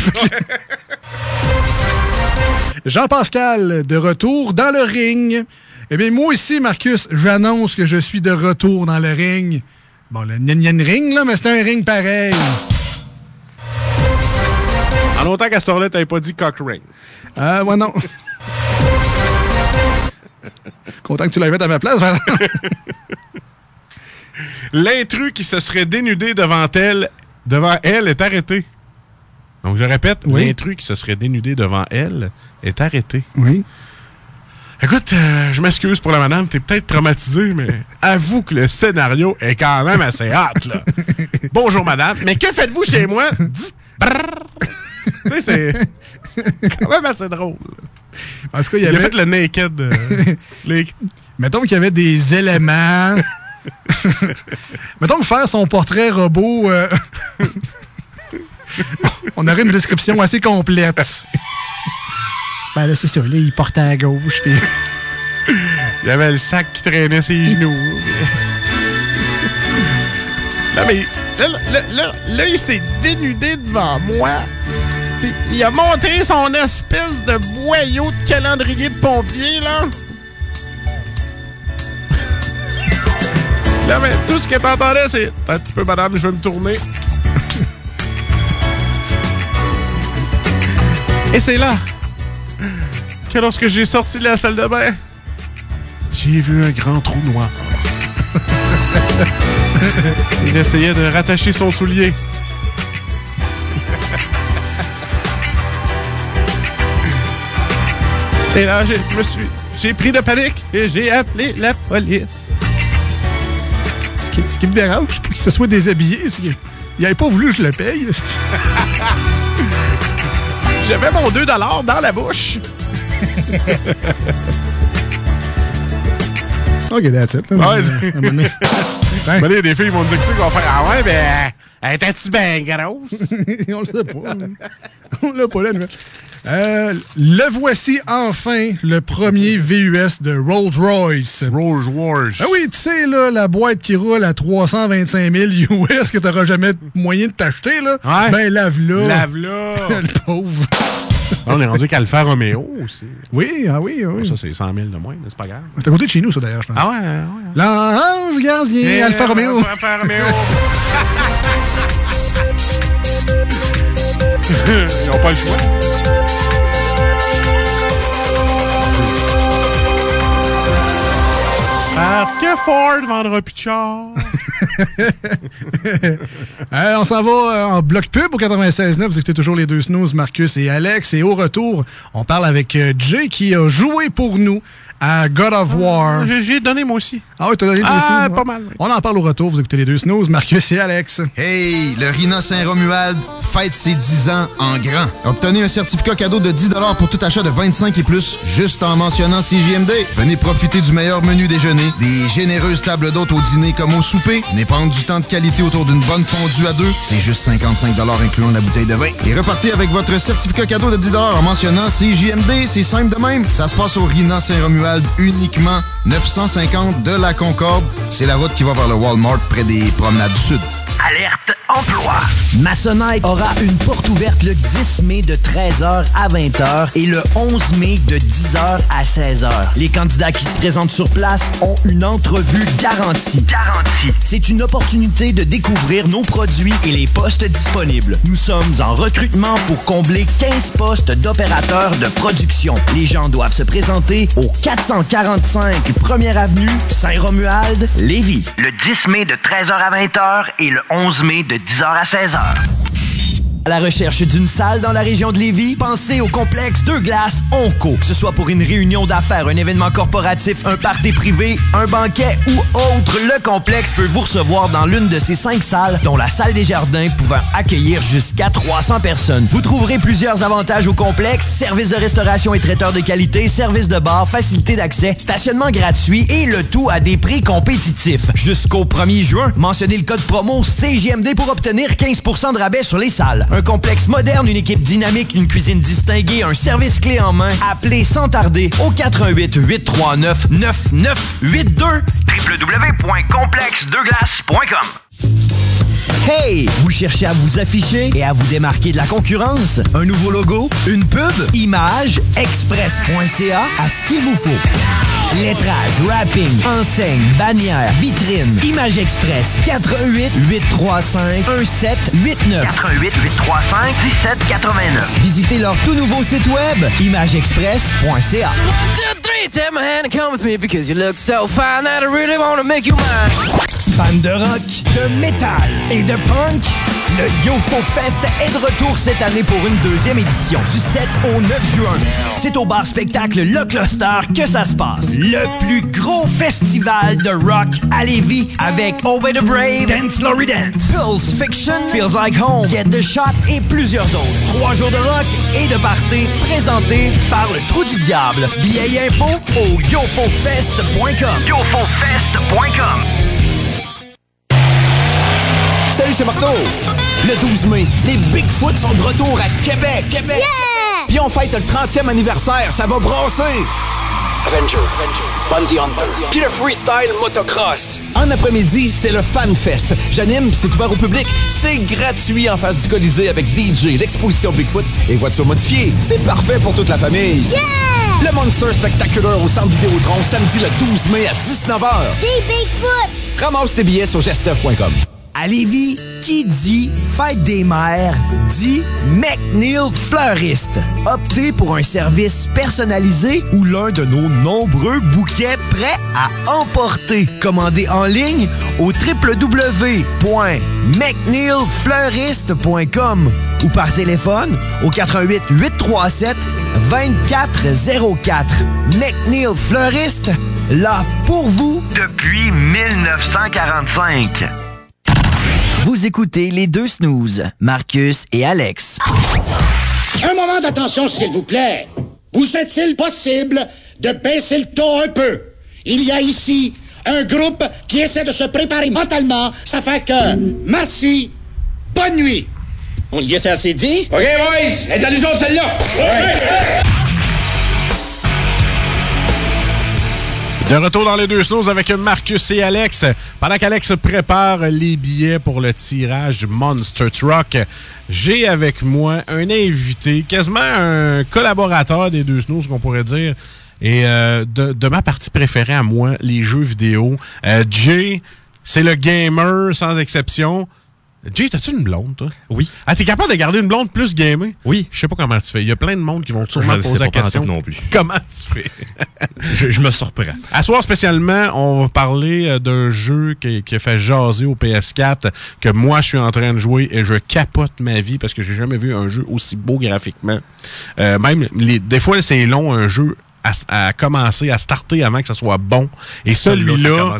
Jean-Pascal, de retour dans le ring. Eh bien, moi aussi, Marcus, j'annonce que je suis de retour dans le ring. Bon, le Nyan ring, là, mais c'est un ring pareil. En longtemps qu'à ce temps-là, t'avais pas dit cock ring. Ouais, non. Content que tu l'aies fait à ma place, vraiment. L'intrus qui se serait dénudé devant elle est arrêté. Donc, je répète, l'intrus qui se serait dénudé devant elle est arrêté. Oui. Écoute, je m'excuse pour la madame, t'es peut-être traumatisé, mais avoue que le scénario est quand même assez hâte, là. Bonjour, madame. Mais que faites-vous chez moi? Tu sais, c'est quand même assez drôle. En tout cas, il a fait le naked. Mettons qu'il y avait des éléments... Mettons que faire son portrait robot, on aurait une description assez complète. Ben là, c'est ça. Là, il portait à gauche. Puis... il y avait le sac qui traînait ses genoux. Là, mais là, il s'est dénudé devant moi. Puis il a montré son espèce de boyau de calendrier de pompier, là. Là, mais tout ce que t'entendais, c'est... Un petit peu, madame, je vais me tourner. Et c'est là que lorsque j'ai sorti de la salle de bain, j'ai vu un grand trou noir. Il essayait de rattacher son soulier. Et là, j'ai pris de panique et j'ai appelé la police. Ce qui me dérange pour qu'il se soit déshabillé, c'est qu'il n'avait pas voulu que je le paye. J'avais mon 2 $ dans la bouche. OK, that's it. Il y a des filles qui vont nous expliquer qu'on va faire « Ah ouais, ben, Était-tu bien grosse? On le sait pas. On l'a pas, la nouvelle. Le voici enfin, le premier VUS de Rolls-Royce. Rolls-Royce. Ah oui, tu sais, là, la boîte qui roule à 325 000 US que t'auras jamais moyen de t'acheter, là. Ouais. Ben, lave-la. Lave-la. Le pauvre. On est rendu qu'Alfa Romeo aussi. Oui, ah oui, oui. Ça, c'est 100 000 de moins, mais c'est pas grave. C'est à côté de chez nous, ça, d'ailleurs, je pense. Ah ouais, ouais. L'ange gardien, Alfa Romeo. Alfa Romeo. Ils n'ont pas le choix. Parce que Ford vendra plus de char. On s'en va en bloc pub au 96.9. Vous écoutez toujours les deux snooze, Marcus et Alex. Et au retour, on parle avec Jay qui a joué pour nous à God of War. J'ai donné moi aussi. Ah oui, t'as donné toi aussi? Ah, pas mal. Oui. On en parle au retour. Vous écoutez les deux snooze, Marcus et Alex. Hey, le Rina Saint-Romuald fête ses 10 ans en grand. Obtenez un certificat cadeau de 10 $ pour tout achat de 25 et plus, juste en mentionnant CJMD. Venez profiter du meilleur menu déjeuner, des généreuses tables d'hôtes au dîner comme au souper, n'épargne du temps de qualité autour d'une bonne fondue à deux. C'est juste 55 $ incluant la bouteille de vin. Et repartez avec votre certificat cadeau de 10 $ en mentionnant CJMD. C'est simple de même. Ça se passe au Rina Saint-Romuald uniquement 950 de la Concorde. C'est la route qui va vers le Walmart près des promenades du Sud. Alerte emploi. Maçonnite aura une porte ouverte le 10 mai de 13h à 20h et le 11 mai de 10h à 16h. Les candidats qui se présentent sur place ont une entrevue garantie. C'est une opportunité de découvrir nos produits et les postes disponibles. Nous sommes en recrutement pour combler 15 postes d'opérateurs de production. Les gens doivent se présenter au 445 1er Avenue, Saint-Romuald, Lévis. Le 10 mai de 13h à 20h et le 11 mai de 10h à 16h. À la recherche d'une salle dans la région de Lévis, pensez au complexe Deux Glaces Onco. Que ce soit pour une réunion d'affaires, un événement corporatif, un party privé, un banquet ou autre, le complexe peut vous recevoir dans l'une de ces 5 salles, dont la salle des jardins pouvant accueillir jusqu'à 300 personnes. Vous trouverez plusieurs avantages au complexe: service de restauration et traiteur de qualité, service de bar, facilité d'accès, stationnement gratuit et le tout à des prix compétitifs. Jusqu'au 1er juin, mentionnez le code promo CJMD pour obtenir 15% de rabais sur les salles. Un complexe moderne, une équipe dynamique, une cuisine distinguée, un service clé en main. Appelez sans tarder au 88 839 9982 www.complexdeglaces.com. Hey! Vous cherchez à vous afficher et à vous démarquer de la concurrence? Un nouveau logo? Une pub? Image? Express.ca? À ce qu'il vous faut. Lettrage, wrapping, enseigne, bannière, vitrine. Image Express. 88 835 1789. 88 835 1789. Visitez leur tout nouveau site web, imageexpress.ca. 1, 2, 3, take my hand and come with me because you look so fine that I really want to make you mine. Fans de rock, de métal et de punk, le YoFo Fest est de retour cette année pour une 2e édition du 7 au 9 juin. C'est au bar spectacle Le Cluster que ça se passe. Le plus gros festival de rock à Lévis avec Obey the Brave, Dance Lory Dance, Pulse Fiction, Feels Like Home, Get the Shot et plusieurs autres. 3 jours de rock et de party présentés par le Trou du Diable. Billets info au yofofest.com. yofofest.com. Salut, c'est Marteau! Le 12 mai, les Bigfoot sont de retour à Québec! Yeah! Puis on fête le 30e anniversaire, ça va brasser! Ranger, Bounty Hunter, puis le freestyle motocross. En après-midi, c'est le Fan Fest. J'anime, c'est ouvert au public. C'est gratuit en face du Colisée avec DJ, l'exposition Bigfoot et voitures modifiées. C'est parfait pour toute la famille. Yeah! Le Monster Spectacular au Centre Vidéotron, samedi le 12 mai à 19h. Des Bigfoot! Ramasse tes billets sur gestev.com. À Lévis, qui dit fête des mères, dit McNeil Fleuriste. Optez pour un service personnalisé ou l'un de nos nombreux bouquets prêts à emporter. Commandez en ligne au www.mcneilfleuriste.com ou par téléphone au 88 837 2404. McNeil Fleuriste, là pour vous depuis 1945. Vous écoutez les deux snooze, Marcus et Alex. Un moment d'attention, s'il vous plaît. Vous est-il possible de baisser le ton un peu? Il y a ici un groupe qui essaie de se préparer mentalement. Ça fait que Marcy, Bonne nuit! On y est assez dit? OK, boys! Elle est à nous autres, celle-là! De retour dans les deux snooze avec Marcus et Alex. Pendant qu'Alex prépare les billets pour le tirage du Monster Truck, j'ai avec moi un invité, quasiment un collaborateur des deux snooze, qu'on pourrait dire, et de ma partie préférée à moi, les jeux vidéo. Jay, c'est le gamer sans exception. Jay, t'as-tu une blonde, toi? Oui. Ah, t'es capable de garder une blonde plus gamée? Oui. Je sais pas comment tu fais. Il y a plein de monde qui vont sûrement te poser la question. Non plus. Comment tu fais? je me surprends. À soir, spécialement, on va parler d'un jeu qui a fait jaser au PS4, que moi, je suis en train de jouer et je capote ma vie parce que j'ai jamais vu un jeu aussi beau graphiquement. Des fois, c'est long, un jeu à commencer, à starter avant que ça soit bon. Et celui-là,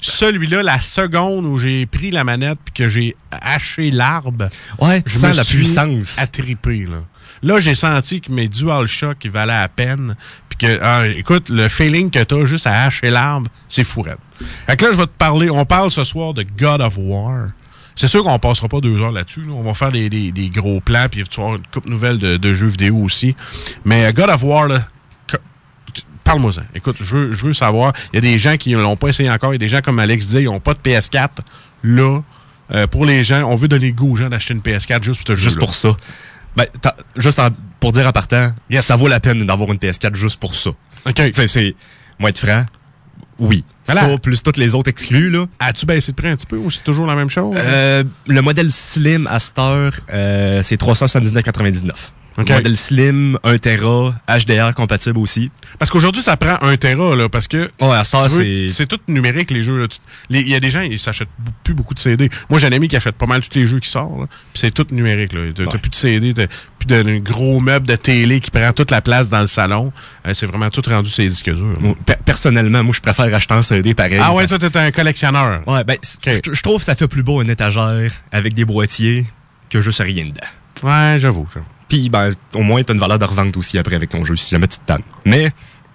la seconde où j'ai pris la manette puis que j'ai haché l'arbre, je sens la puissance. Attripé, là, j'ai senti que mes DualShock ils valaient la peine. Puis que, écoute, le feeling que t'as juste à hacher l'arbre, c'est fourette. Fait que là, je vais te parler. On parle ce soir de God of War. C'est sûr qu'on passera pas 2 heures là-dessus. Là. On va faire des gros plans, puis tu vas avoir une couple nouvelle de jeux vidéo aussi. Mais God of War, là, parle-moi-en. Écoute, je veux savoir. Il y a des gens qui ne l'ont pas essayé encore. Il y a des gens, comme Alex disait, ils n'ont pas de PS4. Là, pour les gens, on veut donner le goût aux gens d'acheter une PS4 juste pour ce jeu-là. Juste pour ça. Ben, pour dire en partant, ça vaut la peine d'avoir une PS4 juste pour ça. OK. C'est moi être franc, oui. Voilà. Ça, plus toutes les autres exclus, là. As-tu baissé de prix un petit peu ou c'est toujours la même chose? Le modèle Slim à cette heure, c'est 379,99. Okay. Modèle Slim, 1 Tera, HDR compatible aussi. Parce qu'aujourd'hui, ça prend 1 Tera, là, parce que à ça, c'est tout numérique, les jeux. Il y a des gens, ils s'achètent plus beaucoup de CD. Moi, j'ai un ami qui achète pas mal tous les jeux qui sortent, puis c'est tout numérique. T'as plus de CD, t'as plus de gros meuble de télé qui prend toute la place dans le salon. C'est vraiment tout rendu ces disques durs. Personnellement, moi, je préfère acheter un CD pareil. Ah ouais, toi, t'es un collectionneur. Ouais, ben, je trouve que ça fait plus beau une étagère avec des boîtiers que juste rien dedans. Ouais, j'avoue. Puis, ben, au moins, t'as une valeur de revente aussi après avec ton jeu, si jamais tu te tannes. Mais,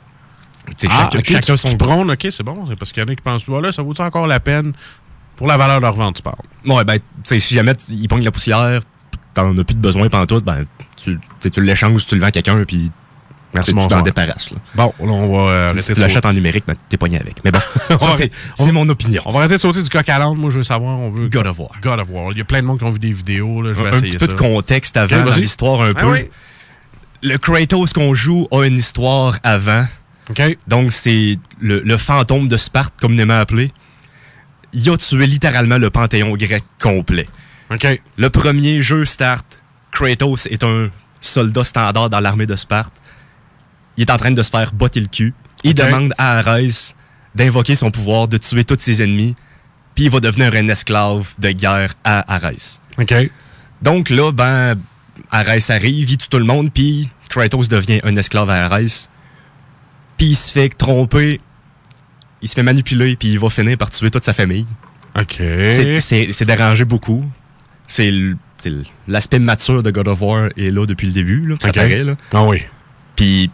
tu sais, chacun son prône, OK, c'est bon. C'est parce qu'il y en a qui pensent, voilà, ça vaut-tu encore la peine pour la valeur de revente, tu parles? Ouais, ben, tu sais, si jamais il pogne la poussière, t'en as plus de besoin pantoute, ben, tu l'échanges, tu le vends à quelqu'un, puis tu t'en débarrasses. Là. Bon, là, on va arrêter si tu l'achètes en numérique, ben, t'es pogné avec. Mais bon, ça, c'est mon opinion. On va arrêter de sauter du coq à l'âne. Moi, je veux savoir, on veut... God of War. God of War. Il y a plein de monde qui ont vu des vidéos. Là, je vais essayer un petit peu de contexte avant dans l'histoire, un peu. Oui. Le Kratos qu'on joue a une histoire avant. Okay. Donc, c'est le fantôme de Sparte, communément appelé. Il a tué littéralement le panthéon grec complet. Okay. Le premier jeu start, Kratos est un soldat standard dans l'armée de Sparte. Il est en train de se faire botter le cul. Il demande à Arès d'invoquer son pouvoir, de tuer tous ses ennemis, puis il va devenir un esclave de guerre à Arès. Okay. Donc là, ben, Arès arrive, il tue tout le monde, puis Kratos devient un esclave à Arès. Puis il se fait tromper, il se fait manipuler, puis il va finir par tuer toute sa famille. OK. C'est dérangé beaucoup. C'est l'aspect mature de God of War est là depuis le début, là, ça paraît. Là. Ah oui. Puis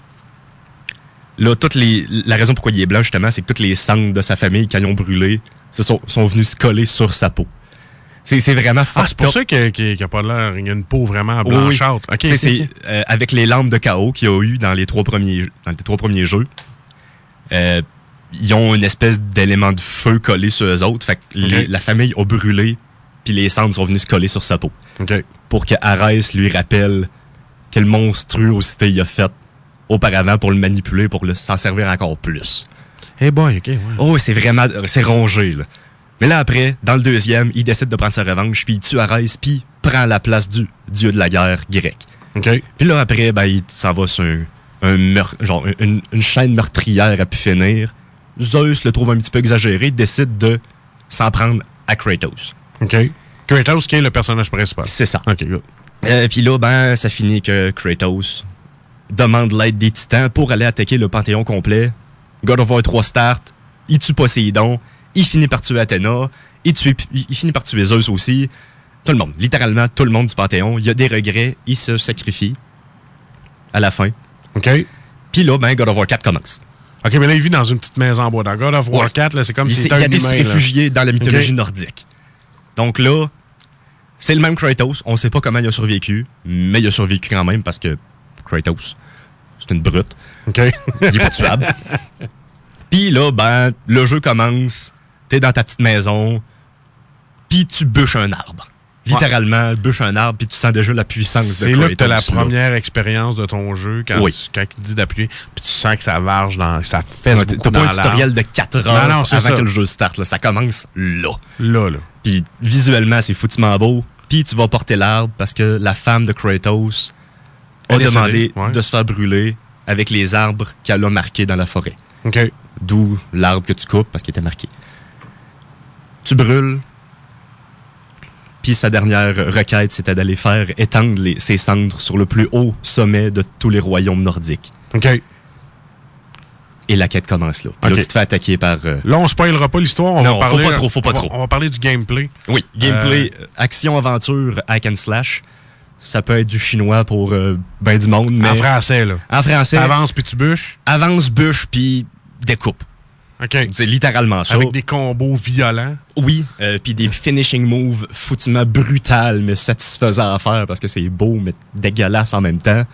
là, la raison pourquoi il est blanc, justement, c'est que toutes les cendres de sa famille, quand ils ont brûlé, sont venus se coller sur sa peau. C'est vraiment c'est pour ça qu'il a pas l'air, il a une peau vraiment blanchâtre. Oui. Okay. C'est avec les lampes de chaos qu'il y a eu dans les 3 premiers jeux. Ils ont une espèce d'élément de feu collé sur eux autres. Fait que la famille a brûlé, puis les cendres sont venues se coller sur sa peau. Okay. Pour que Arès lui rappelle quelle monstruosité il a faite auparavant pour le manipuler, pour s'en servir encore plus. Eh boy, OK, ouais. Oh, c'est rongé, là. Mais là, après, dans le deuxième, il décide de prendre sa revanche, puis il tue Arès, puis prend la place du dieu de la guerre grec. OK. Puis là, après, ben, il s'en va sur une chaîne meurtrière à pu finir. Zeus le trouve un petit peu exagéré, décide de s'en prendre à Kratos. OK. Kratos qui est le personnage principal. C'est ça. OK, good. Puis là, ben, ça finit que Kratos demande l'aide des titans pour aller attaquer le panthéon complet. God of War 3 start, il tue Poséidon, il finit par tuer Athéna, il finit par tuer Zeus aussi. Tout le monde, littéralement tout le monde du panthéon. Il y a des regrets, il se sacrifie à la fin. OK. Puis là, ben, God of War 4 commence. OK, mais là, il vit dans une petite maison en bois. Dans God of War 4, là, c'est comme si c'était un humain. Il s'est réfugié dans la mythologie nordique. Donc là, C'est le même Kratos. On sait pas comment il a survécu, mais il a survécu quand même parce que Kratos, c'est une brute. OK. Il est pas tuable. Puis là, ben, le jeu commence, t'es dans ta petite maison, puis tu bûches un arbre. Littéralement, bûches un arbre, puis tu sens déjà la puissance de Kratos. C'est là que t'as la première expérience de ton jeu, quand il dit d'appuyer, puis tu sens que ça varge, ça fesse beaucoup t'as pas dans un tutoriel de 4 heures avant que le jeu starte. Là. Ça commence là. Là. Puis visuellement, c'est foutument beau. Puis tu vas porter l'arbre parce que la femme de Kratos a demandé de se faire brûler avec les arbres qu'elle a marqués dans la forêt. OK. D'où l'arbre que tu coupes parce qu'il était marqué. Tu brûles. Puis sa dernière requête, c'était d'aller faire étendre ses cendres sur le plus haut sommet de tous les royaumes nordiques. OK. Et la quête commence là. Puis là, tu te fais attaquer par... Là, on spoilera pas l'histoire. Faut pas trop. On va parler du gameplay. Oui, gameplay, action-aventure, hack and slash. Ça peut être du chinois pour ben du monde, mais... En français, là. En français. Avance puis tu bûches. Avance, bûche, puis découpe. OK. C'est littéralement ça. Avec des combos violents. Oui, puis des finishing moves foutument brutales, mais satisfaisants à faire parce que c'est beau, mais dégueulasse en même temps.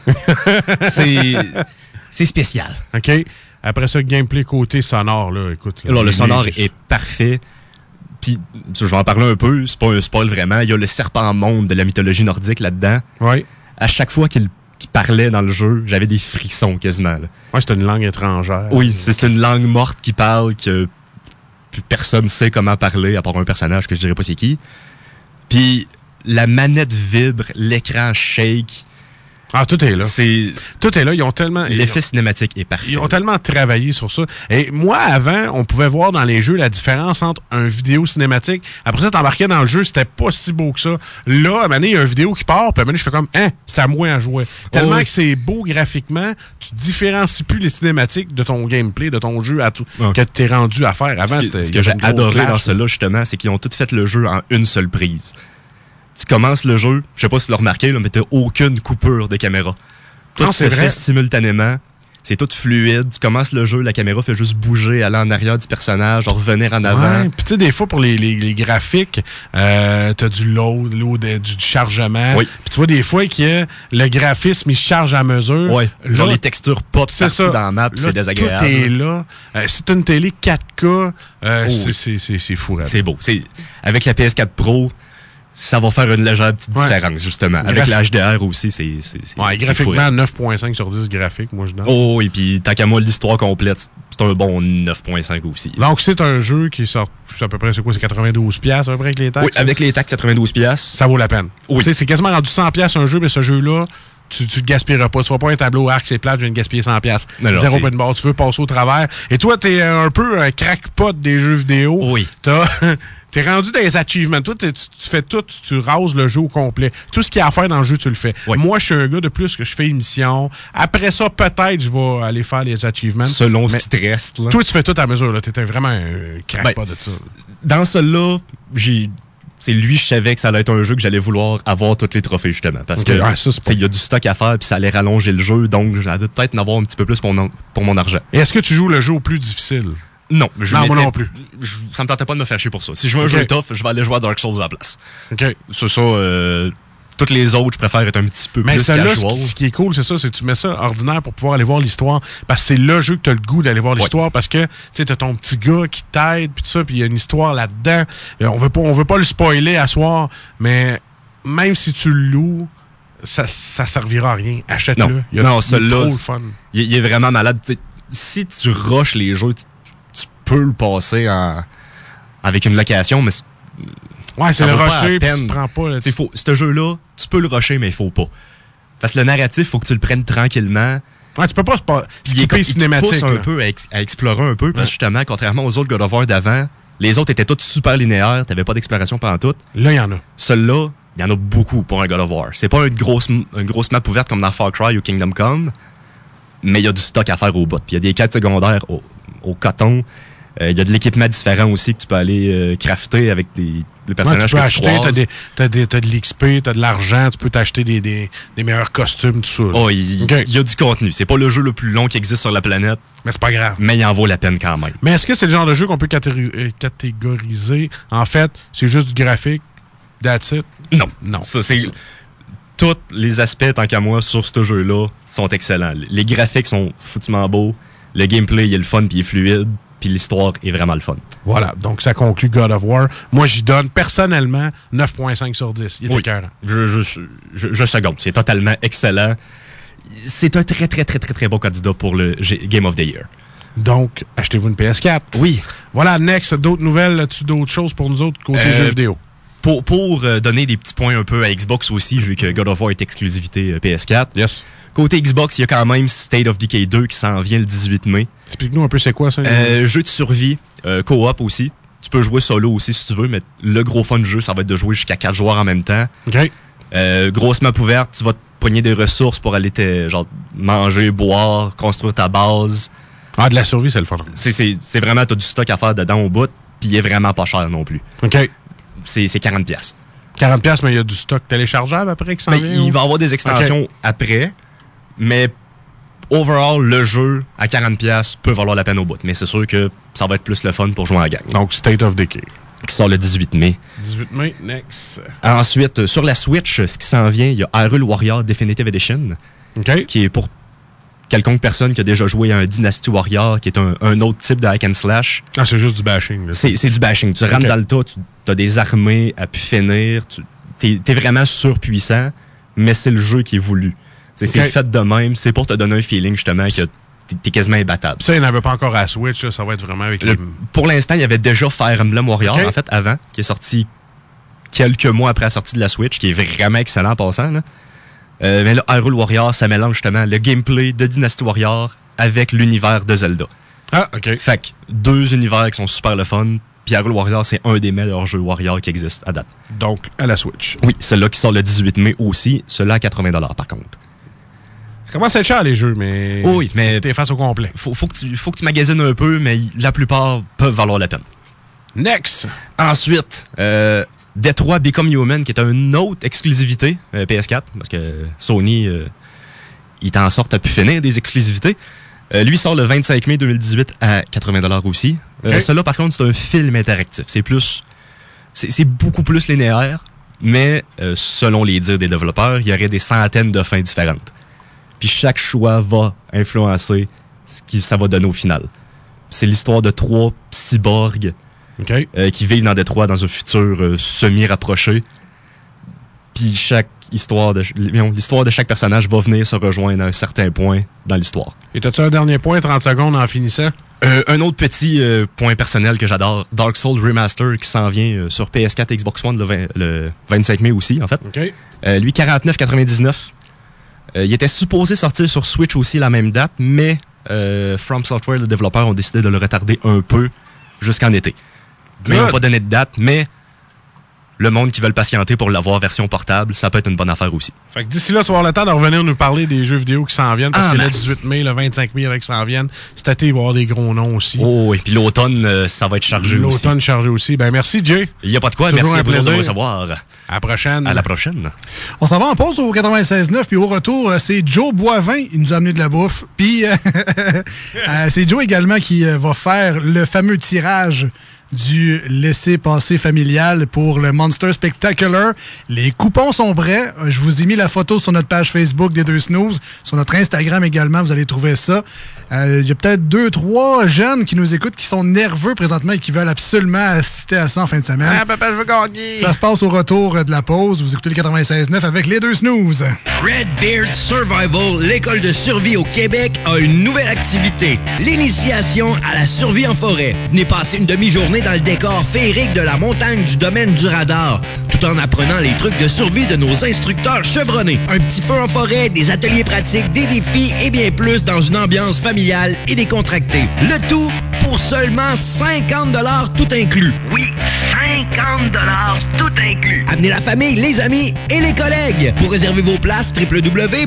C'est spécial. OK. Après ça, gameplay côté sonore, là, écoute. Là, alors, le sonore est parfait. Puis, je vais en parler un peu, c'est pas un spoil vraiment. Il y a le serpent monde de la mythologie nordique là-dedans. Oui. À chaque fois qu'il parlait dans le jeu, j'avais des frissons quasiment. Là. Ouais, c'est une langue étrangère. Oui, c'est une langue morte qui parle que plus personne sait comment parler, à part un personnage que je dirais pas c'est qui. Puis, la manette vibre, l'écran shake. Ah, tout est là. Tout est là. Ils ont tellement... L'effet cinématique est parfait. Ils ont tellement travaillé sur ça. Et moi, avant, on pouvait voir dans les jeux la différence entre un vidéo cinématique. Après ça, t'embarquais dans le jeu, c'était pas si beau que ça. Là, à un moment donné, il y a une vidéo qui part, puis à un moment donné, je fais comme, c'est à moi à jouer. Tellement que c'est beau graphiquement, tu différencies plus les cinématiques de ton gameplay, de ton jeu que t'es rendu à faire. Avant, ce que j'ai adoré dans cela, justement, c'est qu'ils ont tout fait le jeu en une seule prise. Tu commences le jeu, je sais pas si tu l'as remarqué, là, mais t'as aucune coupure de caméra. Tout se fait simultanément. C'est tout fluide. Tu commences le jeu, la caméra fait juste bouger, aller en arrière du personnage, revenir en avant. Ouais. Puis tu sais, des fois, pour les graphiques, t'as du load, du chargement. Oui. Puis tu vois, des fois, le graphisme, il charge à mesure. Oui. Là, genre les textures pop partout dans la map, c'est désagréable. Tout est là. C'est une télé 4K. C'est fou. C'est beau. Avec la PS4 Pro... Ça va faire une légère petite différence, justement. Avec la HDR aussi, c'est graphiquement, 9.5 sur 10 graphiques, moi, je donne. Oh, et puis, tant qu'à moi, l'histoire complète, c'est un bon 9.5 aussi. Donc, c'est un jeu qui sort, à peu près, c'est 92$ à peu près avec les taxes? Oui, avec les taxes, 92$. Ça vaut la peine. Oui. C'est quasiment rendu 100$ un jeu, mais ce jeu-là, tu ne le gaspilleras pas. Tu ne vas pas un tableau arc, c'est plate, je viens de gaspiller 100$. Zéro point de barre, tu veux passer au travers. Et toi, t'es un peu un crackpot des jeux vidéo. Oui. T'es rendu dans les achievements. Toi, tu fais tout, tu rases le jeu au complet. Tout ce qu'il y a à faire dans le jeu, tu le fais. Oui. Moi, je suis un gars de plus que je fais une mission. Après ça, peut-être, je vais aller faire les achievements. Selon ce qui te reste. Là. Toi, tu fais tout à mesure. T'étais vraiment un crackpot de ça. Dans celui-là, je savais que ça allait être un jeu que j'allais vouloir avoir tous les trophées, justement. Parce que il y a du stock à faire, puis ça allait rallonger le jeu. Donc, j'allais peut-être en avoir un petit peu plus pour mon argent. Et est-ce que tu joues le jeu au plus difficile? Non, moi non plus. Ça me tentait pas de me faire chier pour ça. Si je veux un jeu tough, je vais aller jouer à Dark Souls à la place. OK. C'est ça. Toutes les autres, je préfère être un petit peu plus casual. Mais ce qui est cool, c'est ça, c'est que tu mets ça ordinaire pour pouvoir aller voir l'histoire. Parce que c'est le jeu que tu as le goût d'aller voir l'histoire. Parce que tu as ton petit gars qui t'aide, puis tout ça, puis il y a une histoire là-dedans. On veut pas le spoiler à soir, mais même si tu le loues, ça servira à rien. Achète-le. Il est trop le fun. Il est vraiment malade. T'sais, si tu rushes les jeux, tu peux le passer avec une location, mais ouais, c'est le rusher, puis tu prends pas. Ce jeu-là, tu peux le rusher, mais il faut pas. Parce que le narratif, il faut que tu le prennes tranquillement. Ouais, tu peux pas skipper cinématique. Il te pousse un peu à explorer un peu, parce que justement, contrairement aux autres God of War d'avant, les autres étaient tous super linéaires, t'avais pas d'exploration pendant tout. Là, il y en a. Celui-là, il y en a beaucoup pour un God of War. C'est pas une grosse map ouverte comme dans Far Cry ou Kingdom Come, mais il y a du stock à faire au bout. Puis il y a des quêtes secondaires au coton. Il y a de l'équipement différent aussi que tu peux aller crafter avec les personnages que tu croises. T'as de l'XP, t'as de l'argent, tu peux t'acheter des meilleurs costumes, tout ça. Oh, il y a du contenu. C'est pas le jeu le plus long qui existe sur la planète. Mais c'est pas grave. Mais il en vaut la peine quand même. Mais est-ce que c'est le genre de jeu qu'on peut catégoriser? En fait, c'est juste du graphique, That's it? Non. Ça, c'est... Tous les aspects, tant qu'à moi, sur ce jeu-là, sont excellents. Les graphiques sont foutument beaux. Le gameplay, il est le fun, puis il est fluide. Puis l'histoire est vraiment le fun. Voilà, donc ça conclut God of War. Moi, j'y donne personnellement 9.5 sur 10. Il est écœurant. Je seconde. C'est totalement excellent. C'est un très, très, très, très, très bon candidat pour le Game of the Year. Donc, achetez-vous une PS4. Oui. Voilà, next, d'autres nouvelles, as-tu d'autres choses pour nous autres côté jeux vidéo? Pour donner des petits points un peu à Xbox aussi, vu que God of War est exclusivité PS4. Yes. Côté Xbox, il y a quand même State of Decay 2 qui s'en vient le 18 mai. Explique-nous un peu c'est quoi ça? Jeu de survie, co-op aussi. Tu peux jouer solo aussi si tu veux, mais le gros fun du jeu, ça va être de jouer jusqu'à 4 joueurs en même temps. OK. Grosse map ouverte, tu vas te pogner des ressources pour aller manger, boire, construire ta base. Ah, de la survie, c'est le fun. C'est vraiment, t'as du stock à faire dedans au bout, puis il est vraiment pas cher non plus. OK. C'est 40$. 40$, mais il y a du stock téléchargeable après qui s'en vient? Il va y avoir des extensions après, mais overall, le jeu à 40$ peut valoir la peine au bout. Mais c'est sûr que ça va être plus le fun pour jouer en gang. Donc, State of Decay. Qui sort le 18 mai. 18 mai, next. Ensuite, sur la Switch, ce qui s'en vient, il y a Hyrule Warrior Definitive Edition. OK. Qui est pour quelconque personne qui a déjà joué à un Dynasty Warrior, qui est un autre type de hack and slash. Ah, c'est juste du bashing. C'est du bashing. Tu rentres dans le tas, tu as des armées à pu finir, t'es vraiment surpuissant, mais c'est le jeu qui est voulu. C'est fait de même, c'est pour te donner un feeling justement que t'es quasiment imbattable. Ça, il n'avait pas encore à la Switch, là, ça va être vraiment avec Pour l'instant, il y avait déjà Fire Emblem Warrior, en fait, avant, qui est sorti quelques mois après la sortie de la Switch, qui est vraiment excellent en passant, là. Mais là, Hyrule Warrior, ça mélange justement le gameplay de Dynasty Warrior avec l'univers de Zelda. Ah, OK. Fait que 2 univers qui sont super le fun. Puis Hyrule Warrior, c'est un des meilleurs jeux Warrior qui existent à date. Donc, à la Switch. Oui, celui-là qui sort le 18 mai aussi. Celui-là à 80$ par contre. Ça commence à être cher les jeux, mais... Oui, mais... T'es face au complet. Faut que tu magasines un peu, mais la plupart peuvent valoir la peine. Next! Ensuite, Detroit Become Human, qui est une autre exclusivité PS4, parce que Sony, il t'en sort à pu finir des exclusivités. Lui sort le 25 mai 2018 à 80$ aussi. Celui-là, par contre, c'est un film interactif. C'est beaucoup plus linéaire, mais selon les dires des développeurs, il y aurait des centaines de fins différentes. Puis chaque choix va influencer ce que ça va donner au final. C'est l'histoire de 3 cyborgs qui vivent dans Détroit dans un futur semi-rapproché. Puis l'histoire de chaque personnage va venir se rejoindre à un certain point dans l'histoire. Et t'as-tu un dernier point, 30 secondes en finissant? Un autre petit point personnel que j'adore, Dark Souls Remaster qui s'en vient sur PS4 et Xbox One le 25 mai aussi, en fait. Lui, 49,99$. Il était supposé sortir sur Switch aussi la même date, mais From Software, le développeur, ont décidé de le retarder un peu jusqu'en été. Mais ils n'ont pas donné de date, mais le monde qui veut patienter pour l'avoir version portable, ça peut être une bonne affaire aussi. Fait que d'ici là, tu vas avoir le temps de revenir nous parler des jeux vidéo qui s'en viennent, parce que le 18 mai, le 25 mai, il qui s'en viennent. Cet été, il va y avoir des gros noms aussi. Oh, et puis l'automne, ça va être chargé aussi. L'automne chargé aussi. Ben merci, Jay. Il n'y a pas de quoi. Toujours merci à vous de plaisir. me recevoir. À la prochaine. À la prochaine. On s'en va en pause au 96.9, puis au retour, c'est Joe Boivin. Il nous a amené de la bouffe. Puis c'est Joe également qui va faire le fameux tirage du laissez-passer familial pour le Monster Spectacular. Les coupons sont prêts. Je vous ai mis la photo sur notre page Facebook des Deux Snooze. Sur notre Instagram également, vous allez trouver ça. Il y a peut-être 2-3 jeunes qui nous écoutent qui sont nerveux présentement et qui veulent absolument assister à ça en fin de semaine. Ah, papa, je veux gagner! Ça se passe au retour de la pause. Vous écoutez le 96.9 avec les Deux Snooze. Redbeard Survival, l'école de survie au Québec, a une nouvelle activité. L'initiation à la survie en forêt. Venez passer une demi-journée dans le décor féerique de la montagne du domaine du radar, tout en apprenant les trucs de survie de nos instructeurs chevronnés. Un petit feu en forêt, des ateliers pratiques, des défis et bien plus dans une ambiance familiale et décontractée. Le tout pour seulement 50$ tout inclus. Oui, 50$ tout inclus. Amenez la famille, les amis et les collègues. Pour réserver vos places,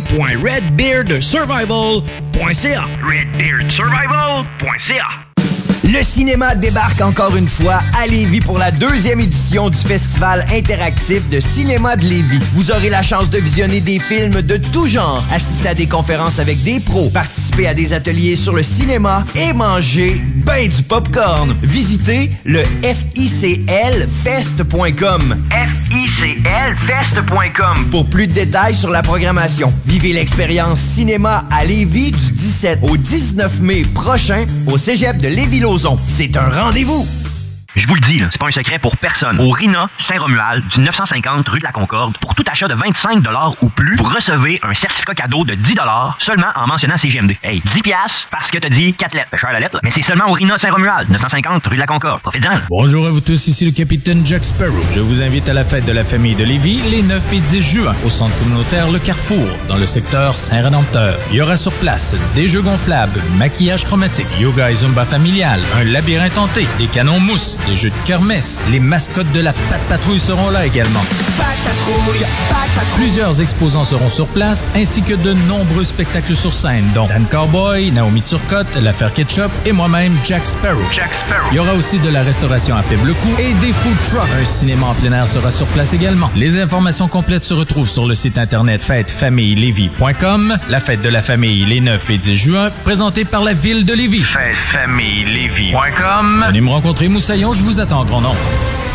www.redbeardsurvival.ca. Redbeardsurvival.ca. Le cinéma débarque encore une fois à Lévis pour la 2e édition du Festival interactif de cinéma de Lévis. Vous aurez la chance de visionner des films de tout genre, assister à des conférences avec des pros, participer à des ateliers sur le cinéma et manger ben du popcorn. Visitez le FICLfest.com. FICLfest.com pour plus de détails sur la programmation. Vivez l'expérience cinéma à Lévis du 17 au 19 mai prochain au Cégep de Lévis-Lauzon. C'est un rendez-vous! Je vous le dis, là, c'est pas un secret pour personne. Au RINA Saint-Romuald, du 950 rue de la Concorde, pour tout achat de 25 $ ou plus, vous recevez un certificat cadeau de 10 $ seulement en mentionnant CGMD. Hey, 10 piastres parce que t'as dit 4 lettres. Fait cher la lettre, là. Mais c'est seulement au RINA Saint-Romuald, 950 rue de la Concorde. Profitez-en, là. Bonjour à vous tous, ici le capitaine Jack Sparrow. Je vous invite à la fête de la famille de Lévis les 9 et 10 juin au centre communautaire Le Carrefour, dans le secteur Saint-Rédempteur. Il y aura sur place des jeux gonflables, maquillage chromatique, yoga et zumba familial, un labyrinthe hanté, des canons mousse, des jeux de kermesse. Les mascottes de la Pat' Patrouille seront là également. Plusieurs exposants seront sur place, ainsi que de nombreux spectacles sur scène, dont Dan Cowboy, Naomi Turcotte, l'affaire Ketchup et moi-même, Jack Sparrow. Il y aura aussi de la restauration à faible coût et des food trucks. Un cinéma en plein air sera sur place également. Les informations complètes se retrouvent sur le site internet fêtefamillelévis.com. La fête de la famille les 9 et 10 juin, présentée par la ville de Lévis. Fêtefamillelévis.com. Venez me rencontrer, Moussaillon, je vous attends en grand nombre.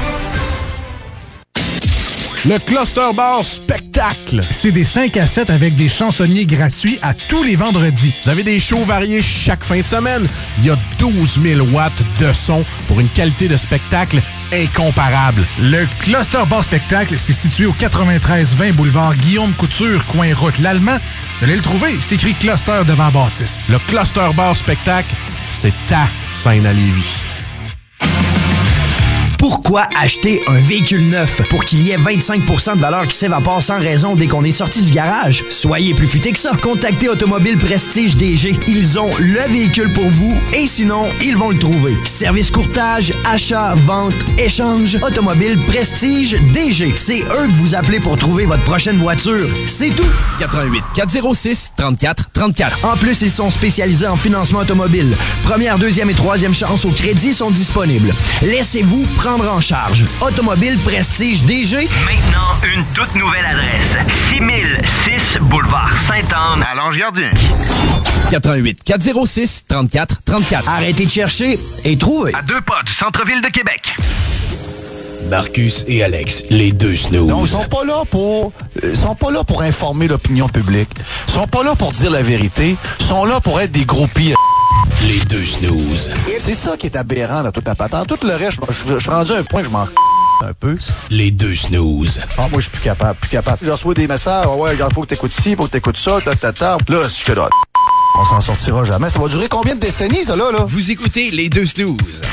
Le Cluster Bar Spectacle. C'est des 5 à 7 avec des chansonniers gratuits à tous les vendredis. Vous avez des shows variés chaque fin de semaine. Il y a 12 000 watts de son pour une qualité de spectacle incomparable. Le Cluster Bar Spectacle, c'est situé au 93-20 boulevard Guillaume Couture, coin route l'Allemand. Vous allez le trouver, c'est écrit Cluster devant Bâtisse. Le Cluster Bar Spectacle, c'est ta scène à Lévis. Pourquoi acheter un véhicule neuf pour qu'il y ait 25 % de valeur qui s'évapore sans raison dès qu'on est sorti du garage? Soyez plus futé que ça. Contactez Automobile Prestige DG. Ils ont le véhicule pour vous et sinon, ils vont le trouver. Service courtage, achat, vente, échange. Automobile Prestige DG. C'est eux que vous appelez pour trouver votre prochaine voiture. C'est tout. 88 406 34 34. En plus, ils sont spécialisés en financement automobile. Première, deuxième et troisième chance au crédit sont disponibles. Laissez-vous prendre en charge. Automobile Prestige DG. Maintenant, une toute nouvelle adresse. 6006 boulevard Sainte-Anne à Lange-Gardien. 88 406 34 34. Arrêtez de chercher et trouvez. À 2 pas du centre-ville de Québec. Marcus et Alex, les deux snooze. Non, ils sont pas là pour informer l'opinion publique. Ils sont pas là pour dire la vérité. Ils sont là pour être des groupies. Les deux snooze. C'est ça qui est aberrant dans toute la patente. Tout le reste, je suis rendu à un point que je m'en un peu. Les deux snooze. Ah, moi, je suis plus capable. Je reçois des messages. Ouais, il faut que t'écoutes ci, faut que t'écoutes ça, Là, je fais là. On s'en sortira jamais. Ça va durer combien de décennies, ça, là? Vous écoutez les deux snooze.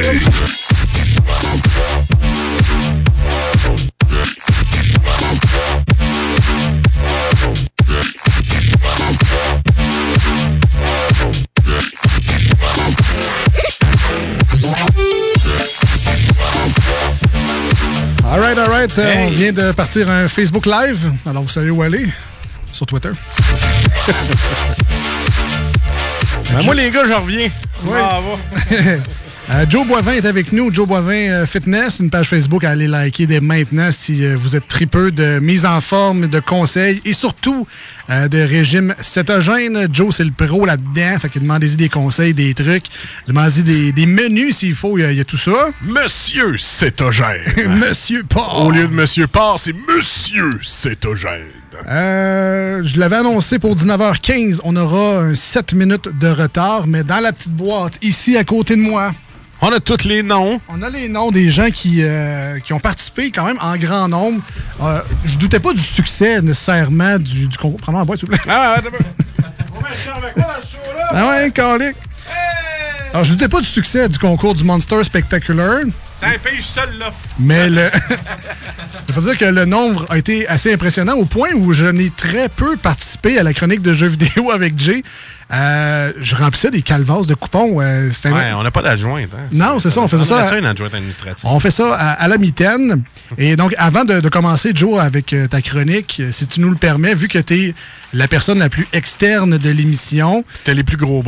All right. Hey. On vient de partir un Facebook Live. Alors, vous savez où aller? Sur Twitter. Moi, les gars, je reviens. Oui. Joe Boivin est avec nous. Joe Boivin Fitness, une page Facebook à aller liker dès maintenant si vous êtes tripeux de mise en forme, de conseils et surtout de régime cétogène. Joe, c'est le pro là-dedans. Fait que demandez-y des conseils, des trucs. Demandez-y des menus s'il faut. Il y a tout ça. Monsieur cétogène. Monsieur Porc. Au lieu de Monsieur Porc, c'est Monsieur cétogène. Je l'avais annoncé pour 19h15. On aura 7 minutes de retard, mais dans la petite boîte, ici à côté de moi, on a tous les noms. On a les noms des gens qui ont participé quand même en grand nombre. Je doutais pas du succès nécessairement du concours. Prends-moi la boîte, s'il vous plaît. Ah, t'as avec moi dans le show, là. Ah ouais, calique. Alors, je doutais pas du succès du concours du Monster Spectacular. T'as un pays seul, là. Mais il faut dire que le nombre a été assez impressionnant au point où je n'ai très peu participé à la chronique de jeux vidéo avec Jay. Je remplissais des calvasses de coupons. On n'a pas d'adjointe. Hein? Non, c'est ça. On faisait ça. On a une adjointe administrative. On fait ça à la mitaine. Et donc, avant de commencer, Joe, avec ta chronique, si tu nous le permets, vu que tu es la personne la plus externe de l'émission. Tu as les plus gros bras.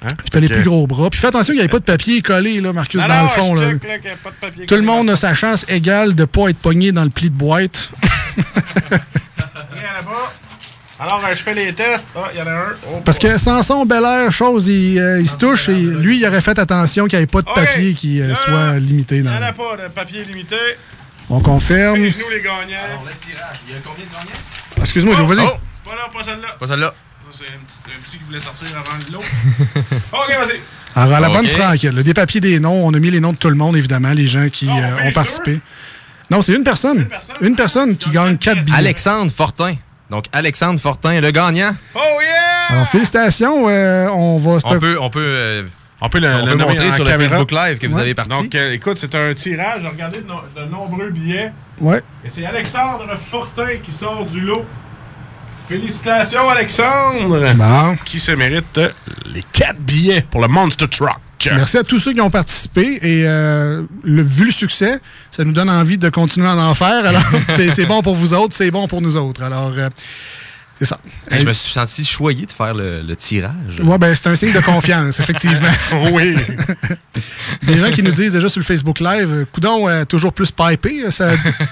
Puis t'as les plus gros bras. Puis fais attention qu'il n'y ait pas de papier collé, là, Marcus, Non, dans non, le fond. je Là. check, là, qu'il y a pas de papier Tout le collé monde dans a sa chance égale de ne pas être pogné dans le pli de boîte. Rien là-bas. Alors, je fais les tests. Ah, il y en a un. Oh, Parce que Samson Belair, chose, il se touche et lui, il aurait fait attention qu'il n'y ait pas de papier qui soit limité. Il Dans... n'y en a pas de papier limité. On confirme. Les genoux, les gagnants. Alors, le tirage. Il y a combien de gagnants? Excuse-moi, je vas-y. Oh, c'est pas là, pas celle-là. Pas celle-là. C'est un petit qui voulait sortir avant l'autre. OK, vas-y. Alors, à la bonne franquette, des papiers, des noms. On a mis les noms de tout le monde, évidemment, les gens qui ont participé. Non, c'est une personne. Une personne qui gagne 4 billets. Alexandre Fortin. Donc, Alexandre Fortin, le gagnant. Oh yeah! Alors, félicitations. On va... On peut le montrer sur le caméra. Facebook Live que vous avez parti. Donc, écoute, c'est un tirage. Regardez de nombreux billets. Ouais. Et c'est Alexandre Fortin qui sort du lot. Félicitations, Alexandre! Bon. Qui se mérite les 4 billets pour le Monster Truck. Merci à tous ceux qui ont participé. Et vu le succès, ça nous donne envie de continuer à en faire. Alors, c'est bon pour vous autres, c'est bon pour nous autres. Alors, c'est ça. Je me suis senti choyé de faire le tirage. Ouais, ben c'est un signe de confiance, effectivement. Oui. Des gens qui nous disent déjà sur le Facebook Live, coudon, toujours plus pipé. Ça...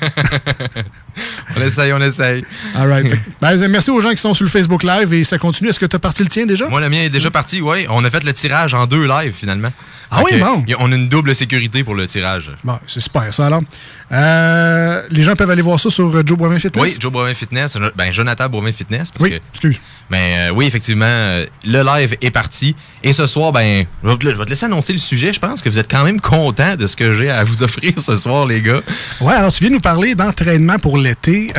on essaye. All right. Ben, merci aux gens qui sont sur le Facebook Live et ça continue. Est-ce que tu as parti le tien déjà? Moi, le mien est déjà parti, oui. On a fait le tirage en 2 lives, finalement. Ah oui, bon. On a une double sécurité pour le tirage. Bon, c'est super, ça, alors. Les gens peuvent aller voir ça sur Joe Boivin Fitness? Oui, Joe Boivin Fitness. Ben, Jonathan Boivin Fitness. Parce oui, que, excuse. Ben, oui, effectivement, le live est parti. Et ce soir, ben, je vais te laisser annoncer le sujet. Je pense que vous êtes quand même content de ce que j'ai à vous offrir ce soir, les gars. Ouais, alors tu viens nous parler d'entraînement pour l'été.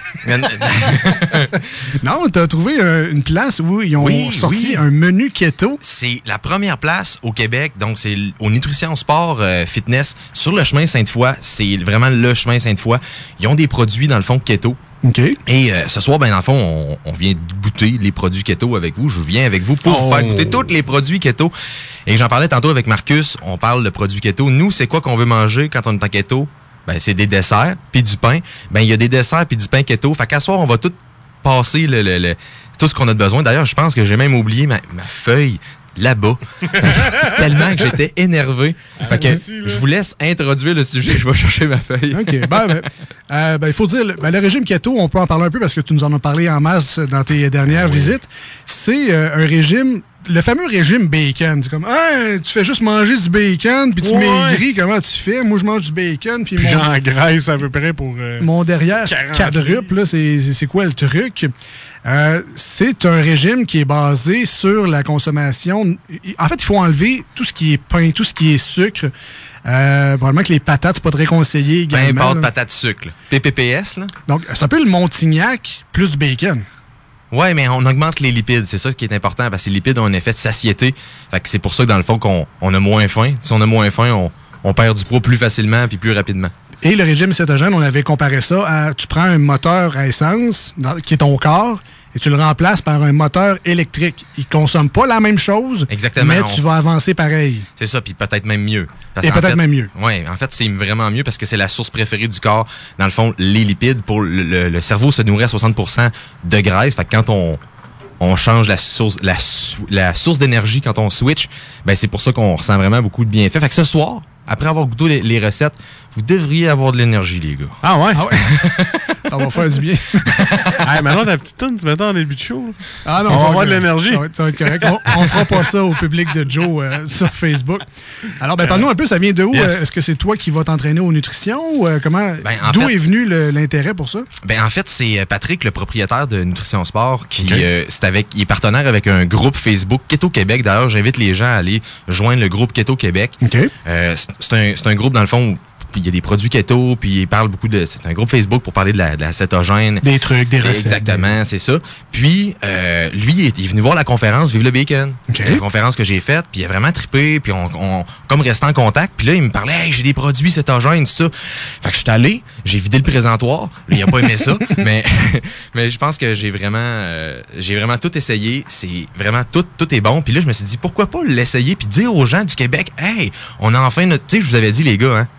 Non, tu as trouvé une place où ils ont sorti un menu keto. C'est la première place au Québec. Donc, c'est au Nutrition Sport Fitness sur le chemin Sainte-Foy. C'est vraiment le chemin Sainte-Foy. Ils ont des produits, dans le fond, keto. OK. Et ce soir, ben dans le fond, on vient goûter les produits keto avec vous. Je viens avec vous pour faire goûter tous les produits keto. Et j'en parlais tantôt avec Marcus. On parle de produits keto. Nous, c'est quoi qu'on veut manger quand on est en keto? Ben, c'est des desserts puis du pain. Ben, il y a des desserts puis du pain keto. Fait qu'à soir, on va tout passer tout ce qu'on a de besoin. D'ailleurs, je pense que j'ai même oublié ma feuille là-bas. Tellement que j'étais énervé. Fait que je vous laisse introduire le sujet. Je vais chercher ma feuille. OK. Il faut dire, le régime keto, on peut en parler un peu parce que tu nous en as parlé en masse dans tes dernières visites. C'est un régime, le fameux régime bacon. C'est comme, tu fais juste manger du bacon puis tu maigris. Comment tu fais? Moi, je mange du bacon. Puis j'engraisse à peu près pour... mon derrière quadruple, là, c'est quoi le truc? C'est un régime qui est basé sur la consommation. En fait, il faut enlever tout ce qui est pain, tout ce qui est sucre. Probablement que les patates, c'est pas très conseillé également. Pain, pâte, patate, sucre. Là. PPPS, là. Donc, c'est un peu le Montignac plus du bacon. Ouais, mais on augmente les lipides. C'est ça qui est important parce que les lipides ont un effet de satiété. Fait que c'est pour ça que dans le fond, qu'on a moins faim. Si on a moins faim, on perd du poids plus facilement puis plus rapidement. Et le régime cétogène, on avait comparé ça à... Tu prends un moteur à essence, qui est ton corps, et tu le remplaces par un moteur électrique. Il ne consomme pas la même chose, exactement, mais tu vas avancer pareil. C'est ça, puis peut-être même mieux. Même mieux. Oui, en fait, c'est vraiment mieux parce que c'est la source préférée du corps. Dans le fond, les lipides, pour le cerveau se nourrit à 60% de graisse. Fait que quand on change la source d'énergie, quand on switch, ben c'est pour ça qu'on ressent vraiment beaucoup de bienfaits. Fait que ce soir, après avoir goûté les recettes, vous devriez avoir de l'énergie, les gars. Ah ouais? Ça va faire du bien. Maintenant, ta petite toune, tu mets en début de show. Ah non, on va avoir de l'énergie. Ça va être correct. On fera pas ça au public de Joe sur Facebook. Alors, parle-nous un peu, ça vient de où? Yes. Est-ce que c'est toi qui vas t'entraîner aux nutritions? D'où est venu l'intérêt pour ça? Ben, en fait, c'est Patrick, le propriétaire de Nutrition Sport, qui il est partenaire avec un groupe Facebook Keto Québec. D'ailleurs, j'invite les gens à aller joindre le groupe Keto Québec. Okay. C'est un groupe, dans le fond, puis il y a des produits keto, puis il parle beaucoup de... C'est un groupe Facebook pour parler de la cétogène. Des trucs, des recettes. Exactement, c'est ça. Puis, lui, il est venu voir la conférence Vive le bacon. Okay. La conférence que j'ai faite, puis il a vraiment trippé, puis on comme resté en contact. Puis là, il me parlait, hey, j'ai des produits cétogènes, tout ça. Fait que je suis allé, j'ai vidé le présentoir. Là, il a pas aimé ça, mais je pense que j'ai vraiment tout essayé. C'est vraiment tout est bon. Puis là, je me suis dit, pourquoi pas l'essayer, puis dire aux gens du Québec, hey, on a enfin notre... Tu sais, je vous avais dit, les gars, hein,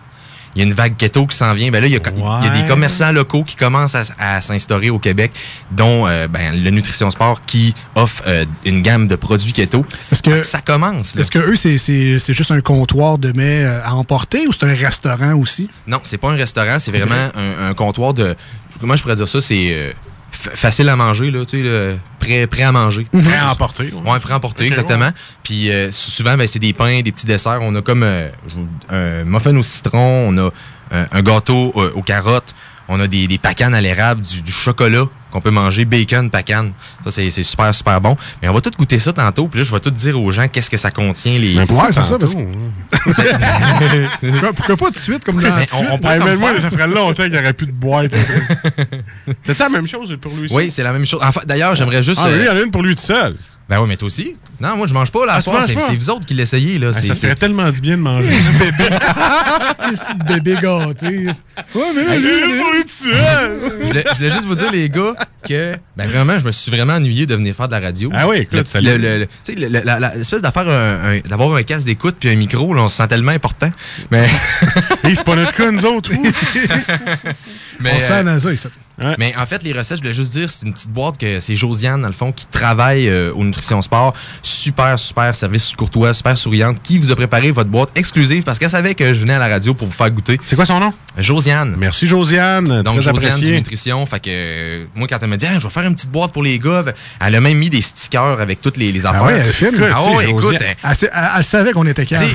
y a une vague keto qui s'en vient. Ben là, il y a des commerçants locaux qui commencent à s'instaurer au Québec, dont le Nutrition Sport qui offre une gamme de produits keto. Est-ce que ça commence? Là. Est-ce que eux, c'est juste un comptoir de mets à emporter ou c'est un restaurant aussi? Non, c'est pas un restaurant, c'est vraiment un comptoir de... Comment je pourrais dire ça? C'est... facile à manger, là, tu sais, prêt à manger. Prêt à emporter. Ouais, prêt à emporter, exactement. Ouais. Puis souvent, c'est des pains, des petits desserts. On a comme un muffin au citron, on a un gâteau aux carottes, on a des pacanes à l'érable, du chocolat qu'on peut manger, bacon, pacane. Ça, c'est super, super bon. Mais on va tout goûter ça tantôt, puis là, je vais tout dire aux gens qu'est-ce que ça contient. Ouais, c'est ça, parce que... Pourquoi pas tout de suite, comme dans moi, ça ferait longtemps qu'il n'y aurait plus de boîte. C'est ça la même chose pour lui aussi? Oui, c'est la même chose. Enfin, d'ailleurs, j'aimerais juste... lui, il y en a une pour lui tout seul. Ben oui, mais toi aussi. Non, moi, je mange pas la soirée. C'est vous autres qui l'essayez, là. Ça serait tellement du bien de manger. C'est le bébé gâté. Ouais, mais je voulais juste vous dire, les gars, que vraiment, je me suis vraiment ennuyé de venir faire de la radio. Ah oui, écoute, l'espèce d'affaire d'avoir un casque d'écoute puis un micro, là, on se sent tellement important. Mais c'est pas notre cas, nous autres. On sent dans ça, Ouais. Mais en fait, les recettes, je voulais juste dire, c'est une petite boîte que c'est Josiane, dans le fond, qui travaille au Nutrition Sport. Super, super service courtois, super souriante, qui vous a préparé votre boîte exclusive parce qu'elle savait que je venais à la radio pour vous faire goûter. C'est quoi son nom? Josiane. Merci, Josiane. Donc, très Josiane apprécié. du Nutrition. Fait que moi, quand elle m'a dit, je vais faire une petite boîte pour les gars, elle a même mis des stickers avec toutes les affaires. Ah ouais, elle filme. Écoute. Elle savait qu'on était calme.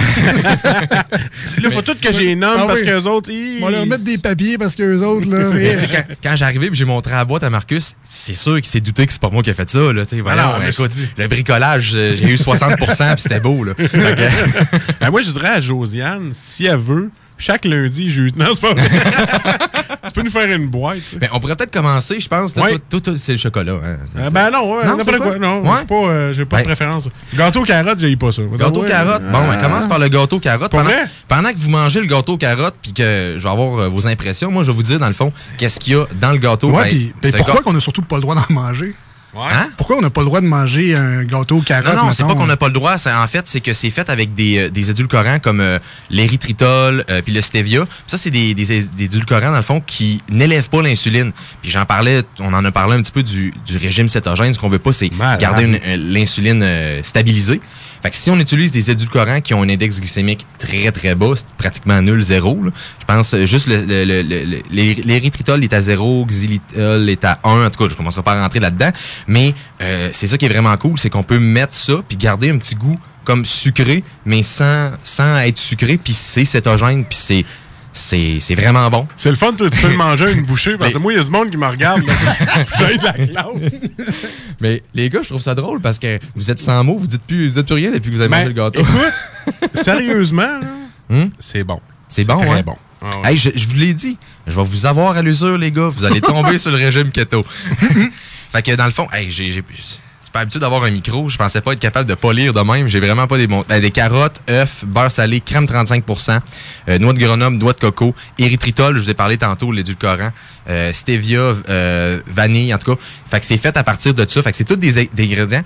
Là, faut tout que j'ai nomme parce qu'eux autres, on va leur mettre des papiers parce qu'eux autres, là. Quand j'arrivais et j'ai montré la boîte à Marcus, c'est sûr qu'il s'est douté que c'est pas moi qui ai fait ça. Là, écoute, le bricolage, j'ai eu 60% puis c'était beau. Là. Moi, je dirais à Josiane, si elle veut, chaque lundi, non, c'est pas vrai. Tu peux nous faire une boîte. Ben, on pourrait peut-être commencer, je pense. Toi, c'est le chocolat. Hein. Non, n'importe quoi. Non, j'ai pas de préférence. Gâteau carotte, j'ai pas ça. Gâteau carotte. Bon, on commence par le gâteau carotte. Pendant que vous mangez le gâteau carotte puis que je vais avoir vos impressions, moi, je vais vous dire, dans le fond, qu'est-ce qu'il y a dans le gâteau. Pourquoi qu'on a surtout pas le droit d'en manger? Hein? Pourquoi on n'a pas le droit de manger un gâteau carotte? Non, c'est pas qu'on n'a pas le droit. En fait, c'est que c'est fait avec des édulcorants comme l'érythritol puis le stevia. Ça, c'est des édulcorants, dans le fond, qui n'élèvent pas l'insuline. Puis on en a parlé un petit peu du régime cétogène. Ce qu'on veut pas, c'est garder l'insuline stabilisée. Fait que si on utilise des édulcorants qui ont un index glycémique très, très bas, c'est pratiquement nul, 0, là. Je pense juste l'érythritol est à 0, xylitol est à 1. En tout cas, je commencerai pas à rentrer là-dedans. Mais c'est ça qui est vraiment cool, c'est qu'on peut mettre ça puis garder un petit goût comme sucré, mais sans être sucré, puis c'est cétogène, puis c'est vraiment bon. C'est le fun, toi, tu peux le manger une bouchée, parce que moi, il y a du monde qui me regarde, j'ai de la classe. Mais les gars, je trouve ça drôle parce que vous êtes sans mots, vous dites plus rien depuis que vous avez mangé le gâteau. Écoute, sérieusement, là, c'est bon. C'est bon, très hein? Bon. Ah ouais. Hey, je vous l'ai dit, je vais vous avoir à l'usure, les gars. Vous allez tomber sur le régime keto. Fait que dans le fond, j'ai pas l'habitude d'avoir un micro. Je pensais pas être capable de pas lire de même. J'ai vraiment pas des carottes, œufs, beurre salé, crème 35%, noix de Grenoble, noix de coco, érythritol, je vous ai parlé tantôt, l'édulcorant, stevia, vanille, en tout cas. Fait que c'est fait à partir de ça. Fait que c'est tous des ingrédients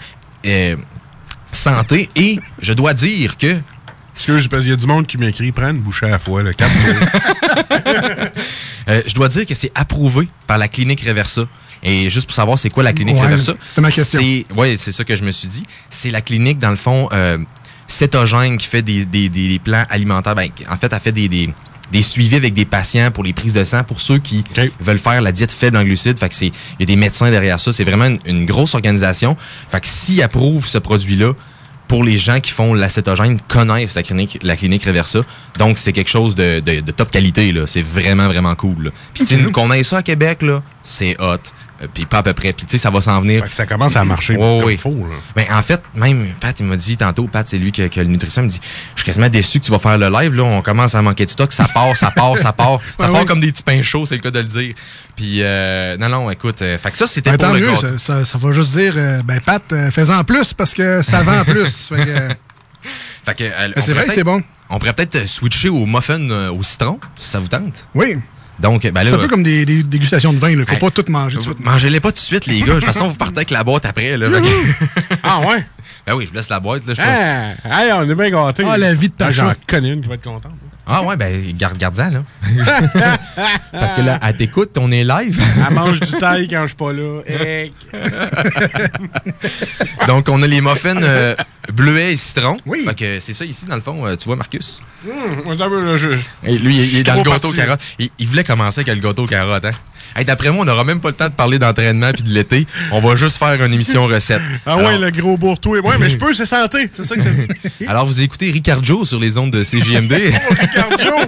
santé. Et je dois dire que... Il y a du monde qui m'écrit « Prends une bouchée à la fois, le cap. » Je dois dire que c'est approuvé par la clinique Reversa. Et juste pour savoir c'est quoi la clinique Reversa. C'est ma question. Oui, c'est ça que je me suis dit. C'est la clinique, dans le fond, cétogène qui fait des plans alimentaires. Ben, en fait, elle fait des suivis avec des patients pour les prises de sang, pour ceux qui veulent faire la diète faible en glucides. Fait que il y a des médecins derrière ça. C'est vraiment une grosse organisation. Fait que s'ils approuvent ce produit-là, pour les gens qui font l'acétogène, connaissent la clinique Reversa. Donc, c'est quelque chose de top qualité, là. C'est vraiment, vraiment cool, là. Puis, qu'on ait ça à Québec, là, c'est hot. Puis pas à peu près. Puis tu sais, ça va s'en venir. Fait que ça commence à marcher comme il faut. Là. Ben, en fait, même Pat, il m'a dit tantôt, Pat, c'est lui qui a le nutrition, il me dit, je suis quasiment déçu que tu vas faire le live, là, on commence à manquer de stock, ça part. Ça part comme des petits pains chauds, c'est le cas de le dire. Puis, non, écoute, fait que ça, c'était pour le gâteau. Ça va juste dire, Pat, fais-en plus parce que ça vend plus. Fait que, c'est vrai que c'est bon. On pourrait peut-être switcher au muffin au citron, si ça vous tente. Oui. Donc, ben là, c'est un peu comme des dégustations de vin. Il ne faut pas tout manger tout de suite. Mangez-les pas tout de suite, les gars. De toute façon, vous partez avec la boîte après. Là, ah ouais? Ben oui, je vous laisse la boîte. Là, on est bien gâtés. Ah, la vie de ta J'en connais une qui va être contente. Ah ouais, ben garde-en, là. Parce que là, elle t'écoute, on est live. Elle mange du taille quand je suis pas là. Donc, on a les muffins bleuets et citron. Oui. Fait que c'est ça ici, dans le fond. Tu vois, Marcus? Et lui, il est dans le gâteau carotte. Il voulait commencer avec le gâteau carotte, hein? Hey, d'après moi, on n'aura même pas le temps de parler d'entraînement puis de l'été. On va juste faire une émission recette. Ah ouais, le gros bourreau. Ouais, mais je peux, c'est santé. C'est ça que ça dit. Alors, vous écoutez Ricardo sur les ondes de CJMD. Ricardo!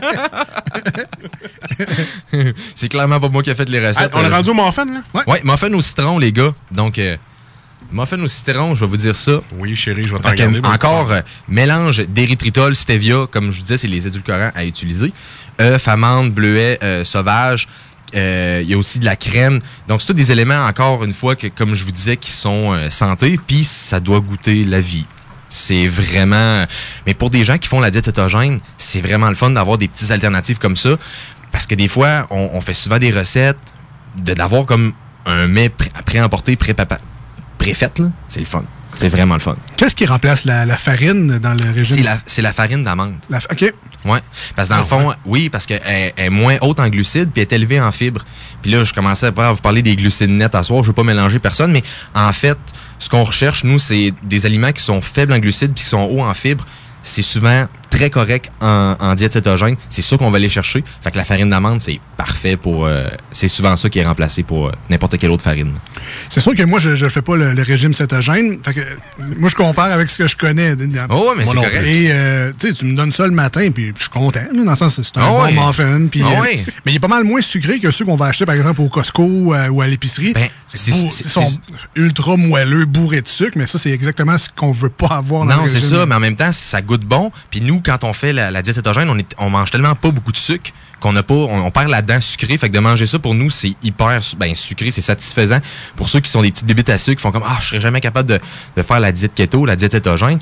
C'est clairement pas moi qui ai fait les recettes. On est rendu au muffin, là? Ouais, muffin au citron, les gars. Donc, muffin au citron, je vais vous dire ça. Oui, chérie, je vais t'en regarder. Encore, mélange d'érythritol, stevia. Comme je vous disais, c'est les édulcorants à utiliser. Œufs, amandes, bleuets, sauvages. Il y a aussi de la crème. Donc, c'est tous des éléments, encore une fois, que, comme je vous disais, qui sont santé. Puis, ça doit goûter la vie. C'est vraiment... Mais pour des gens qui font la diète cétogène, c'est vraiment le fun d'avoir des petites alternatives comme ça. Parce que des fois, on fait souvent des recettes, d'avoir comme un mets pré-emporté, pré-fait, là. C'est le fun. C'est vraiment le fun. Qu'est-ce qui remplace la farine dans le régime? C'est la farine d'amande. OK. Oui. Parce que dans le fond, oui, parce qu'elle est moins haute en glucides puis elle est élevée en fibres. Puis là, je commençais à vous parler des glucides nets à soir. Je veux pas mélanger personne, mais en fait, ce qu'on recherche, nous, c'est des aliments qui sont faibles en glucides puis qui sont hauts en fibres. C'est souvent très correct en diète cétogène. C'est ça qu'on va aller chercher. Fait que la farine d'amande, c'est parfait pour... c'est souvent ça qui est remplacé pour n'importe quelle autre farine. C'est sûr que moi, je ne fais pas le régime cétogène. Fait que moi, je compare avec ce que je connais. Oh, mais c'est correct. Et tu me donnes ça le matin, puis je suis content. Là, dans le sens, c'est un bon muffin. Puis, mais il est pas mal moins sucré que ceux qu'on va acheter, par exemple, au Costco ou à l'épicerie. Ils sont ultra moelleux, bourrés de sucre, mais ça, c'est exactement ce qu'on veut pas avoir dans le régime. Non, c'est ça, mais en même temps, ça goûte bon. Puis nous, quand on fait la diète cétogène, on mange tellement pas beaucoup de sucre qu'on n'a pas, on perd la dent sucrée. Fait que de manger ça, pour nous, c'est hyper sucré, c'est satisfaisant. Pour ceux qui sont des petites bébites à sucre, qui font comme je serais jamais capable de faire la diète keto, la diète cétogène,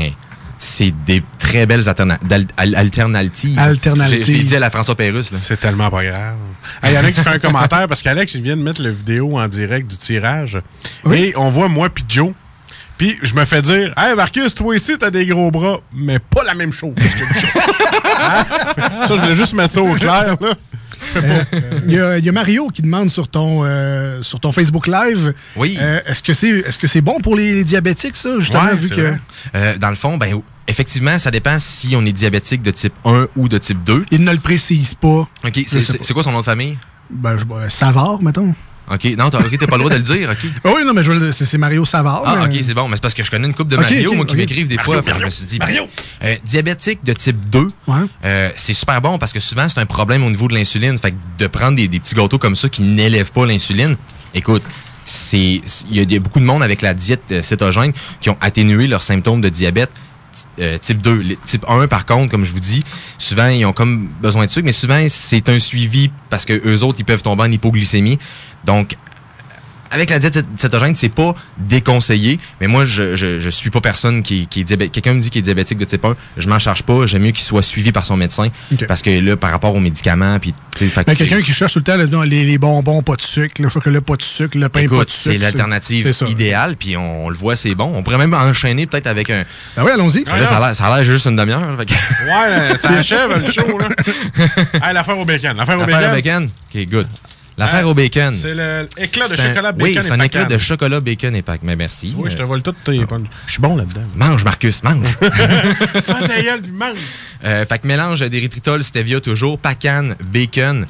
c'est des très belles alternatives. J'ai dit à la François Pérusse. C'est tellement pas grave. Il y en a qui fait un commentaire parce qu'Alex, il vient de mettre la vidéo en direct du tirage. Oui. Et on voit moi puis Joe. Puis je me fais dire, hey Marcus, toi ici, t'as des gros bras, mais pas la même chose que Joe. Hein? Ça, je voulais juste mettre ça au clair, là. Il y a Mario qui demande sur ton Facebook Live. Oui. Est-ce que c'est bon pour les diabétiques, ça, justement, vu que. Dans le fond, effectivement, ça dépend si on est diabétique de type 1 ou de type 2. Il ne le précise pas. OK. C'est quoi son nom de famille? Savard, mettons. OK. Non, t'as pas le droit de le dire, OK. Oui, non, mais c'est Mario Savard. Ah, OK, c'est bon. Mais c'est parce que je connais une couple de Mario, moi, qui m'écrivent des fois. Je me suis dit, diabétique de type 2, c'est super bon parce que souvent, c'est un problème au niveau de l'insuline. Fait que de prendre des petits gâteaux comme ça qui n'élèvent pas l'insuline, écoute, il y a beaucoup de monde avec la diète cétogène qui ont atténué leurs symptômes de diabète. Type 2. Type 1, par contre, comme je vous dis, souvent, ils ont comme besoin de sucre, mais souvent, c'est un suivi parce que eux autres, ils peuvent tomber en hypoglycémie. Donc, avec la diète cétogène, c'est pas déconseillé, mais moi, je suis pas personne qui est diabétique. Quelqu'un me dit qu'il est diabétique de type 1, je m'en charge pas. J'aime mieux qu'il soit suivi par son médecin. Okay. Parce que là, par rapport aux médicaments, puis quelqu'un qui cherche tout le temps les bonbons, pas de sucre, le chocolat, pas de sucre, le pain, pas de sucre. C'est l'alternative idéale, puis on le voit, c'est bon. On pourrait même enchaîner peut-être avec un... Ah oui, allons-y. Ça a l'air juste une demi-heure. Ouais, ça achève le show, là. Hey, l'affaire au bacon. L'affaire au bacon. OK, good. L'affaire au bacon. C'est l'éclat de chocolat bacon. Oui, c'est un éclat de chocolat bacon et pack. Mais merci. Oui, je te vole tout tes punch. Je suis bon là-dedans. Mange, Marcus, mange. Fais ta gueule, puis mange. Fait que mélange d'érythritol, stevia toujours, pacan, bacon,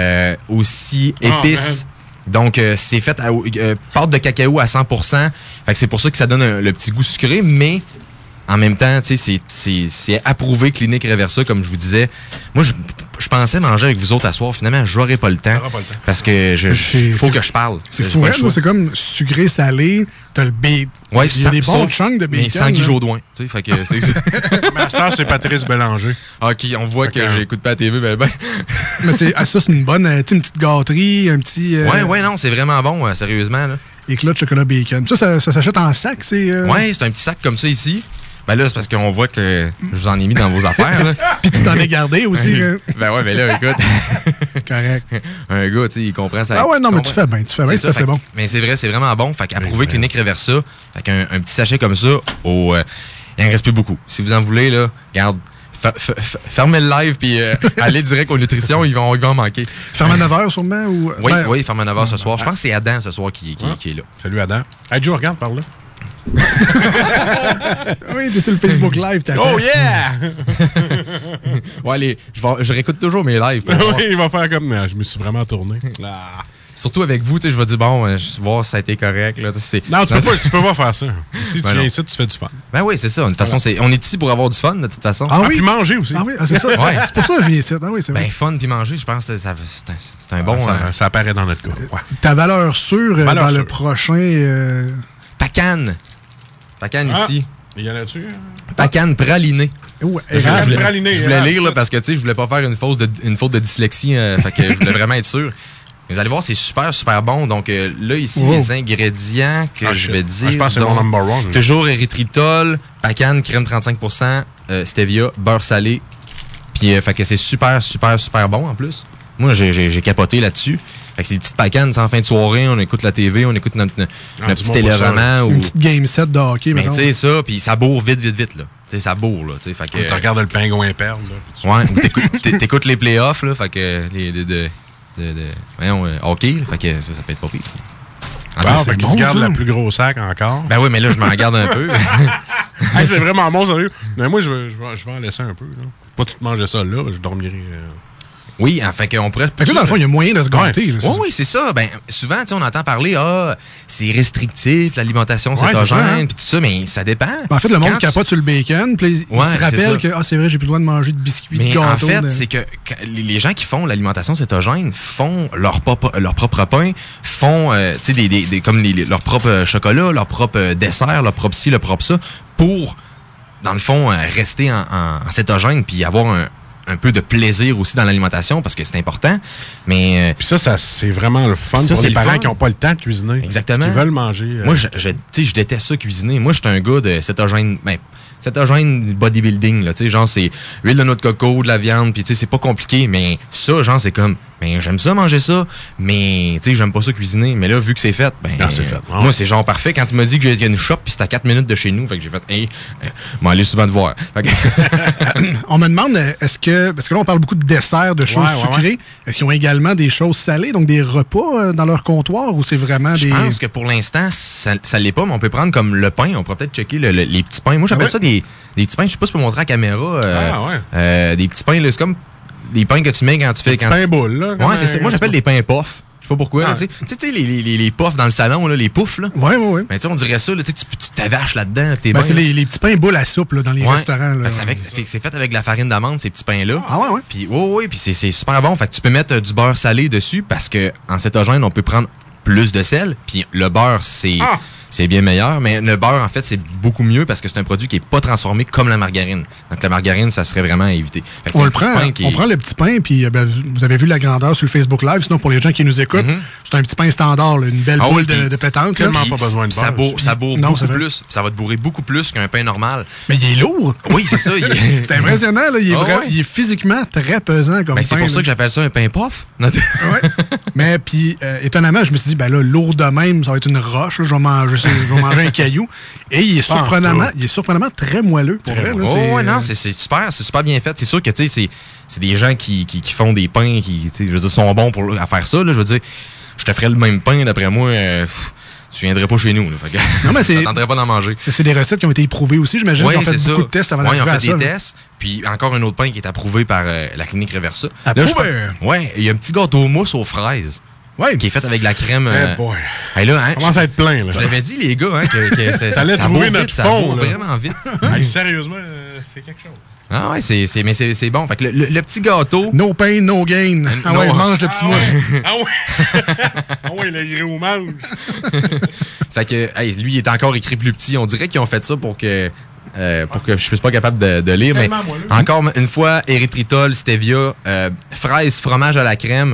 aussi épices. Donc, c'est fait à pâte de cacao à 100%. Fait que c'est pour ça que ça donne le petit goût sucré, mais en même temps, tu sais, c'est approuvé clinique Reversa, comme je vous disais. Moi, je pensais manger avec vous autres à soir. Finalement, j'aurais pas le temps. Parce que faut que je parle. C'est fou, c'est comme sucré, salé. T'as le bacon. Ouais, il y a des bons chunks de bacon. Mais sans Guy Jodoin. Tu sais, fait que c'est Master, c'est Patrice Bélanger. OK, on voit que j'écoute pas la TV, ben. Mais ça, c'est une bonne, une petite gâterie, un petit... Ouais, non, c'est vraiment bon, sérieusement, là. Éclat de chocolat bacon. Ça s'achète en sac, c'est... Ouais, c'est un petit sac comme ça ici. Ben là, c'est parce qu'on voit que je vous en ai mis dans vos affaires. Là. Puis tu t'en es gardé aussi. Ben ouais, mais là, écoute. Correct. Un gars, tu sais, il comprend ça. Ah ouais, non, mais tu fais bien, c'est bon. Mais c'est vrai, c'est vraiment bon. Fait qu'approuver clinique Reversa, fait qu'un petit sachet comme ça, il en reste plus beaucoup. Si vous en voulez, là, regarde, fermez le live puis allez direct aux nutritions, ils vont en manquer. Ferme à 9h sûrement? Ou... Oui, ferme à 9h ce soir. Je pense que c'est Adam ce soir qui est là. Salut Adam. Hey Joe, regarde par là. Oui, t'es sur le Facebook Live, t'as. Oh yeah! Ouais, allez, je réécoute toujours mes lives. Oui, il va faire comme. Je me suis vraiment tourné. Surtout avec vous, tu sais, je vais dire, bon, je vais voir si ça a été correct. Là, non, tu peux pas faire ça. Si tu viens ici, tu fais du fun. Ben oui, c'est ça. De toute façon, on est ici pour avoir du fun, de toute façon. Ah oui? Puis manger aussi. Ah oui, c'est ça. Ouais. C'est pour ça que je viens ici. Ah oui, c'est vrai. Ben, fun puis manger, je pense que c'est un bon... Ça apparaît dans notre cas. Ouais. Ta valeur sûre dans le prochain... Pacane ici. Il y en a-tu? Pacane praliné. Ouais, je voulais lire là, parce que je voulais pas faire une faute de dyslexie. Fait que je voulais vraiment être sûr. Vous allez voir, c'est super, super bon. Donc là, ici, les ingrédients que je vais dire. Je pense que c'est mon number one. Toujours érythritol, pacane, crème 35%, stevia, beurre salé. Puis fait que c'est super, super, super bon en plus. Moi, j'ai capoté là-dessus. Fait que c'est des petites pacanes, en fin de soirée, on écoute la TV, on écoute notre petit téléroman. Une petite game set de hockey. Mais tu sais ça, puis ça bourre vite, là. Tu sais, ça bourre, là. Fait que, tu regardes le pingouin perdre, là. Ouais, t'écoutes les playoffs, là. Fait que hockey, fait que ça peut être pas pire, ça. Bon, fait qu'il se garde la plus grosse sac encore. Ben oui, mais là, je m'en garde un peu. Hey, c'est vraiment bon, sérieux. Mais moi, je vais en laisser un peu, là. Pas tout manger ça, là. Je dormirai... Oui, fait qu'on pourrait... Fait que là, dans le fond, il y a moyen de se gâter. Oui, c'est ça. Ben, souvent, on entend parler, c'est restrictif, l'alimentation cétogène, puis tout ça, mais ça dépend. Ben, en fait, le monde capote sur le bacon, puis il se rappelle que, c'est vrai, j'ai plus le droit de manger de biscuits, de gâteaux. En fait, c'est que les gens qui font l'alimentation cétogène font leur propre pain, font, tu sais, comme leur propre chocolat, leur propre dessert, leur propre ci, leur propre ça, pour, dans le fond, rester en cétogène, puis avoir un peu de plaisir aussi dans l'alimentation parce que c'est important. Mais puis ça c'est vraiment le fun pour les parents qui n'ont pas le temps de cuisiner. Exactement. Qui veulent manger. Moi, je déteste ça cuisiner. Moi, je suis un gars de cétogène bodybuilding, là, tu sais, genre, c'est huile de noix de coco, de la viande, puis tu sais, c'est pas compliqué, mais ça, genre, c'est comme, ben, j'aime ça manger ça, mais tu sais, j'aime pas ça cuisiner, mais là, vu que c'est fait, ben, c'est fait. Moi, c'est genre parfait. Quand tu m'as dit qu'il y a une shop, puis c'était à 4 minutes de chez nous, fait que j'ai fait, hey, m'aller souvent te voir. On me demande, parce que là, on parle beaucoup de desserts, de choses sucrées, est-ce qu'ils ont également des choses salées, donc des repas dans leur comptoir, ou c'est vraiment Je pense que pour l'instant, ça l'est pas, mais on peut prendre comme le pain, on pourrait peut-être checker les petits pains. Moi, j'appelle ça des petits pains, je sais pas si tu peux montrer à la caméra. Des petits pains, là, c'est comme des pains que tu mets quand tu fais... Des pains boules, là. Ouais, c'est ça. Moi, j'appelle des pains puffs. Je sais pas pourquoi. Tu sais, les puffs dans le salon, là, les poufs, là. Ouais. Mais tu sais, on dirait ça, là, tu t'avaches là-dedans. C'est les petits pains boules à soupe, là, dans les restaurants. Là. C'est fait avec de la farine d'amande, ces petits pains-là. Ah ouais. Puis, puis c'est super bon. Fait que tu peux mettre du beurre salé dessus parce que en cétogène, on peut prendre plus de sel. Puis le beurre, c'est bien meilleur, mais le beurre, en fait, c'est beaucoup mieux parce que c'est un produit qui est pas transformé comme la margarine. Donc, la margarine, ça serait vraiment à éviter. On prend le petit pain, puis vous avez vu la grandeur sur le Facebook Live. Sinon, pour les gens qui nous écoutent, c'est un petit pain standard, là, une belle boule de pétanque. Tellement pas besoin de beurre. Ça bourre beaucoup plus. Ça va te bourrer beaucoup plus qu'un pain normal. Mais il est lourd! Oui, c'est ça. C'est impressionnant, là. Il est physiquement très pesant comme pain. C'est pour ça que j'appelle ça un pain puff. Mais puis, étonnamment, je me suis dit, ben là, lourd de même, ça va être une roche. Là, je vais manger un caillou. Et il est surprenamment très moelleux. Pour vrai, non, c'est super bien fait. C'est sûr que, tu sais, c'est des gens qui font des pains qui, je veux dire, sont bons à faire ça. Là, je veux dire, je te ferais le même pain, d'après moi, tu viendrais pas chez nous. Là, fait que, non, mais ça tenterait pas d'en manger. C'est des recettes qui ont été éprouvées aussi. J'imagine qu'ils ont fait beaucoup de tests avant d'arriver à ça. Ils ont fait des tests. Puis encore un autre pain qui est approuvé par la clinique Reversa. Approuvé? Ouais, il y a un petit gâteau mousse aux fraises. Ouais. Qui est fait avec de la crème. Hey, là, hein, commence à être plein. Là. Je l'avais dit, les gars, que ça allait trouver notre fond. Vraiment vite. Hey, sérieusement, c'est quelque chose. Ah ouais, mais c'est bon. Fait que le petit gâteau... No pain, no gain. Mange le petit mouche. Ah ouais, le gros mange. Fait que, lui, il est encore écrit plus petit. On dirait qu'ils ont fait ça pour que je suis pas capable de lire. Mais encore une fois, érythritol, stevia, fraise, fromage à la crème.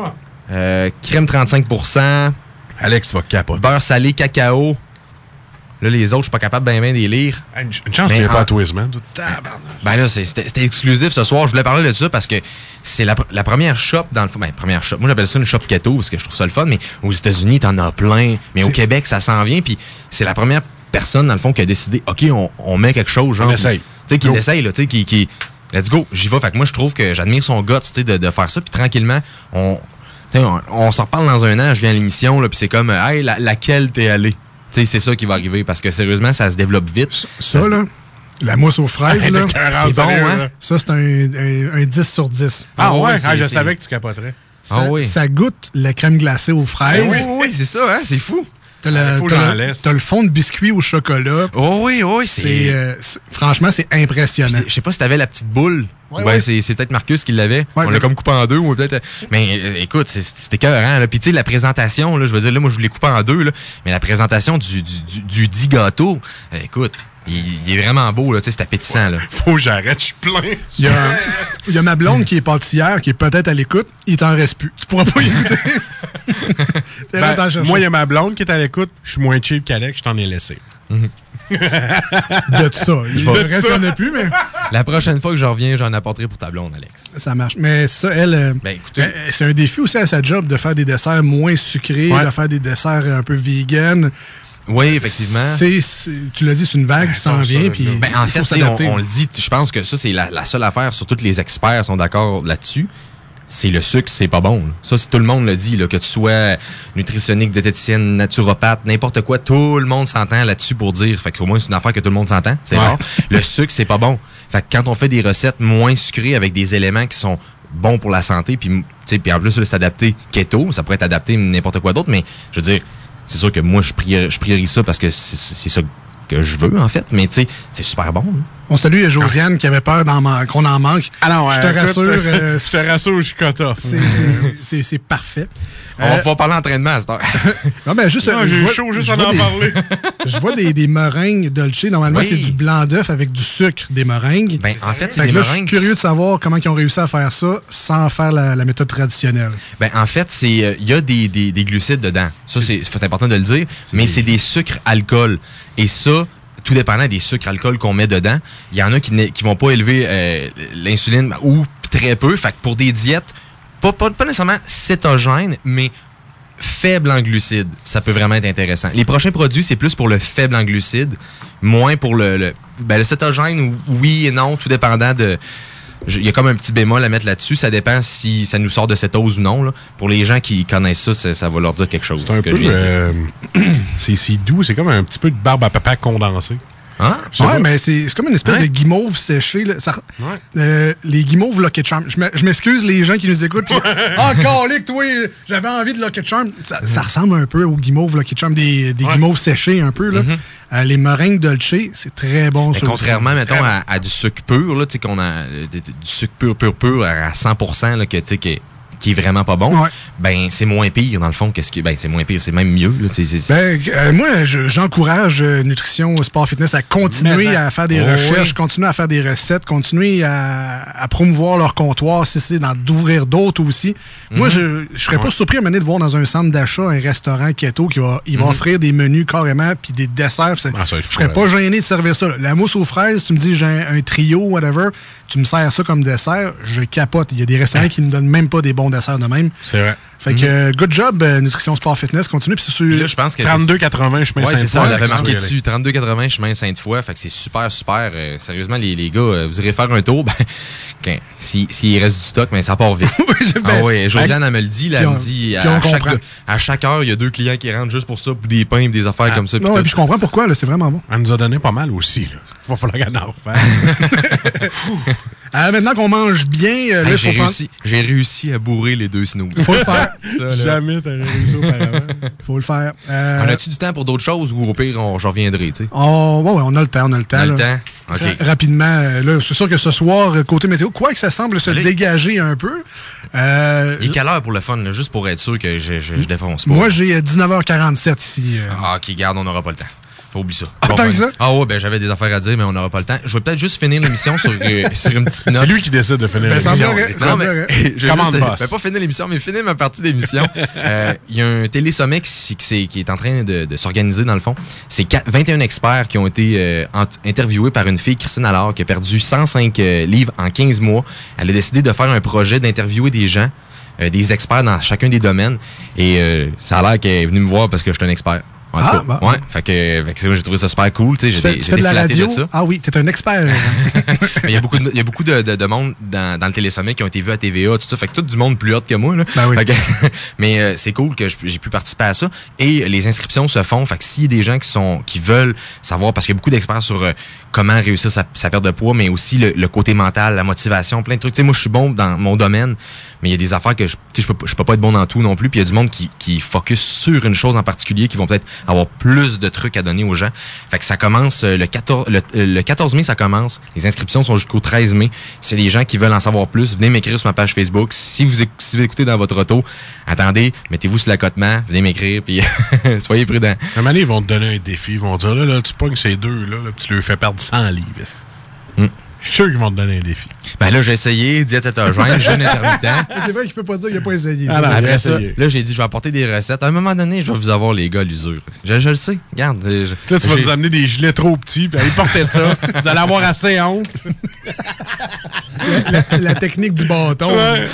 Crème 35%. Alex, tu vas capoter. Beurre salé, cacao. Là, les autres, je suis pas capable bien de les lire. Une chance que tu n'es pas à Twisman. Ben là, c'était exclusif ce soir. Je voulais parler de ça parce que c'est la première shop dans le fond. Ben, première shop. Moi, j'appelle ça une shop keto parce que je trouve ça le fun. Mais aux États-Unis, t'en as plein. Mais au Québec, ça s'en vient. Puis c'est la première personne, dans le fond, qui a décidé, OK, on met quelque chose, genre. On essaye. Tu sais, qui l'essaye, là. Tu sais, qui let's go, j'y vais. Fait que moi, je trouve que j'admire son guts, tu sais, de faire ça. Puis tranquillement, on s'en reparle dans un an, je viens à l'émission, là, puis c'est comme, hey, laquelle t'es allé? Tu sais, c'est ça qui va arriver, parce que sérieusement, ça se développe vite. Ça là, la mousse aux fraises, là, c'est bon, hein? Ça, c'est un 10 sur 10. Ah ouais, je savais que tu capoterais. Ça goûte la crème glacée aux fraises. Oui, c'est ça, hein? C'est fou. T'as le fond de biscuit au chocolat. Oui, franchement, c'est impressionnant. Je sais pas si t'avais la petite boule. Ouais. C'est peut-être Marcus qui l'avait. Ouais, on l'a comme coupé en deux. Ou peut-être. Mais écoute, c'était écœurant. Puis tu sais, la présentation, là, je veux dire, là, moi, je l'ai coupé en deux. Là, mais la présentation du dit gâteau, écoute, il est vraiment beau. Là, c'est appétissant. Là. Faut que j'arrête, je suis plein. Il y a ma blonde qui est pâtissière, qui est peut-être à l'écoute. Il t'en reste plus. Tu pourras pas y écouter. Moi, il y a ma blonde qui est à l'écoute. Je suis moins cheap qu'Alex, je t'en ai laissé. De ça. Le reste, il n'y en a plus, mais... La prochaine fois que je reviens, j'en apporterai pour ta blonde, Alex. Ça marche. Mais ça, elle... c'est un défi aussi à sa job de faire des desserts moins sucrés, de faire des desserts un peu vegan. Oui, effectivement. Tu l'as dit, c'est une vague qui s'en vient. Puis en fait, on le dit, je pense que ça, c'est la seule affaire, surtout que les experts sont d'accord là-dessus. C'est le sucre, c'est pas bon. Là. Ça, tout le monde le dit, là, que tu sois nutritionniste, diététicienne, naturopathe, n'importe quoi, tout le monde s'entend là-dessus pour dire. Fait qu'au moins, c'est une affaire que tout le monde s'entend. C'est rare. Le sucre, c'est pas bon. Fait que quand on fait des recettes moins sucrées avec des éléments qui sont bons pour la santé, puis en plus, s'adapter keto, ça pourrait être adapté n'importe quoi d'autre, mais je veux dire, c'est sûr que moi, je priorise ça parce que c'est ça que je veux, en fait, mais tu sais, c'est super bon. Hein. On salue Josiane qui avait peur qu'on en manque. Alors, je te rassure. Je te rassure, je suis cut-off. C'est parfait. On va parler d'entraînement à cette heure. Non, ben juste. J'ai chaud juste en parler. Je vois des meringues Dolce. Normalement, c'est du blanc d'œuf avec du sucre, des meringues. Ben, en fait, c'est des meringues. Je suis curieux de savoir comment ils ont réussi à faire ça sans faire la méthode traditionnelle. Ben, en fait, il y a des glucides dedans. Ça, c'est important de le dire. Mais c'est des sucres alcool. Et ça, tout dépendant des sucres alcool qu'on met dedans, il y en a qui vont pas élever l'insuline ou très peu. Fait que pour des diètes, pas nécessairement cétogènes, mais faibles en glucides, ça peut vraiment être intéressant. Les prochains produits, c'est plus pour le faible en glucides, moins pour le cétogène, oui et non, tout dépendant de... Il y a comme un petit bémol à mettre là-dessus. Ça dépend si ça nous sort de cétose ou non. Là. Pour les gens qui connaissent ça va leur dire quelque chose. C'est un peu... c'est doux. C'est comme un petit peu de barbe à papa condensée. Hein? Ouais, mais c'est comme une espèce de guimauve séché. Là. Les guimauves Lucky Charm. Je m'excuse les gens qui nous écoutent. Calique, toi, j'avais envie de Lucky Charm. Ça ressemble un peu aux guimauves Lucky Charm, des guimauves séchées un peu. Là. Les meringues Dolce, c'est très bon. Mais contrairement, mettons, à du sucre pur, là, qu'on a du sucre pur à 100%, là, qui est vraiment pas bon, ben c'est moins pire dans le fond. C'est moins pire, c'est même mieux. Là, moi, j'encourage Nutrition Sport Fitness à continuer à faire des recherches, continuer à faire des recettes, continuer à promouvoir leur comptoir, si c'est d'ouvrir d'autres aussi. Moi, je serais pas surpris à mener de voir dans un centre d'achat un restaurant keto qui va offrir des menus carrément puis des desserts. Je serais pas gêné de servir ça. La mousse aux fraises, tu me dis j'ai un trio, whatever, tu me sers ça comme dessert, je capote. Il y a des restaurants qui ne donnent même pas des bons desserts de même. C'est vrai. Fait que good job, Nutrition Sport Fitness. Continue. Puis là, je pense que 32,80 chemin Sainte-Foy. C'est ça, on l'avait marqué dessus. 32,80 chemin Sainte-Foy. Fait que c'est super. Sérieusement, les gars, vous irez faire un tour. S'il reste du stock, mais ça part vite. Josiane, elle me le dit. Elle me dit à chaque heure, il y a 2 clients qui rentrent juste pour ça, pour des pains et des affaires comme ça. Non, puis je comprends pourquoi. C'est vraiment bon. Elle nous a donné pas mal aussi. Là. Il va falloir qu'elle en refasse. Maintenant qu'on mange bien, là, j'ai réussi à bourrer les 2 snooze. Faut le faire. Jamais t'aurais réussi auparavant. Faut le faire. On a-tu du temps pour d'autres choses ou au pire, j'en reviendrai, tu sais? On a le temps. OK. Rapidement, là, c'est sûr que ce soir, côté météo, quoi que ça semble se dégager un peu. Il est quelle heure pour le fun, là, juste pour être sûr que je défonce pas? Moi, j'ai 19h47 ici. OK, garde, on n'aura pas le temps. Oublie ça. Tant que ça? J'avais des affaires à dire, mais on n'aura pas le temps. Je vais peut-être juste finir l'émission sur une petite note. C'est lui qui décide de finir l'émission. Pas finir l'émission, mais finir ma partie d'émission. Il y a un télésommet qui est en train de s'organiser, dans le fond. C'est 21 experts qui ont été interviewés par une fille, Christine Allard, qui a perdu 105 livres en 15 mois. Elle a décidé de faire un projet d'interviewer des gens, des experts dans chacun des domaines. Et ça a l'air qu'elle est venue me voir parce que je suis un expert. En tout cas, ouais. Fait que j'ai trouvé ça super cool. Tu sais, j'ai de la radio. Ça. Ah oui, t'es un expert. Il y a beaucoup de monde dans le Télésommet qui ont été vus à TVA, tout ça. Fait que tout du monde plus hot que moi, là. Ben oui. Mais c'est cool que j'ai pu participer à ça. Et les inscriptions se font. Fait que s'il y a des gens qui veulent savoir, parce qu'il y a beaucoup d'experts sur comment réussir sa perte de poids, mais aussi le côté mental, la motivation, plein de trucs. Tu sais, moi, je suis bon dans mon domaine, mais il y a des affaires que je peux pas être bon dans tout non plus. Puis il y a du monde qui focus sur une chose en particulier, qui vont peut-être avoir plus de trucs à donner aux gens. Fait que ça commence le 14 mai, ça commence. Les inscriptions sont jusqu'au 13 mai. S'il y a des gens qui veulent en savoir plus, venez m'écrire sur ma page Facebook. Si vous écoutez dans votre auto, attendez, mettez-vous sur l'accotement, venez m'écrire, puis soyez prudents. À un moment donné, ils vont te donner un défi. Ils vont te dire, là tu pognes ces deux, là, tu leur fais perdre 100 livres. Je suis sûr qu'ils vont te donner un défi. Ben là, j'ai essayé, diète cétogène, jeûne intermittent. C'est vrai qu'il peut pas dire qu'il n'a pas essayé. Après ça, là, j'ai dit, je vais apporter des recettes. À un moment donné, je vais vous avoir, les gars, l'usure. Je le sais. Regarde. Là, tu vas nous amener des gilets trop petits, puis allez porter ça. Vous allez avoir assez honte. la technique du bâton. Ouais.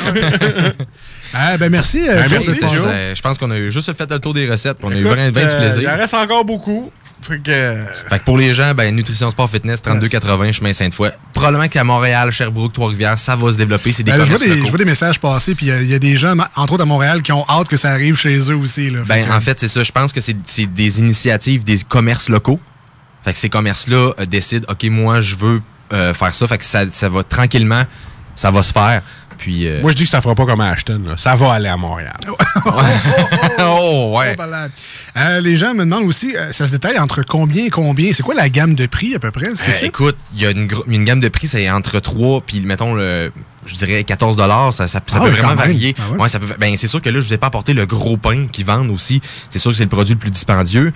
Ah, ben merci. Merci. Je pense qu'on a juste fait le tour des recettes. On a eu vraiment du plaisir. Il en reste encore beaucoup. Fait que pour les gens, Nutrition Sport Fitness, 3280, chemin Sainte-Foy. Probablement qu'à Montréal, Sherbrooke, Trois-Rivières, ça va se développer. C'est des commerces locaux. Je vois des messages passer, puis il y a des gens, entre autres à Montréal, qui ont hâte que ça arrive chez eux aussi. Là. En fait, c'est ça. Je pense que c'est des initiatives des commerces locaux. Fait que ces commerces-là décident, OK, moi, je veux faire ça. Fait que ça va tranquillement, ça va se faire. Puis, moi, je dis que ça fera pas comme à Ashton. Là. Ça va aller à Montréal. Ouais. Les gens me demandent aussi, ça se détaille entre combien et combien? C'est quoi la gamme de prix à peu près? Écoute, il y a une gamme de prix, c'est entre 3 puis mettons je dirais 14 $, ça peut vraiment varier. Ah ouais? Ça peut, c'est sûr que là, je vous ai pas apporté le gros pain qu'ils vendent aussi. C'est sûr que c'est le produit le plus dispendieux.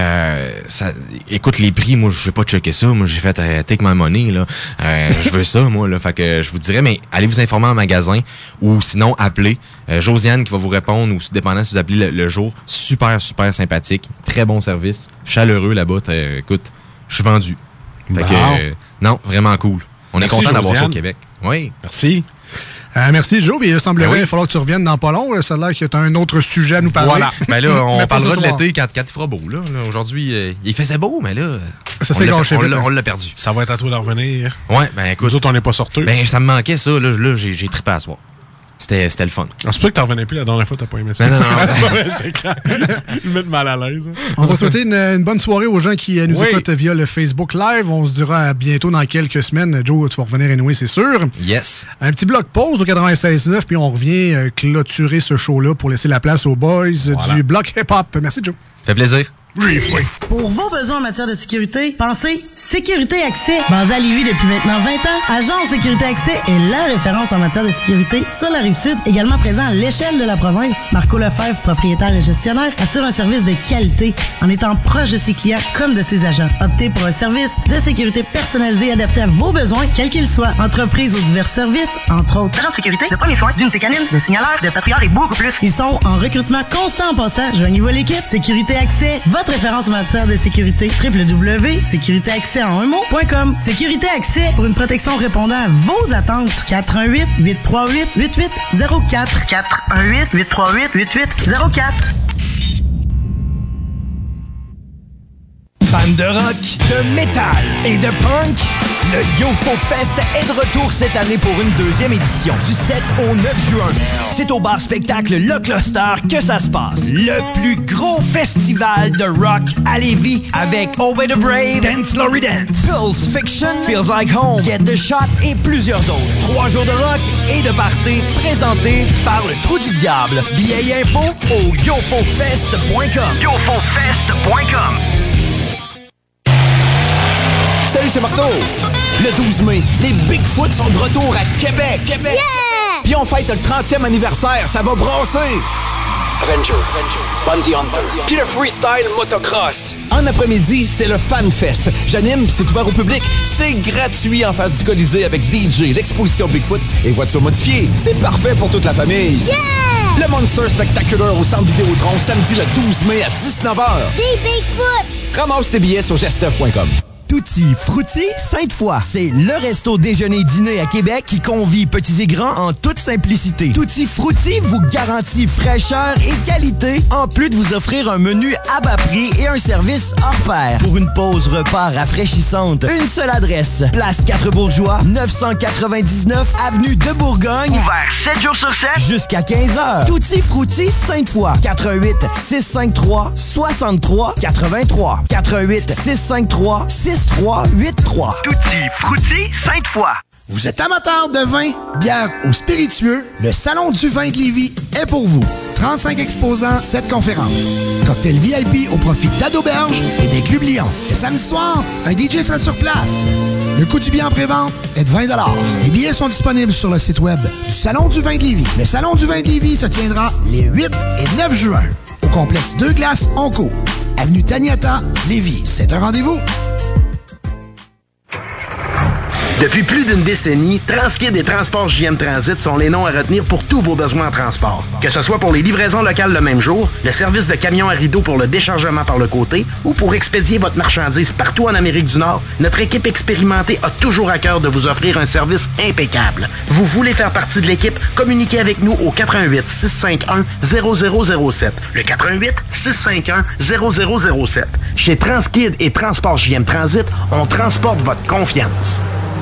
Écoute, les prix, moi, je vais pas checker ça. Moi, j'ai fait take my money, là. Je veux ça, moi, là. Fait que je vous dirais, mais allez vous informer en magasin ou sinon, appelez. Josiane qui va vous répondre ou dépendant si vous appelez le jour. Super, super sympathique. Très bon service. Chaleureux là-bas. Écoute, je suis vendu. Fait que, non, vraiment cool. On est content d'avoir ça au Québec. Oui. Merci. Merci, Joe. Il semblerait qu'il va falloir que tu reviennes dans pas long. Ça a l'air qu'il y a un autre sujet à nous parler. Voilà. Là, on parlera de l'été quand il fera beau. Là. Aujourd'hui, il faisait beau, mais là, ça s'est gâché. On l'a perdu. Ça va être à toi d'en revenir. Ouais, écoute. Nous autres, on n'est pas sortis. Ça me manquait, ça. Là, j'ai trippé à soir. C'était le fun. C'est pour que t'en revenais plus la dernière fois, t'as pas aimé ça. Non. C'est clair. Ils me mettent mal à l'aise. On va souhaiter une bonne soirée aux gens qui nous écoutent via le Facebook Live. On se dira à bientôt dans quelques semaines. Joe, tu vas revenir anyway, c'est sûr. Yes. Un petit bloc pause au 96.9, puis on revient clôturer ce show-là pour laisser la place aux boys du bloc hip-hop. Merci, Joe. Fait plaisir. Pour vos besoins en matière de sécurité, pensez Sécurité Accès. Basé à Lévis depuis maintenant 20 ans, Agence Sécurité Accès est la référence en matière de sécurité sur la Rive-Sud, également présent à l'échelle de la province. Marco Lefebvre, propriétaire et gestionnaire, assure un service de qualité en étant proche de ses clients comme de ses agents. Optez pour un service de sécurité personnalisé adapté à vos besoins, quels qu'ils soient. Entreprise aux divers services, entre autres agents de sécurité, de premiers soins, d'unité canine, de signaleurs, de patrouilleurs et beaucoup plus. Ils sont en recrutement constant en passant. Joignez-vous à l'équipe. Sécurité Accès, votre référence en matière de sécurité. www.sécuritéaccès.com. Sécurité Accès pour une protection répondant à vos attentes. 418-838-8804. 418-838-8804. Fans de rock, de métal et de punk, le YoFo Fest est de retour cette année pour une deuxième édition. Du 7 au 9 juin. C'est au bar spectacle Le Cluster que ça se passe. Le plus gros festival de rock à Lévis avec Obey the Brave, Dance Lory Dance, Pulse Fiction, Feels Like Home, Get the Shot et plusieurs autres. 3 jours de rock et de party présentés par le Trou du Diable. Billets et infos au yofofest.com. yofofest.com. Salut, c'est Marteau! Le 12 mai, les Bigfoot sont de retour à Québec! Yeah! Puis on fête le 30e anniversaire, ça va brasser! Ranger, Bounty Hunter, puis le freestyle motocross. En après-midi, c'est le FanFest. J'anime, puis c'est ouvert au public. C'est gratuit en face du Colisée avec DJ, l'exposition Bigfoot et voitures modifiées. C'est parfait pour toute la famille. Yeah! Le Monster Spectacular au Centre Vidéotron, samedi le 12 mai à 19h. Des Bigfoot! Ramasse tes billets sur gestev.com. Tutti Frutti Sainte-Foy. C'est le resto déjeuner-dîner à Québec qui convie petits et grands en toute simplicité. Tutti Frutti vous garantit fraîcheur et qualité, en plus de vous offrir un menu à bas prix et un service hors pair. Pour une pause repas rafraîchissante, une seule adresse. Place 4 Bourgeois, 999 Avenue de Bourgogne. Ouvert 7 jours sur 7. Jusqu'à 15h. Tutti Frutti Sainte-Foy. 88 653 63 83. 88 653 6383. Tutti Frutti Sainte-Foy. Vous êtes amateur de vin, bière ou spiritueux, le Salon du vin de Lévis est pour vous. 35 exposants, 7 conférences. Cocktail VIP au profit d'Auberge et des Clubs Lyon. Le samedi soir, un DJ sera sur place. Le coût du billet en pré-vente est de 20 $. Les billets sont disponibles sur le site web du Salon du vin de Lévis. Le Salon du vin de Lévis se tiendra les 8 et 9 juin au complexe Deux Glaces Onco, avenue Taniata, Lévis. C'est un rendez-vous. Depuis plus d'une décennie, Transkid et Transport JM Transit sont les noms à retenir pour tous vos besoins en transport. Que ce soit pour les livraisons locales le même jour, le service de camion à rideau pour le déchargement par le côté ou pour expédier votre marchandise partout en Amérique du Nord, notre équipe expérimentée a toujours à cœur de vous offrir un service impeccable. Vous voulez faire partie de l'équipe? Communiquez avec nous au 88 651 0007. Le 88 651 0007. Chez Transkid et Transport JM Transit, on transporte votre confiance.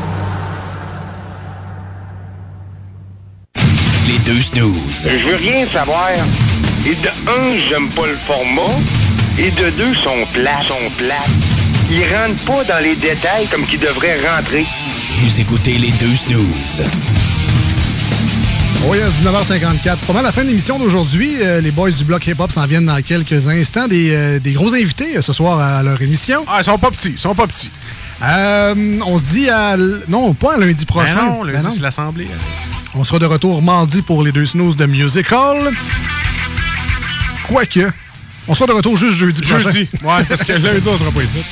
Les deux snooze. Je veux rien savoir. Et de un, j'aime pas le format. Et de deux, sont plats. Ils rentrent pas dans les détails comme qu'ils devraient rentrer. Vous écoutez les deux snooze. Oh yes, 19h54. C'est pas mal la fin de l'émission d'aujourd'hui. Les boys du bloc hip-hop s'en viennent dans quelques instants. Des gros invités ce soir à leur émission. Ah, ils sont pas petits. On se dit à... Non, pas à lundi prochain. Ben non, lundi, c'est l'Assemblée. On sera de retour mardi pour les deux snooze de Musical. Quoique, on sera de retour juste jeudi prochain. Jeudi, ouais, parce que lundi, on sera pas ici.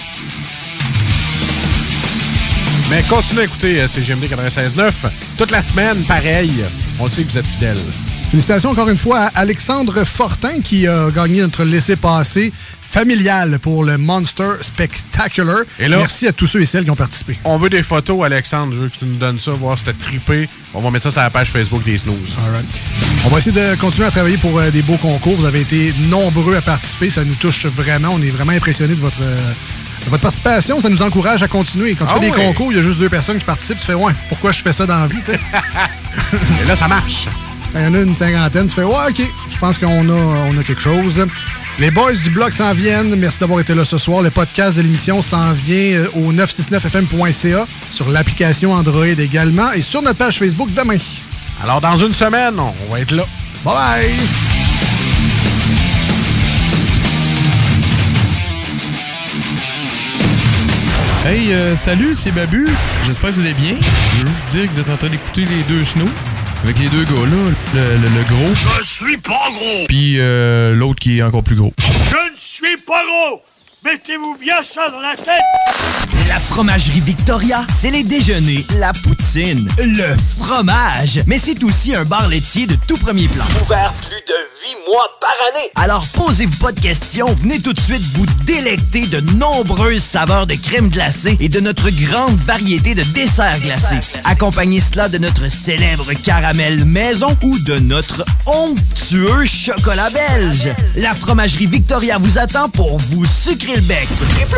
Mais continuez à écouter CGMD 96.9. Toute la semaine, pareil. On le sait que vous êtes fidèles. Félicitations encore une fois à Alexandre Fortin qui a gagné notre laissez-passer familial pour le Monster Spectacular. Et là, merci à tous ceux et celles qui ont participé. On veut des photos, Alexandre. Je veux que tu nous donnes ça, voir si t'as trippé. On va mettre ça sur la page Facebook des Snooze. All right. On va essayer de continuer à travailler pour des beaux concours. Vous avez été nombreux à participer. Ça nous touche vraiment. On est vraiment impressionnés de votre participation. Ça nous encourage à continuer. Quand tu fais des concours, il y a juste 2 personnes qui participent. Tu fais, ouais, pourquoi je fais ça dans la vie, tu sais? Et là, ça marche. Il y en a une cinquantaine. Tu fais, ouais, OK, je pense qu'on a quelque chose. Les boys du blog s'en viennent. Merci d'avoir été là ce soir. Le podcast de l'émission s'en vient au 969fm.ca, sur l'application Android également et sur notre page Facebook demain. Alors, dans une semaine, on va être là. Bye bye! Hey, salut, c'est Babu. J'espère que vous allez bien. Je veux juste dire que vous êtes en train d'écouter les deux snows. Avec les deux gars-là, le gros. Je suis pas gros! Puis l'autre qui est encore plus gros. Je ne suis pas gros! Mettez-vous bien ça dans la tête! La fromagerie Victoria, c'est les déjeuners, la poutine, le fromage. Mais c'est aussi un bar laitier de tout premier plan. Ouvert plus de 8 mois par année. Alors posez-vous pas de questions, venez tout de suite vous délecter de nombreuses saveurs de crème glacée et de notre grande variété de desserts glacés. Accompagnez cela de notre célèbre caramel maison ou de notre onctueux chocolat belge. La fromagerie Victoria vous attend pour vous sucrer le bec.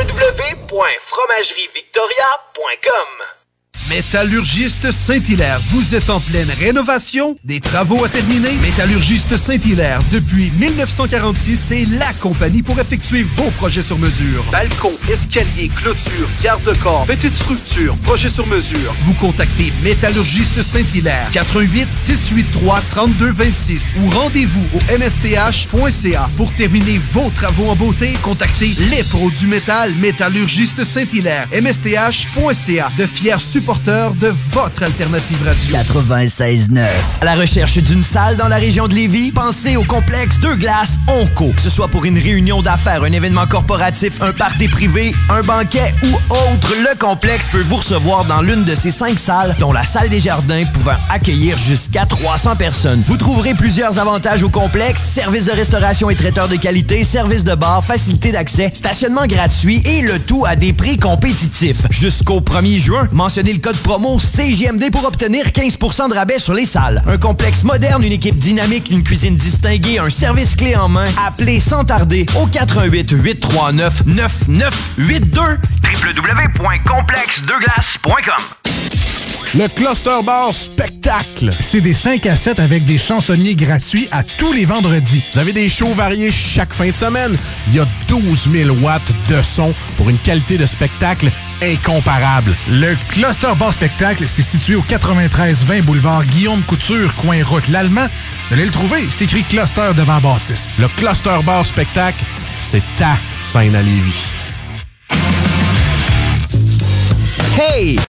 www.fromagerivictoria.com. Métallurgiste Saint-Hilaire, vous êtes en pleine rénovation? Des travaux à terminer? Métallurgiste Saint-Hilaire, depuis 1946, c'est la compagnie pour effectuer vos projets sur mesure. Balcon, escalier, clôture, garde-corps, petite structure, projet sur mesure. Vous contactez Métallurgiste Saint-Hilaire, 88 683 3226 ou rendez-vous au msth.ca. Pour terminer vos travaux en beauté, contactez les pros du métal, Métallurgiste Saint-Hilaire, msth.ca, de fiers supporters porteur de votre alternative radio. 96.9. À la recherche d'une salle dans la région de Lévis, pensez au complexe Deux Glaces Onco. Que ce soit pour une réunion d'affaires, un événement corporatif, un party privé, un banquet ou autre, le complexe peut vous recevoir dans l'une de ces 5 salles, dont la salle des jardins pouvant accueillir jusqu'à 300 personnes. Vous trouverez plusieurs avantages au complexe: service de restauration et traiteur de qualité, service de bar, facilité d'accès, stationnement gratuit et le tout à des prix compétitifs. Jusqu'au 1er juin, mentionnez le code promo CJMD pour obtenir 15% de rabais sur les salles. Un complexe moderne, une équipe dynamique, une cuisine distinguée, un service clé en main. Appelez sans tarder au 88 839 9982 www.complexdeglaces.com. Le Cluster Bar Spectacle. C'est des 5 à 7 avec des chansonniers gratuits à tous les vendredis. Vous avez des shows variés chaque fin de semaine. Il y a 12 000 watts de son pour une qualité de spectacle incomparable. Le Cluster Bar Spectacle, c'est situé au 93-20 boulevard Guillaume Couture, coin route l'Allemand. Vous allez le trouver, c'est écrit Cluster devant Bâtisse. Le Cluster Bar Spectacle, c'est ta scène à Lévis. Hey!